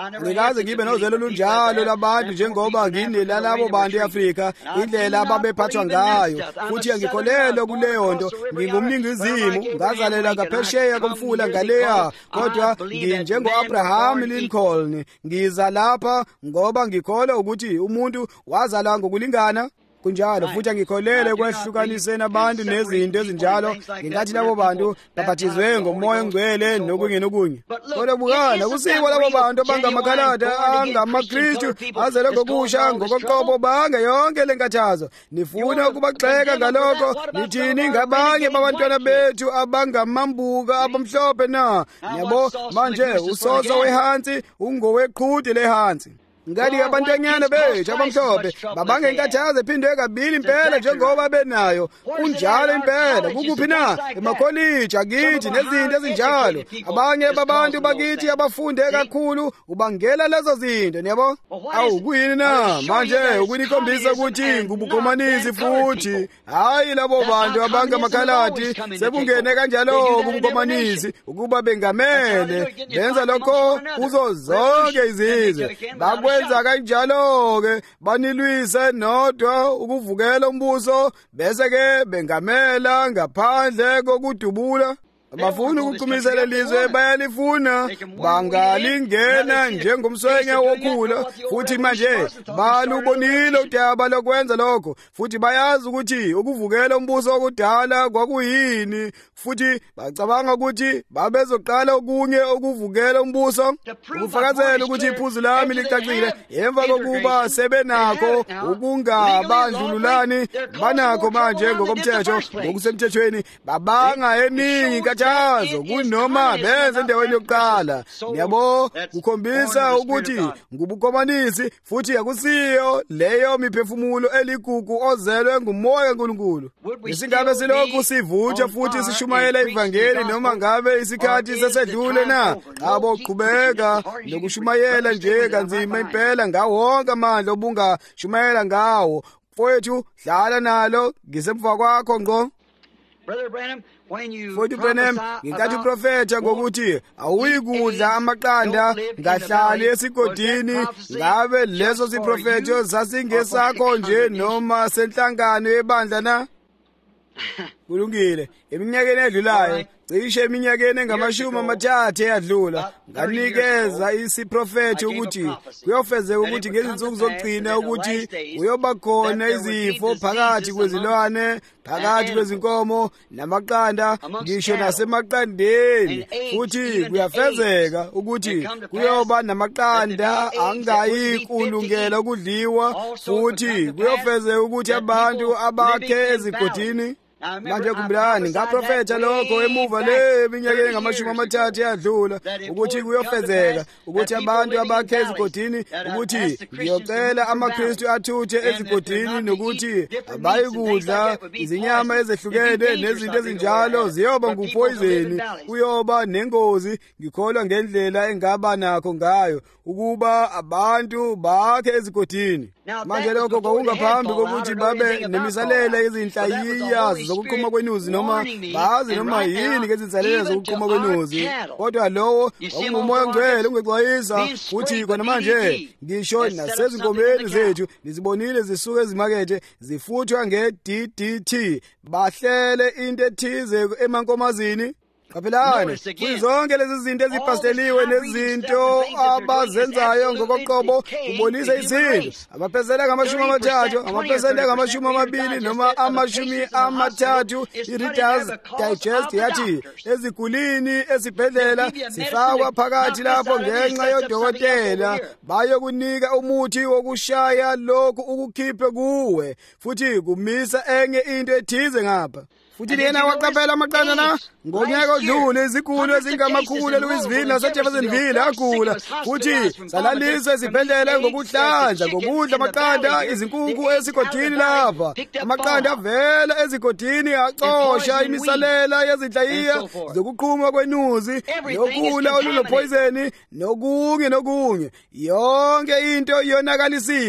[SPEAKER 1] angikaze ngibe nozelo lunjalo labantu njengoba nginelalabo bantu eAfrika, indlela ababephathwa ngayo, futhi angikholelwa kuleyo nto. Ngingumningizimu, ngazalela ngaphesheya komfula ngaleya, kodwa nginjengo-Abraham Lincoln, ngiza lapha ngoba ngikholwa ukuthi umuntu wazalwa ngokulingana. Kunjalo futhi angikholele kwehlukaniseni abantu nezinto ezinjalo. Ngingathi labo bantu babhathizwe ngomoya ongcwele nokunye nokunye. Kodwa bukana kusikwa labo bantu abangamakhalada angamaKristu azele ngokusha ngokoqobo bange yonke lenkathazo. Nifuna ukubagxeka ngalokho, nithini ngabanye babantwana bethu abangamambuka abamhlophe na? Yabo manje usozo wehansi ungoweqhude lehansi. Ngadi abantanyana bethu abamhlophe babange inkathazo ephindwe kabili impela njengoba benayo. Kunjalo impela kukuphi na? Emakholiji akithi nezinto ezinjalo. Abanye babantu bakithi abafunde kakhulu ubangela lezo zinto, niyabo? Awu kuyini na manje ukunikhombisa ukuthi ngubukomanisi futhi hayi labo bantu abangamakhaladi sebungene kanjalo kubukomanisi ukuba bengamele benza lokho kuzo zonke izizwe. Bakwe benza kanjalo ke banilwise nodwa ukuvukela umbuso bese ke bengamela ngaphandle kokudubula. Abafuna ukuqhumisela ilizwe bayalifuna, bangalingena njengomswenya wokhula, futhi manje balubonile udaba lokwenza lokho, futhi bayazi ukuthi ukuvukela umbuso okudala kwakuyini, futhi bacabanga ukuthi babezoqala okunye ukuvukela umbuso. Ukufakazela ukuthi iphuzu lami licacile, emva kokuba sebenakho ukungabandlululani, banakho manje ngokomthetho, ngokusemthethweni, babanga eningi inkathazo kunoma benze endaweni yokuqala. Yabo kukhombisa ukuthi ngubukomanisi, futhi akusiyo leyo miphefumulo eligugu ozelwe ngumoya kaNkulunkulu. Isingabe silokhu sivutsha futhi sishumayela ivangeli, noma ngabe isikhathi sesedlule na? Abo qhubeka nokushumayela nje kanzima impela ngawo wonke amandla obungashumayela ngawo. Mfowethu dlala nalo, ngisemva kwakho ngqo.
[SPEAKER 2] Brother Branham, when you
[SPEAKER 1] Futhi Branham, ngingathi uprofetha ngokuthi awuyikudla amaqanda ngahlali esigodini, ngabe leso siprofetho sasingesakho nje noma senhlangano yebandla na? Kulungile. Eminyakeni edlulayo, cishe eminyakeni engamashumi amathathu eyadlula, nganikeza isiprofetho ukuthi kuyofezeka ukuthi ngezinsuku zokugcina ukuthi uyoba khona izifo phakathi kwezilwane, phakathi kwezinkomo namaqanda, ngisho nasemaqandeni, futhi kuyafezeka ukuthi kuyoba namaqanda angayikulungela ukudliwa, futhi kuyofezeka ukuthi abantu abakhe ezigodini. Manje kumbulani ngaprofetha lokho emuva le eminyakeni ngamashumi amathathu yadlula ukuthi kuyofezeka ukuthi abantu abakhe ezigodini, ukuthi ngiyocela amaKristu athuthe ezigodini, nokuthi abayikudla izinyama ezehlukene nezinto ezinjalo ziyoba nguphoyizeni, kuyoba nengozi. Ngikholwa ngendlela engaba nakho ngayo ukuba abantu bakhe ezigodini. Manje lokho kwakungaphambi kokuthi babe nemisalela yezinhlayiya zokuqhuma kwenuzi, noma bazi noma yini ngezinsalela zokuqhuma kwenuzi. Kodwa lowo kwakungumoya ongcwele ungexwayisa, futhi kwanamanje ngisho nasezinkomeni zethu nizibonile zisuka ezimakethe zifuthwa nge-D D T, bahlele into ethize emankomazini. Kaphelane, kuzonke lezi zinto ezipasteliwe nezinto abazenzayo ngokoqobo kubonisa izinto. Amaphesenti ngamashumi amathathu, amaphesenti ngamashumi amabili noma amashumi amathathu. I-Reader's Digest yathi ezigulini esibhedlela sifakwa phakathi lapho ngenxa yodokotela bayokunika umuthi wokushaya lokhu ukukhiphe kuwe, futhi kumisa enye into ethize ngapha. Futhi yena waqaphela amaqanda na ngonyaka odlule iziguli ezingamakhulu eLouisville naseJeffersonville agula, futhi salaliswa ezibhedlela ngokuhlanza ngokudla amaqanda izinkukhu esigodini lapha. Amaqanda avela ezigodini acosha imisalela yezinhlayiya zokuqhuma kwenuzi, nokhula olunophoyizeni, nokunye nokunye. Yonke into iyonakalisiwe.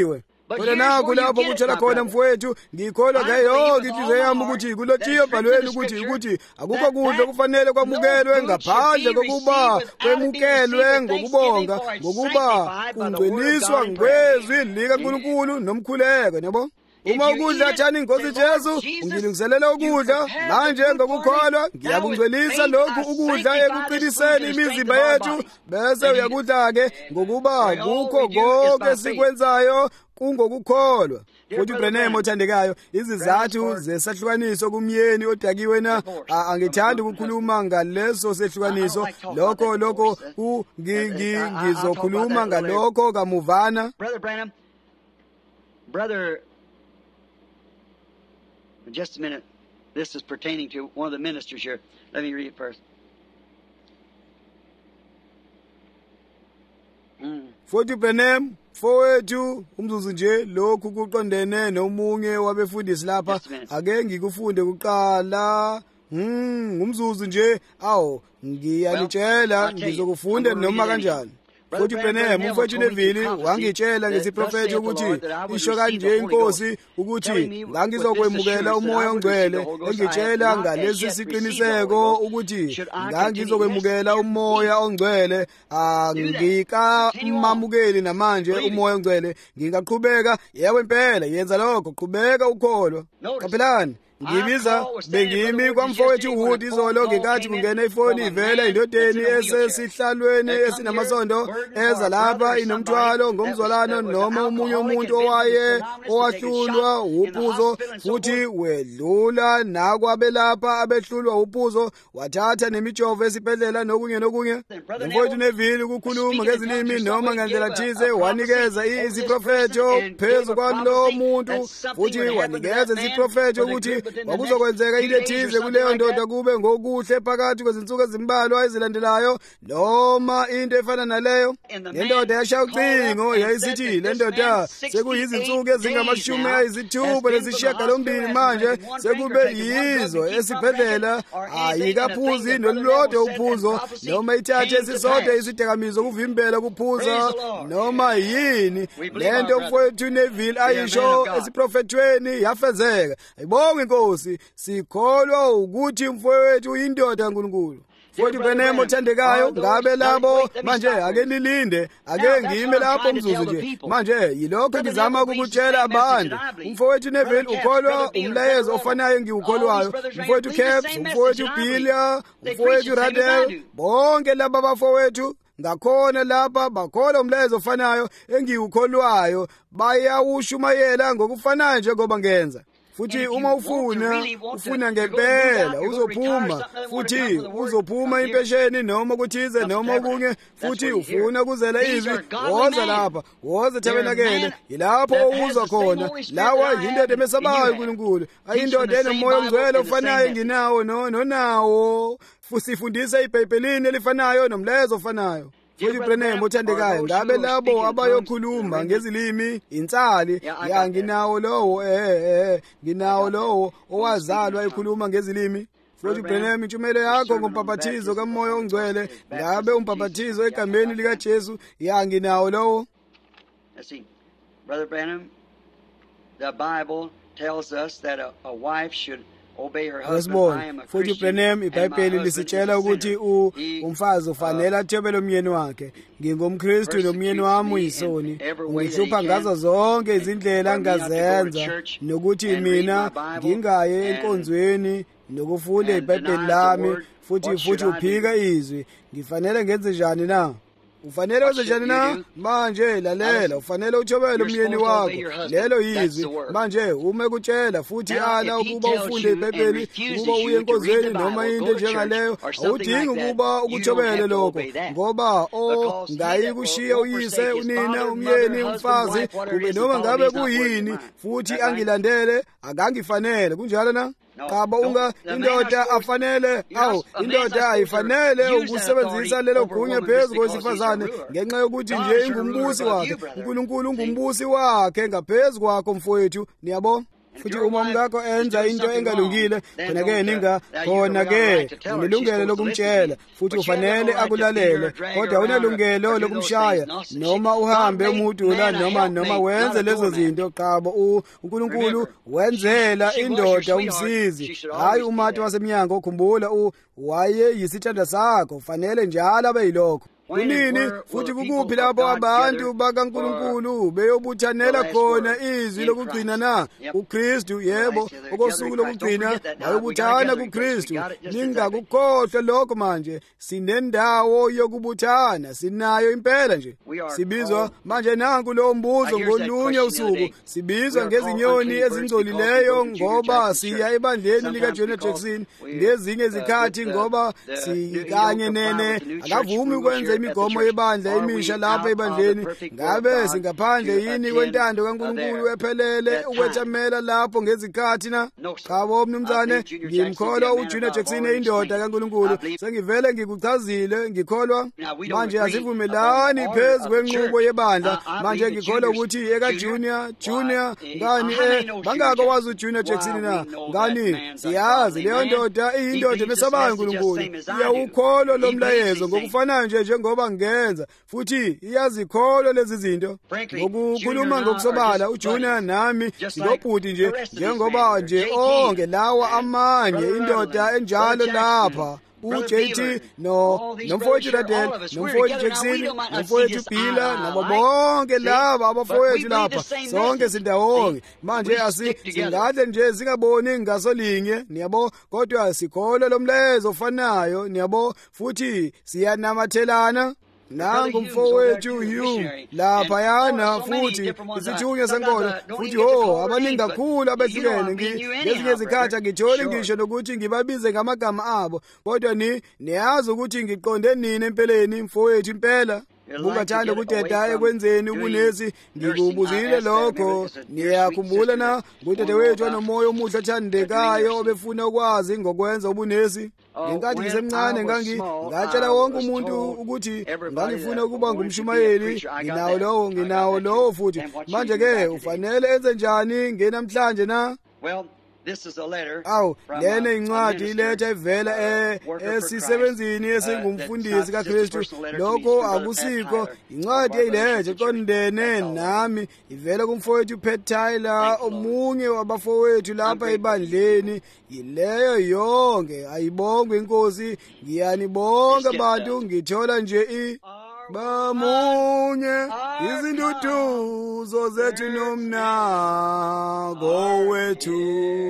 [SPEAKER 1] kodwa naku lapho kutshela khona mfowethu ngikholwa ngayo yonke inhliziyo yami ukuthi kulotshiwe ebhalweni ukuthi ukuthi akukho kudla kufanele kwamukelwe ngaphandle kokuba kwemukelwe ngokubonga ngokuba kungcweliswa ngezwi likaNkulunkulu nomkhuleko yabo. Uma ukudla thani inkosi Jesu ungilungiselela ukudla manje ngokukholwa ngiyakungcwelisa lokhu ukudla ekuqiniseni imizimba yethu bese uyakudla ke ngokuba kukho konke sikwenzayo kungokukholwa. Futhi uBrenham othandekayo izizathu zesahlukaniso kumyeni odakiwe na angithandi ukukhuluma ngaleso sehlukaniso lokho lokho ngizokhuluma ngalokho kamuvana.
[SPEAKER 2] Brother Branham, brother just a minute. This is pertaining to one of the ministers here. Let me read it first. Mm.
[SPEAKER 1] Futhi Branham fowethu umzuzu nje lokhu kuqondene nomunye wabefundisi lapha ake ngikufunde kuqala. Mm ngumzuzu nje awu ngiyalitshela ngizokufunda noma kanjani. Futhi Branham umfowethu Neville wangitshela ngesiprofeti ukuthi isho kanje inkosi ukuthi ngangizokwemukela umoya ongcwele engitshela ngalesi siqiniseko ukuthi ngangizokwemukela umoya ongcwele angikamamukeli namanje umoya ongcwele ngingaqhubeka yebo impela yenza lokho qhubeka ukholwa. Kapelani ngibiza bengimi kwamfowethu Wood izolo ngekathi kungena ifoni ivela indodeni esesihlalweni esinamasondo eza lapha inomthwalo ngomzwalano noma umunye umuntu owaye owahlulwa uphuzo futhi wedlula nakwabelapha abehlulwa uphuzo wathatha nemijovo esibhedlela nokunye nokunye. Mfowethu Neville ukukhuluma ngezilimi noma ngendlela thize wanikeza iziprofeto phezu kwalo muntu futhi wanikeza iziprofeto ukuthi wakuzokwenzeka into ethize kuleyo ndoda kube ngokuhle phakathi kwezinsuku ezimbalwa ezilandelayo noma into efana naleyo. Lendoda yashaya ucingo yayisithi le ndoda sekuyizinsuku ezingamashumi ayisithupha nesishiyagalombili manje sekube yizo esibhedlela ayikaphuzi nolulodwa uphuzo noma ithathe esisodwa isidakamizo kuvimbela kuphuza noma yini lento mfowethu Neville ayisho esiprofethweni yafezeka. Ayibonge inkosi sikholwa ukuthi mfowethu uyindoda kaNkulunkulu. Futhi Branham othandekayo ngabe labo manje ake nilinde ake ngime lapho umzuzu nje manje yilokho ngizama ukukutshela abantu. Umfowethu Neville ukholwa umlayezo ofanayo ngiwukholwayo. Umfowethu Caps, umfowethu Billy, umfowethu Radel, bonke laba bafowethu ngakhona lapha bakholwa umlayezo ofanayo engiwukholwayo bayawushumayela ngokufanayo njengoba ngenza. Futhi uma ufuna ufuna ngempela uzophuma futhi uzophuma impesheni noma kuthize noma okunye futhi ufuna kuzela izwi woza lapha woza tabenakele yilapho owuzwa khona lawa yindoda emesabayo uNkulunkulu ayindoda enomoya ongcwele ofanayo nginawo no nonawo futhi ifundisa iBhayibhelini elifanayo nomlayezo ofanayo. Futhi Branham othandekayo ngabe labo abayokhuluma ngezilimi insali ya nginawo lowo eh eh nginawo lowo owazalwa ekhuluma ngezilimi. Futhi Branham intshumayelo yakho ngompaphathizo kamoya ongcwele ngabe umpaphathizo egameni lika Jesu ya nginawo lowo.
[SPEAKER 2] Let's see. Brother Branham, the Bible tells us that a, a wife should obey her husband. I am a
[SPEAKER 1] Futhi Branham iBhayibheli lisitshela ukuthi umfazi ufanele athobele umyeni wakhe. NgingumKristu nomyeni wami uyisoni. Ungihlupha ngazo zonke izindlela ngazenza nokuthi mina ngingaye enkonzweni nokufunda iBhayibheli lami futhi futhi uphika izwi. Ngifanele ngenze njani na? Ufanele wenze njani na? Manje lalela ufanele uthobele umyeni wakho. Lelo yizwi. Manje uma kutshela futhi ala ukuba ufunde iBhayibheli ukuba uye enkonzweni noma into njengaleyo awudingi ukuba ukuthobele lokho ngoba o ngayikushiya uyise unina umyeni umfazi kube noma ngabe kuyini futhi angilandele akangifanele kunjalo na? Kaba unga indoda afanele awu indoda ayifanele ukusebenzisa lelo gunya phezulu kwesifazane ngenxa yokuthi nje ingumbusi wakhe uNkulunkulu ungumbusi wakhe ngaphezulu kwakho mfowethu niyabo. futhi uma umkakho enza into engalungile khona-ke ninga khona-ke unelungelo lokumtshela futhi ufanele akulalele, kodwa unelungelo lokumshaya noma uhambe umhudula noma noma wenze lezo zinto. Qabo uNkulunkulu wenzela indoda umsizi, hayi uMatha wasemnyango. Ukhumbula waye yisithanda sakho, ufanele njalo abe yilokho. Kunini futhi kukuphi lapho abantu bakaNkulunkulu beyobuthanela khona izwi lokugcina na? uKristu. Yebo, okosuku lokugcina bayobuthana kuKristu. Ningakukhohlwa lokho. Manje sinendawo yokubuthana, sinayo impela nje. Sibizwa manje nanku lo mbuzo ngolunye usuku, sibizwa ngezinyoni ezingcolileyo ngoba siya ebandleni likaJohn Jackson. Ngezinye izikhathi ngoba sikanye nene akavumi ukwenza imigomo yebandla emisha lapha ebandleni. Ngabe singaphandle yini kwentando kaNkulunkulu ephelele ukwethamela lapho ngezikhathi na? Qabo mnumzane, ngimkholwa uJohn Jackson indoda kaNkulunkulu. Sengivele ngikuchazile, ngikholwa manje asivumelani phezu kwenqubo yebandla. Manje ngikholwa ukuthi eka Junior Junior ngani eh bangako wazi uJohn Jackson na? Ngani siyazi leyo ndoda iyindoda mesabanga uNkulunkulu. Iyawukholwa lo mlayezo ngokufanayo nje njengoba ngenza, futhi iyazikholwa lezi zinto. Ngokukhuluma ngokusobala uJohn nami silobhuti nje njengoba nje onke lawa amanye indoda enjalo lapha. uJ T no nomfowethu Radel, nomfowethu Jackson, nomfowethu Bila, nabo bonke laba abafowethu lapha, sonke sindawonke. Manje asi singadle nje singaboni ngasolinye, niyabo, kodwa sikholwa lo mlezo ofanayo, niyabo, futhi siyanamathelana. Nangu mfowethu Hume lapha yana futhi isithunywa senkolo futhi ho abaningi kakhulu abehlukene. Ngezinye izikhathi ngithole ngisho nokuthi ngibabize ngamagama abo, kodwa ni niyazi ukuthi ngiqonde nini empeleni mfowethu impela. Bungathanda ukudeda ekwenzeni ubunesi. Ngikubuzile lokho. Niyakhumbula na ukuthi wethu anomoya omuhle othandekayo obefuna ukwazi ngokwenza ubunesi. Ngenkathi ngisemncane ngangi ngatshela wonke umuntu ukuthi ngangifuna ukuba ngumshumayeli. Nginawo lowo nginawo lowo futhi. Manje ke ufanele enze njani ngenamhlanje na? Aw, lena incwadi iletha ivela esisebenzini esingumfundisi kaKristu. Lokho akusikho. Incwadi eyilethe qondene nami ivela kumfowethu Pat Tyler, omunye wabafowethu lapha ebandleni. Yileyo yonke ayibongwe inkosi. Ngiyanibonga bantu, ngithola nje i bamunye izinduduzo zethu nomnago wethu.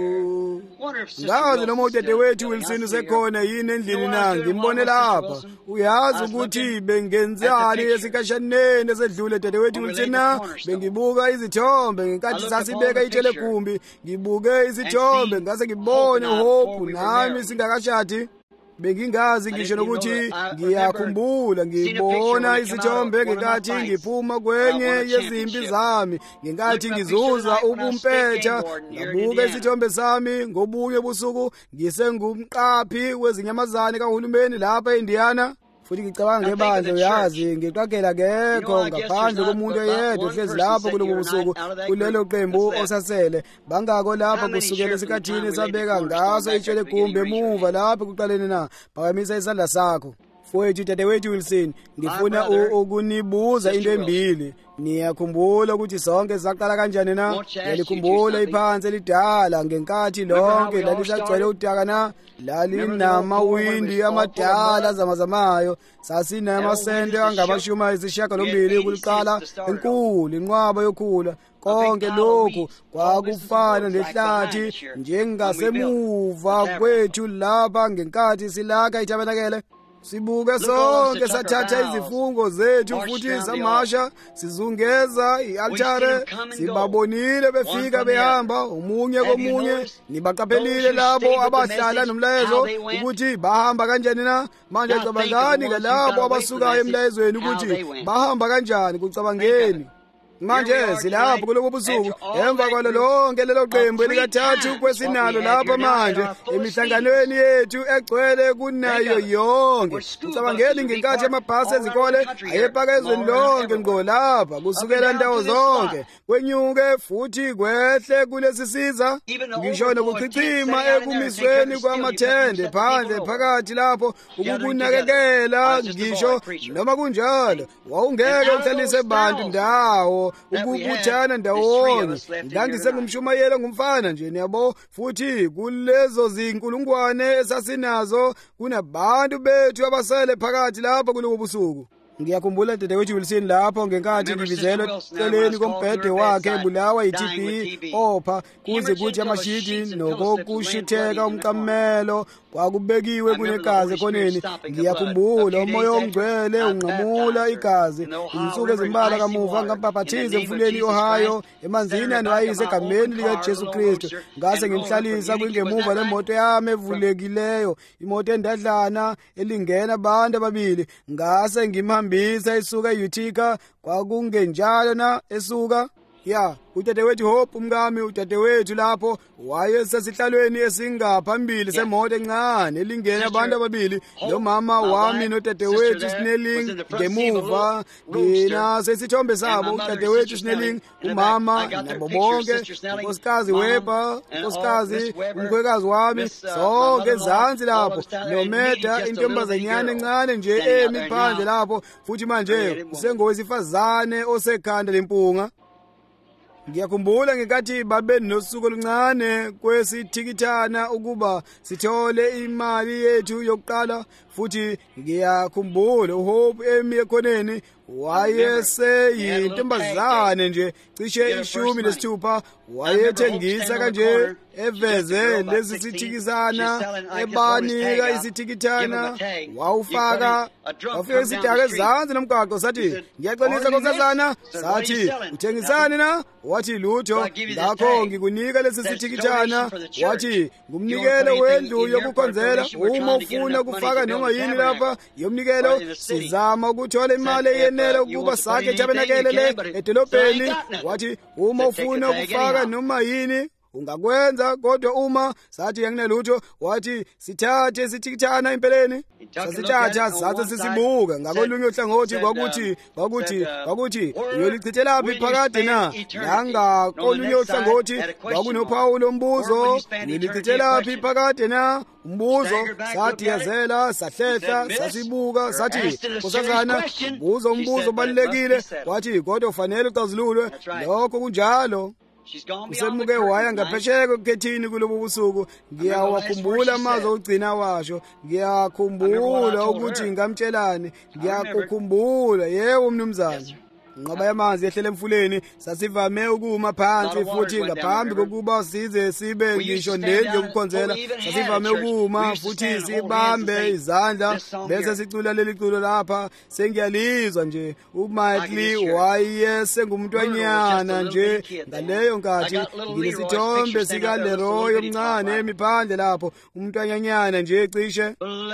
[SPEAKER 1] Ngazi noma udade wethu Wilson usekhona yini endlini na? Ngimbone lapha. Uyazi ukuthi bengenzani esikashaneni esedlule dade wethu Wilson na? Bengibuka izithombe ngenkathi sasibeka itelegumbi. Ngibuke izithombe ngase ngibone uHope nami singakashadi. Bengingazi ngisho nokuthi ngiyakhumbula ngibona isithombe ngenkathi ngiphuma kwenye yezimpi zami, ngenkathi ngizuza ubumpetha. Ngabuka isithombe sami ngobunye busuku ngisengumqaphi wezinyamazane kahulumeni lapha eIndiana. Futhi ngicabanga ngebandla, uyazi ngiqagela kekho ngaphandle komuntu oyedwa hlezi lapho kulobo busuku kulelo qembu osasele. Bangako lapha kusukela esikhathini sabeka ngaso itshele gumbe emuva lapho kuqaleni na. Phakamisa isandla sakho. Mfowethu dadewethu Wilson, ngifuna ukunibuza into embili. Niyakhumbula ukuthi sonke saqala kanjani na? Yalikhumbula iphansi elidala ngenkathi lonke lalisagcwele udaka na? Lalinamawindi amadala zamazamayo. Sasinamasente angamashumi ayisishiyagalombili ukuliqala enkulu inqwaba yokhula. Konke lokhu kwakufana nehlathi njengasemuva kwethu lapha ngenkathi silaka itabenakele. Sibuke sonke sathatha izifungo zethu futhi samasha sizungeza ialtare. Sibabonile befika behamba umunye komunye. Nibaqaphelile labo abahlala nomlayezo ukuthi bahamba kanjani na? Manje cabangani ngalabo abasukayo emlayezweni ukuthi bahamba kanjani. Kucabangeni manje silapho kulobu busuku emva kwalo lonke lelo qembu elikathathu kwesinalo lapha manje emihlanganweni yethu egcwele kunayo yonke. Ucabangeli ngenkathi amabhasi ezikole ayepaka ezweni lonke ngqo lapha kusukela ndawo zonke kwenyuke futhi kwehle kulesi siza ngisho nokuchichima ekumisweni kwamathende phandle phakathi lapho ukukunakekela ngisho noma kunjalo wawungeke uhlalise abantu ndawo ukubuthana ndawonye. Ngangisengumshumayelo ngumfana nje niyabo futhi kulezo zinkulungwane esasinazo kunabantu bethu abasele phakathi lapha kulobu busuku. Ngiyakhumbula dadewethu Wilson lapho ngenkathi ngibizelwe eceleni kombhede wakhe ebulawa yi-T B opha kuze kuthi amashidi nokokushutheka umqamelo kwakubekiwe kunegazi ekhoneni. Ngiyakhumbula umoya omgcwele unqamula igazi insuku ezimbalwa kamuva ngambaphathize emfuleni i-Ohio emanzini anoyise egameni likaJesu Kristu. Ngase ngimhlalisa kwingemuva lemoto yami evulekileyo, imoto endadlana elingena abantu ababili. Ngase ngimhambisa esuka e-Utica kwakungenjalo na esuka ya udadewethu Hope umkami udadewethu lapho wayesesihlalweni esingaphambili semoto encane elingena abantu ababili nomama wami nodadewethu Snelling ngemuva. Ngina sesithombe sabo udadewethu Snelling umama nabo bonke unkosikazi Weber unkosikazi umkhwekazi wami sonke ezansi lapho nomeda intombazanyana encane nje emi phandle lapho futhi manje usengowesifazane osekhanda lempunga. Ngiyakhumbula ngenkathi babe nosuku oluncane kwesithikithana ukuba sithole imali yethu yokuqala futhi ngiyakhumbula uHope emi ekhoneni wayeseyintombazane nje cishe ishumi nesithupha wayethengisa kanje eveze lezi sithikisana ebanika isithikithana wawufaka wafika isitaka ezansi nomgaqo sathi ngiyaqinisa nkosazana sathi uthengisani na wathi lutho ngakho ngikunika lesi sithikithana wathi ngumnikelo wendlu yokukhonzela uma ufuna kufaka noma yini lapha yomnikelo sizama ukuthola imali eyenele ukuba sakhe tabenakele le edolobheni. Wathi uma ufuna ukufaka noma yini ungakwenza kodwa uma sathi yanginelutho wathi sithathe isithikithana impeleni sasithatha sathi sisibuka ngakolunye uhlangothi kwakuthi kwakuthi kwakuthi uyolichithelaphi phakade na nangakolunye uhlangothi kwakunopawulo umbuzo uyolichithelaphi phakade na umbuzo sathi yazela sahlehla sasibuka sathi kusazana umbuzo umbuzo balekile wathi kodwa ufanele uxazululwe lokho kunjalo. Usemuke waya ngaphesheko kukhethini kulobu busuku. Ngiyawakhumbula amazwi ogcina washo, ngiyakhumbula ukuthi ngamtshelani, ngiyakukhumbula yebo mnumzane. Ngoba yamanzi ehlele emfuleni sasivame ukuma phansi futhi ngaphambi kokuba size sibe ngisho ndendlu yokukhonzela sasivame ukuma futhi sibambe izandla bese sicula leli culo lapha. Sengiyalizwa nje uMichael wayesengumntwanyana nje ngaleyo nkathi nginesithombe sika Leroy omncane emiphandle lapho umntwanyanyana nje cishe.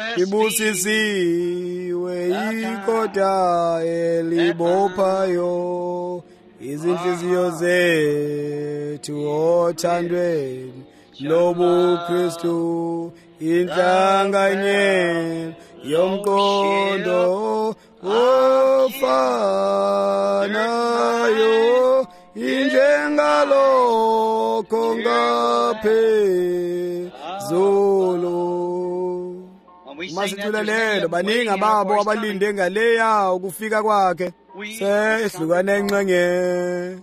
[SPEAKER 1] Ibusisiwe ikota elibopha yo izinhliziyo zethu othandweni lobu Kristu inhlanganyelo yomqondo ofanayo injengalokho ngaphezulu. Masicula lelo baningi ababo abalinde ngaleya ukufika kwakhe sehlukana enxenge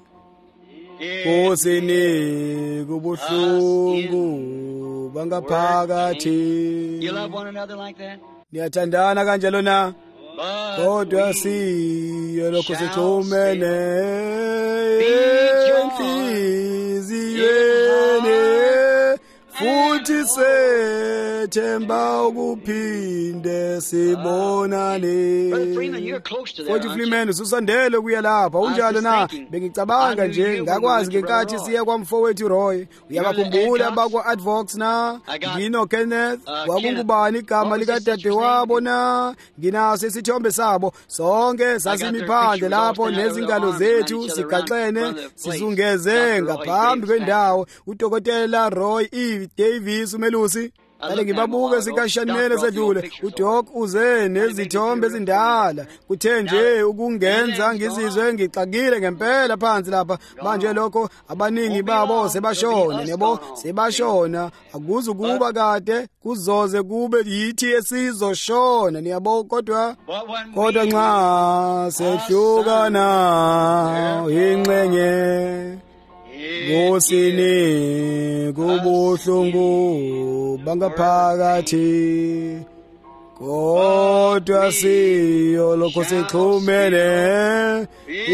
[SPEAKER 1] kusini kubuhlungu bangaphakathi. Niyathandana kanjalo na kodwa siyo lokho sixhumene enhliziyweni futhi sethemba ukuphinde sibonane. Futhi Freeman ususandele kuya lapha unjalo na bengicabanga nje ngakwazi ngenkathi siya kwamfowethu Roy uyabakhumbula abakwa Advox na ngino Kenneth wakungubani igama likadade wabo na nginaso isithombe sabo sonke sasimiphandle lapho nezingalo zethu sigaxene sizungeze ngaphambi kwendawo udokotela Roy E Davis umelusi ale ngibabuke sikashanele sedlule uDoc uze nezithombe ezindala kuthe nje ukungenza ngizizwe ngixakile ngempela phansi lapha manje lokho abaningi babo sebashona nebo sebashona akuzu kuba kade kuzoze kube yithi esizoshona niyabo kodwa kodwa nxa sehlukana ingcenye Ngosini kubuhlungu bangaphakathi kodwa siyo lokho sixhumene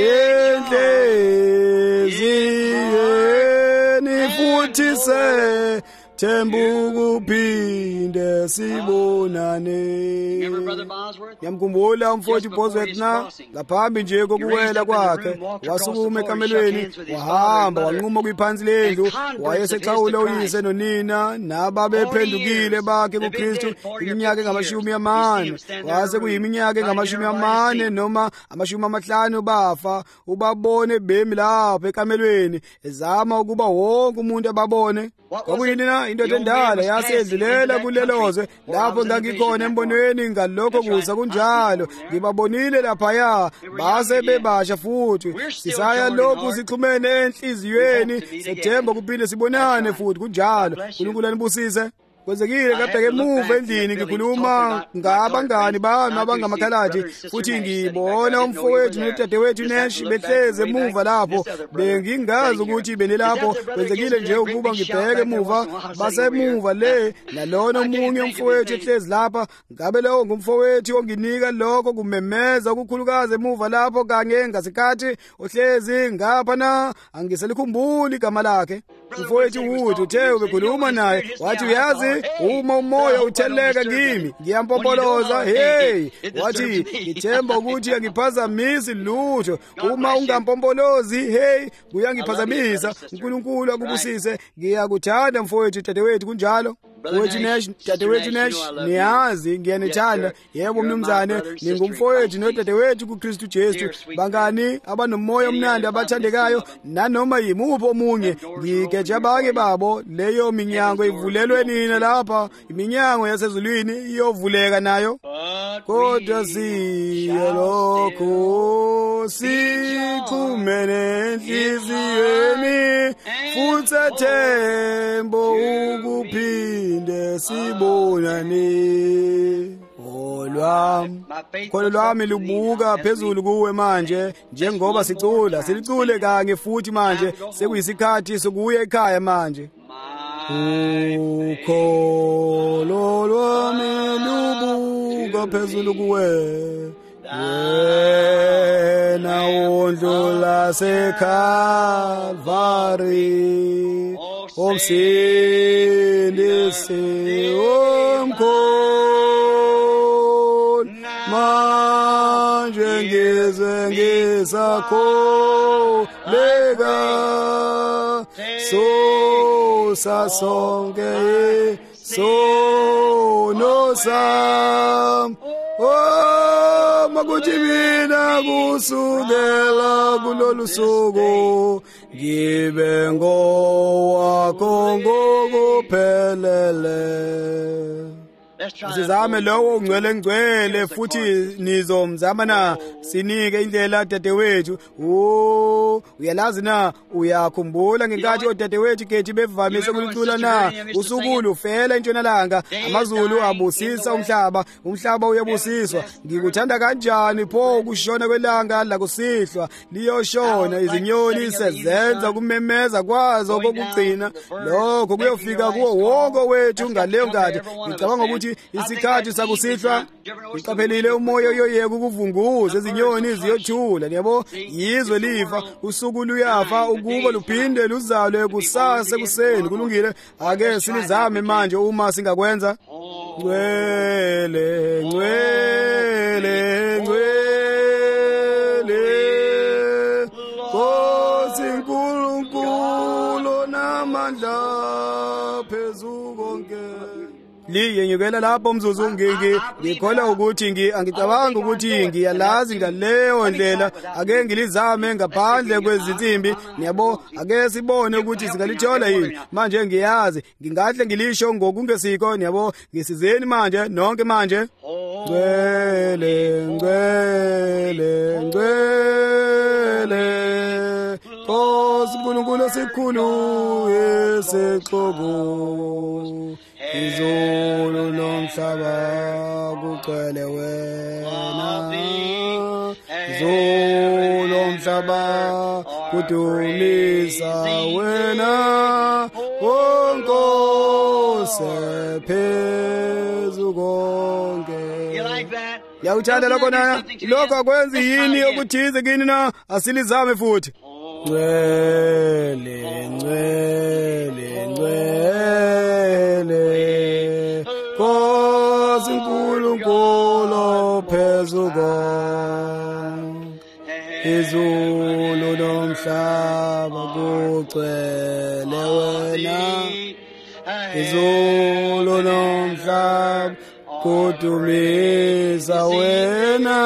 [SPEAKER 1] enhliziyweni futhi se themba ukuphinde sibonane. Yamkhumbula umfowethu Bosworth na ngaphambi nje kokuwela kwakhe wasukuma ekamelweni wahamba wanquma kwiphansi lendlu wayesexhawula uyise nonina nababephendukile bakhe kuKristu iminyaka engamashumi amane wase kuyiminyaka engamashumi amane noma amashumi amahlanu bafa ubabone bemi lapha ekamelweni ezama ukuba wonke umuntu ababone. Kwakuyini na indoda endala yasedlulela kulelozwe lapho ngangikhona embonweni ngalokho kuza kunjalo ngibabonile laphaya base bebasha futhi sisaya lokhu sixhumene enhliziyweni sethemba kuphinde sibonane futhi kunjalo uNkulunkulu anibusise. Kwenzekile kade emuva endlini ngikhuluma ngabangani bami abangamakhaladi futhi ngibona umfowethu nodadewethu Nash behleze emuva lapho bengingazi ukuthi benelapho. Kwenzekile nje ukuba ngibheke emuva basemuva le nalona omunye umfowethu ehlezi lapha ngabe lowo ngumfowethu onginika lokho kumemeza ukukhulukazi emuva lapho kanye ngasikhathi ohlezi ngapha na angiselikhumbuli igama lakhe. Umfowethu Wood uthe ubekhuluma naye wathi uyazi uma umoya utheleka kimi ngiyampompoloza hey wathi ngithemba ukuthi angiphazamisi lutho uma ungampompolozi hey kuyangiphazamisa. uNkulunkulu akubusise ngiyakuthanda mfowethu dadewethu kunjalo. Wethu Nash dadewethu Nash niyazi ngiyanithanda yebo mnumzane ningumfowethu nodadewethu kuKristu Jesu bangani abanomoya omnandi abathandekayo nanoma yimuphi omunye ngikeje abanye babo leyo minyango ivulelwe nina lapha iminyango yasezulwini iyovuleka nayo kodwa siyo lokho sikhumene enhliziyweni futhi themba ukuphinde sibonane. Olwami kholo lwami lubuka phezulu kuwe manje njengoba sicula silicule kanye futhi manje sekuyisikhathi sokuya ekhaya manje. Ukholo lwami lubuka phezulu kuwe wena ondlula seKalvari omsindisi omkhulu manje ngize ngisakholeka so sasonke sono sam oh makuthi mina kusukela kulolu suku ngibe ngowakho ngokuphelele. Sizame lowo ungcwele ngcwele futhi nizomzama na sinike indlela dadewethu. Oh uyalazi na uyakhumbula ngenkathi odadewethu kethi bevamise ukulicula na usukulu ufela entshonalanga amazulu abusisa umhlaba umhlaba uyabusiswa ngikuthanda kanjani pho ukushona kwelanga la kusihlwa liyoshona izinyoni sezenza kumemeza kwazo kokugcina lokho kuyofika kuwo wonke wethu ngaleyo ngadi ngicabanga ukuthi isikhathi sakusihlwa iqaphelile umoya uyoyeka ukuvunguza izinyoni ziyothula yabo yizwe lifa usuku luyafa ukuba luphinde luzalwe kusasa ekuseni kulungile ake silizame manje uma singakwenza ngcwele ngcwele ngcwele Nkosi uNkulunkulu namandla phezu konke liye ngikela lapho mzuzu ngiki ngikholwa ukuthi ngi angicabanga ukuthi ngiyalazi ngaleyo ndlela ake ngilizame ngaphandle kwezinsimbi niyabo ake sibone ukuthi singalithola yini manje ngiyazi ngingahle ngilisho ngokungesiko niyabo ngisizeni manje nonke manje ngcwele ngcwele ngcwele Nkosi uNkulunkulu esikhulu yesixoko izulu nomhlaba kugcwele wena izulu nomhlaba kudumisa wena Nkosi phezu konke yawuthanda lokho na lokho akwenzi yini okuthize kini na asilizame futhi ngcwele ngcwele ngcwele Nkosi uNkulunkulu phezu konke izulu nomhlaba kugcwele wena izulu nomhlaba kudumisa wena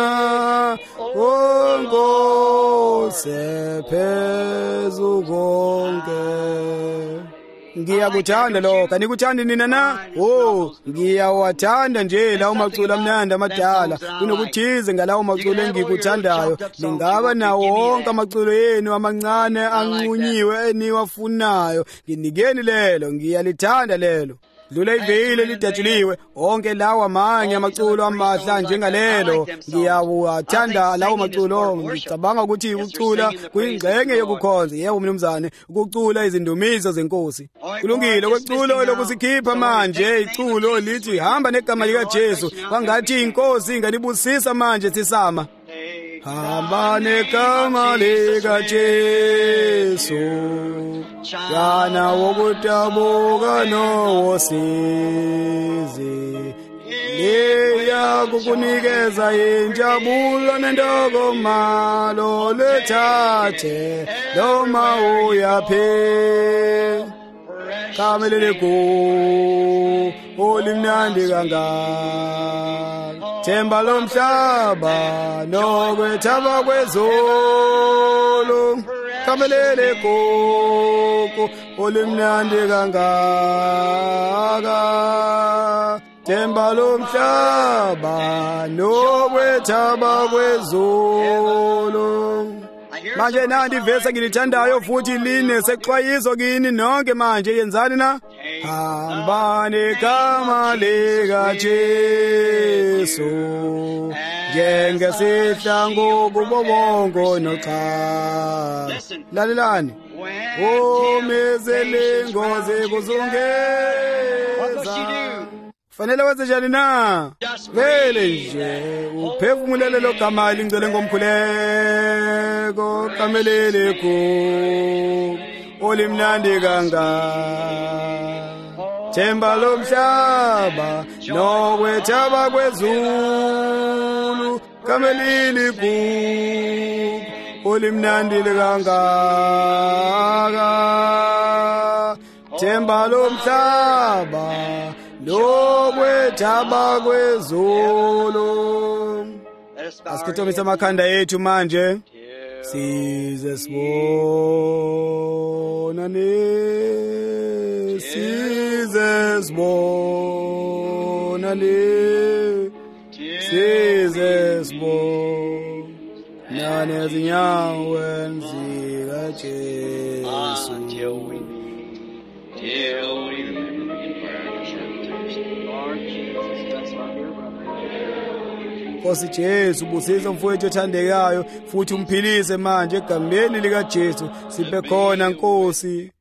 [SPEAKER 1] Nkosi phezu konke ngiyakuthanda lo kanikuthandi nina na oh ngiyawathanda nje lawo maculo amnandi amadala kunokuthize ngalawo maculo engikuthandayo lingaba nawo wonke amaculo yenu amancane anqunyiwe eniwafunayo nginikeni lelo ngiyalithanda lelo Lula ivile lidatshuliwe onke lawa amanye amaculo amahle njengalelo ngiyawathanda lawo maculo ngicabanga ukuthi ukucula kuyingxenye yokukhonza yebo mnumzane ukucula izindumiso zenkosi kulungile kweculo lokusikhipha manje iculo lithi hamba negama lika Jesu kwangathi inkosi inganibusisa manje sisama hamba negama lika Jesu yana wokutabuka nowosizi leya kukunikeza injabulo nendokomalo lethathe noma uyaphi kamelele ku olimnandi kangaka themba lomhlaba nokwethaba kwezulu kamelele koko olimnandi kangaka themba lomhlaba nokwethaba kwezulu manje nandi ivesi ngilithandayo futhi line sexwayiso kini nonke manje yenzani na hamba negama lika Jesu njengesihlangu kubo bonke noxhala lalelani umezele ngoze kuzungeza fanele wenze njani na vele nje uphefumulele lo gama lingcwele ngomkhuleko kamelele ku olimnandi kangaka themba lomhlaba nokwethaba kwezulu kamelele ku olimnandi kangaka themba lomhlaba lokwethaba kwezulu asikithomise amakhanda ethu manje size sibonane size sibonane size sibonane ezinyaweni zika Jesu
[SPEAKER 2] until we till we
[SPEAKER 1] Nkosi Jesu busisa umfowethu othandekayo futhi umphilise manje egameni lika Jesu sibe khona Nkosi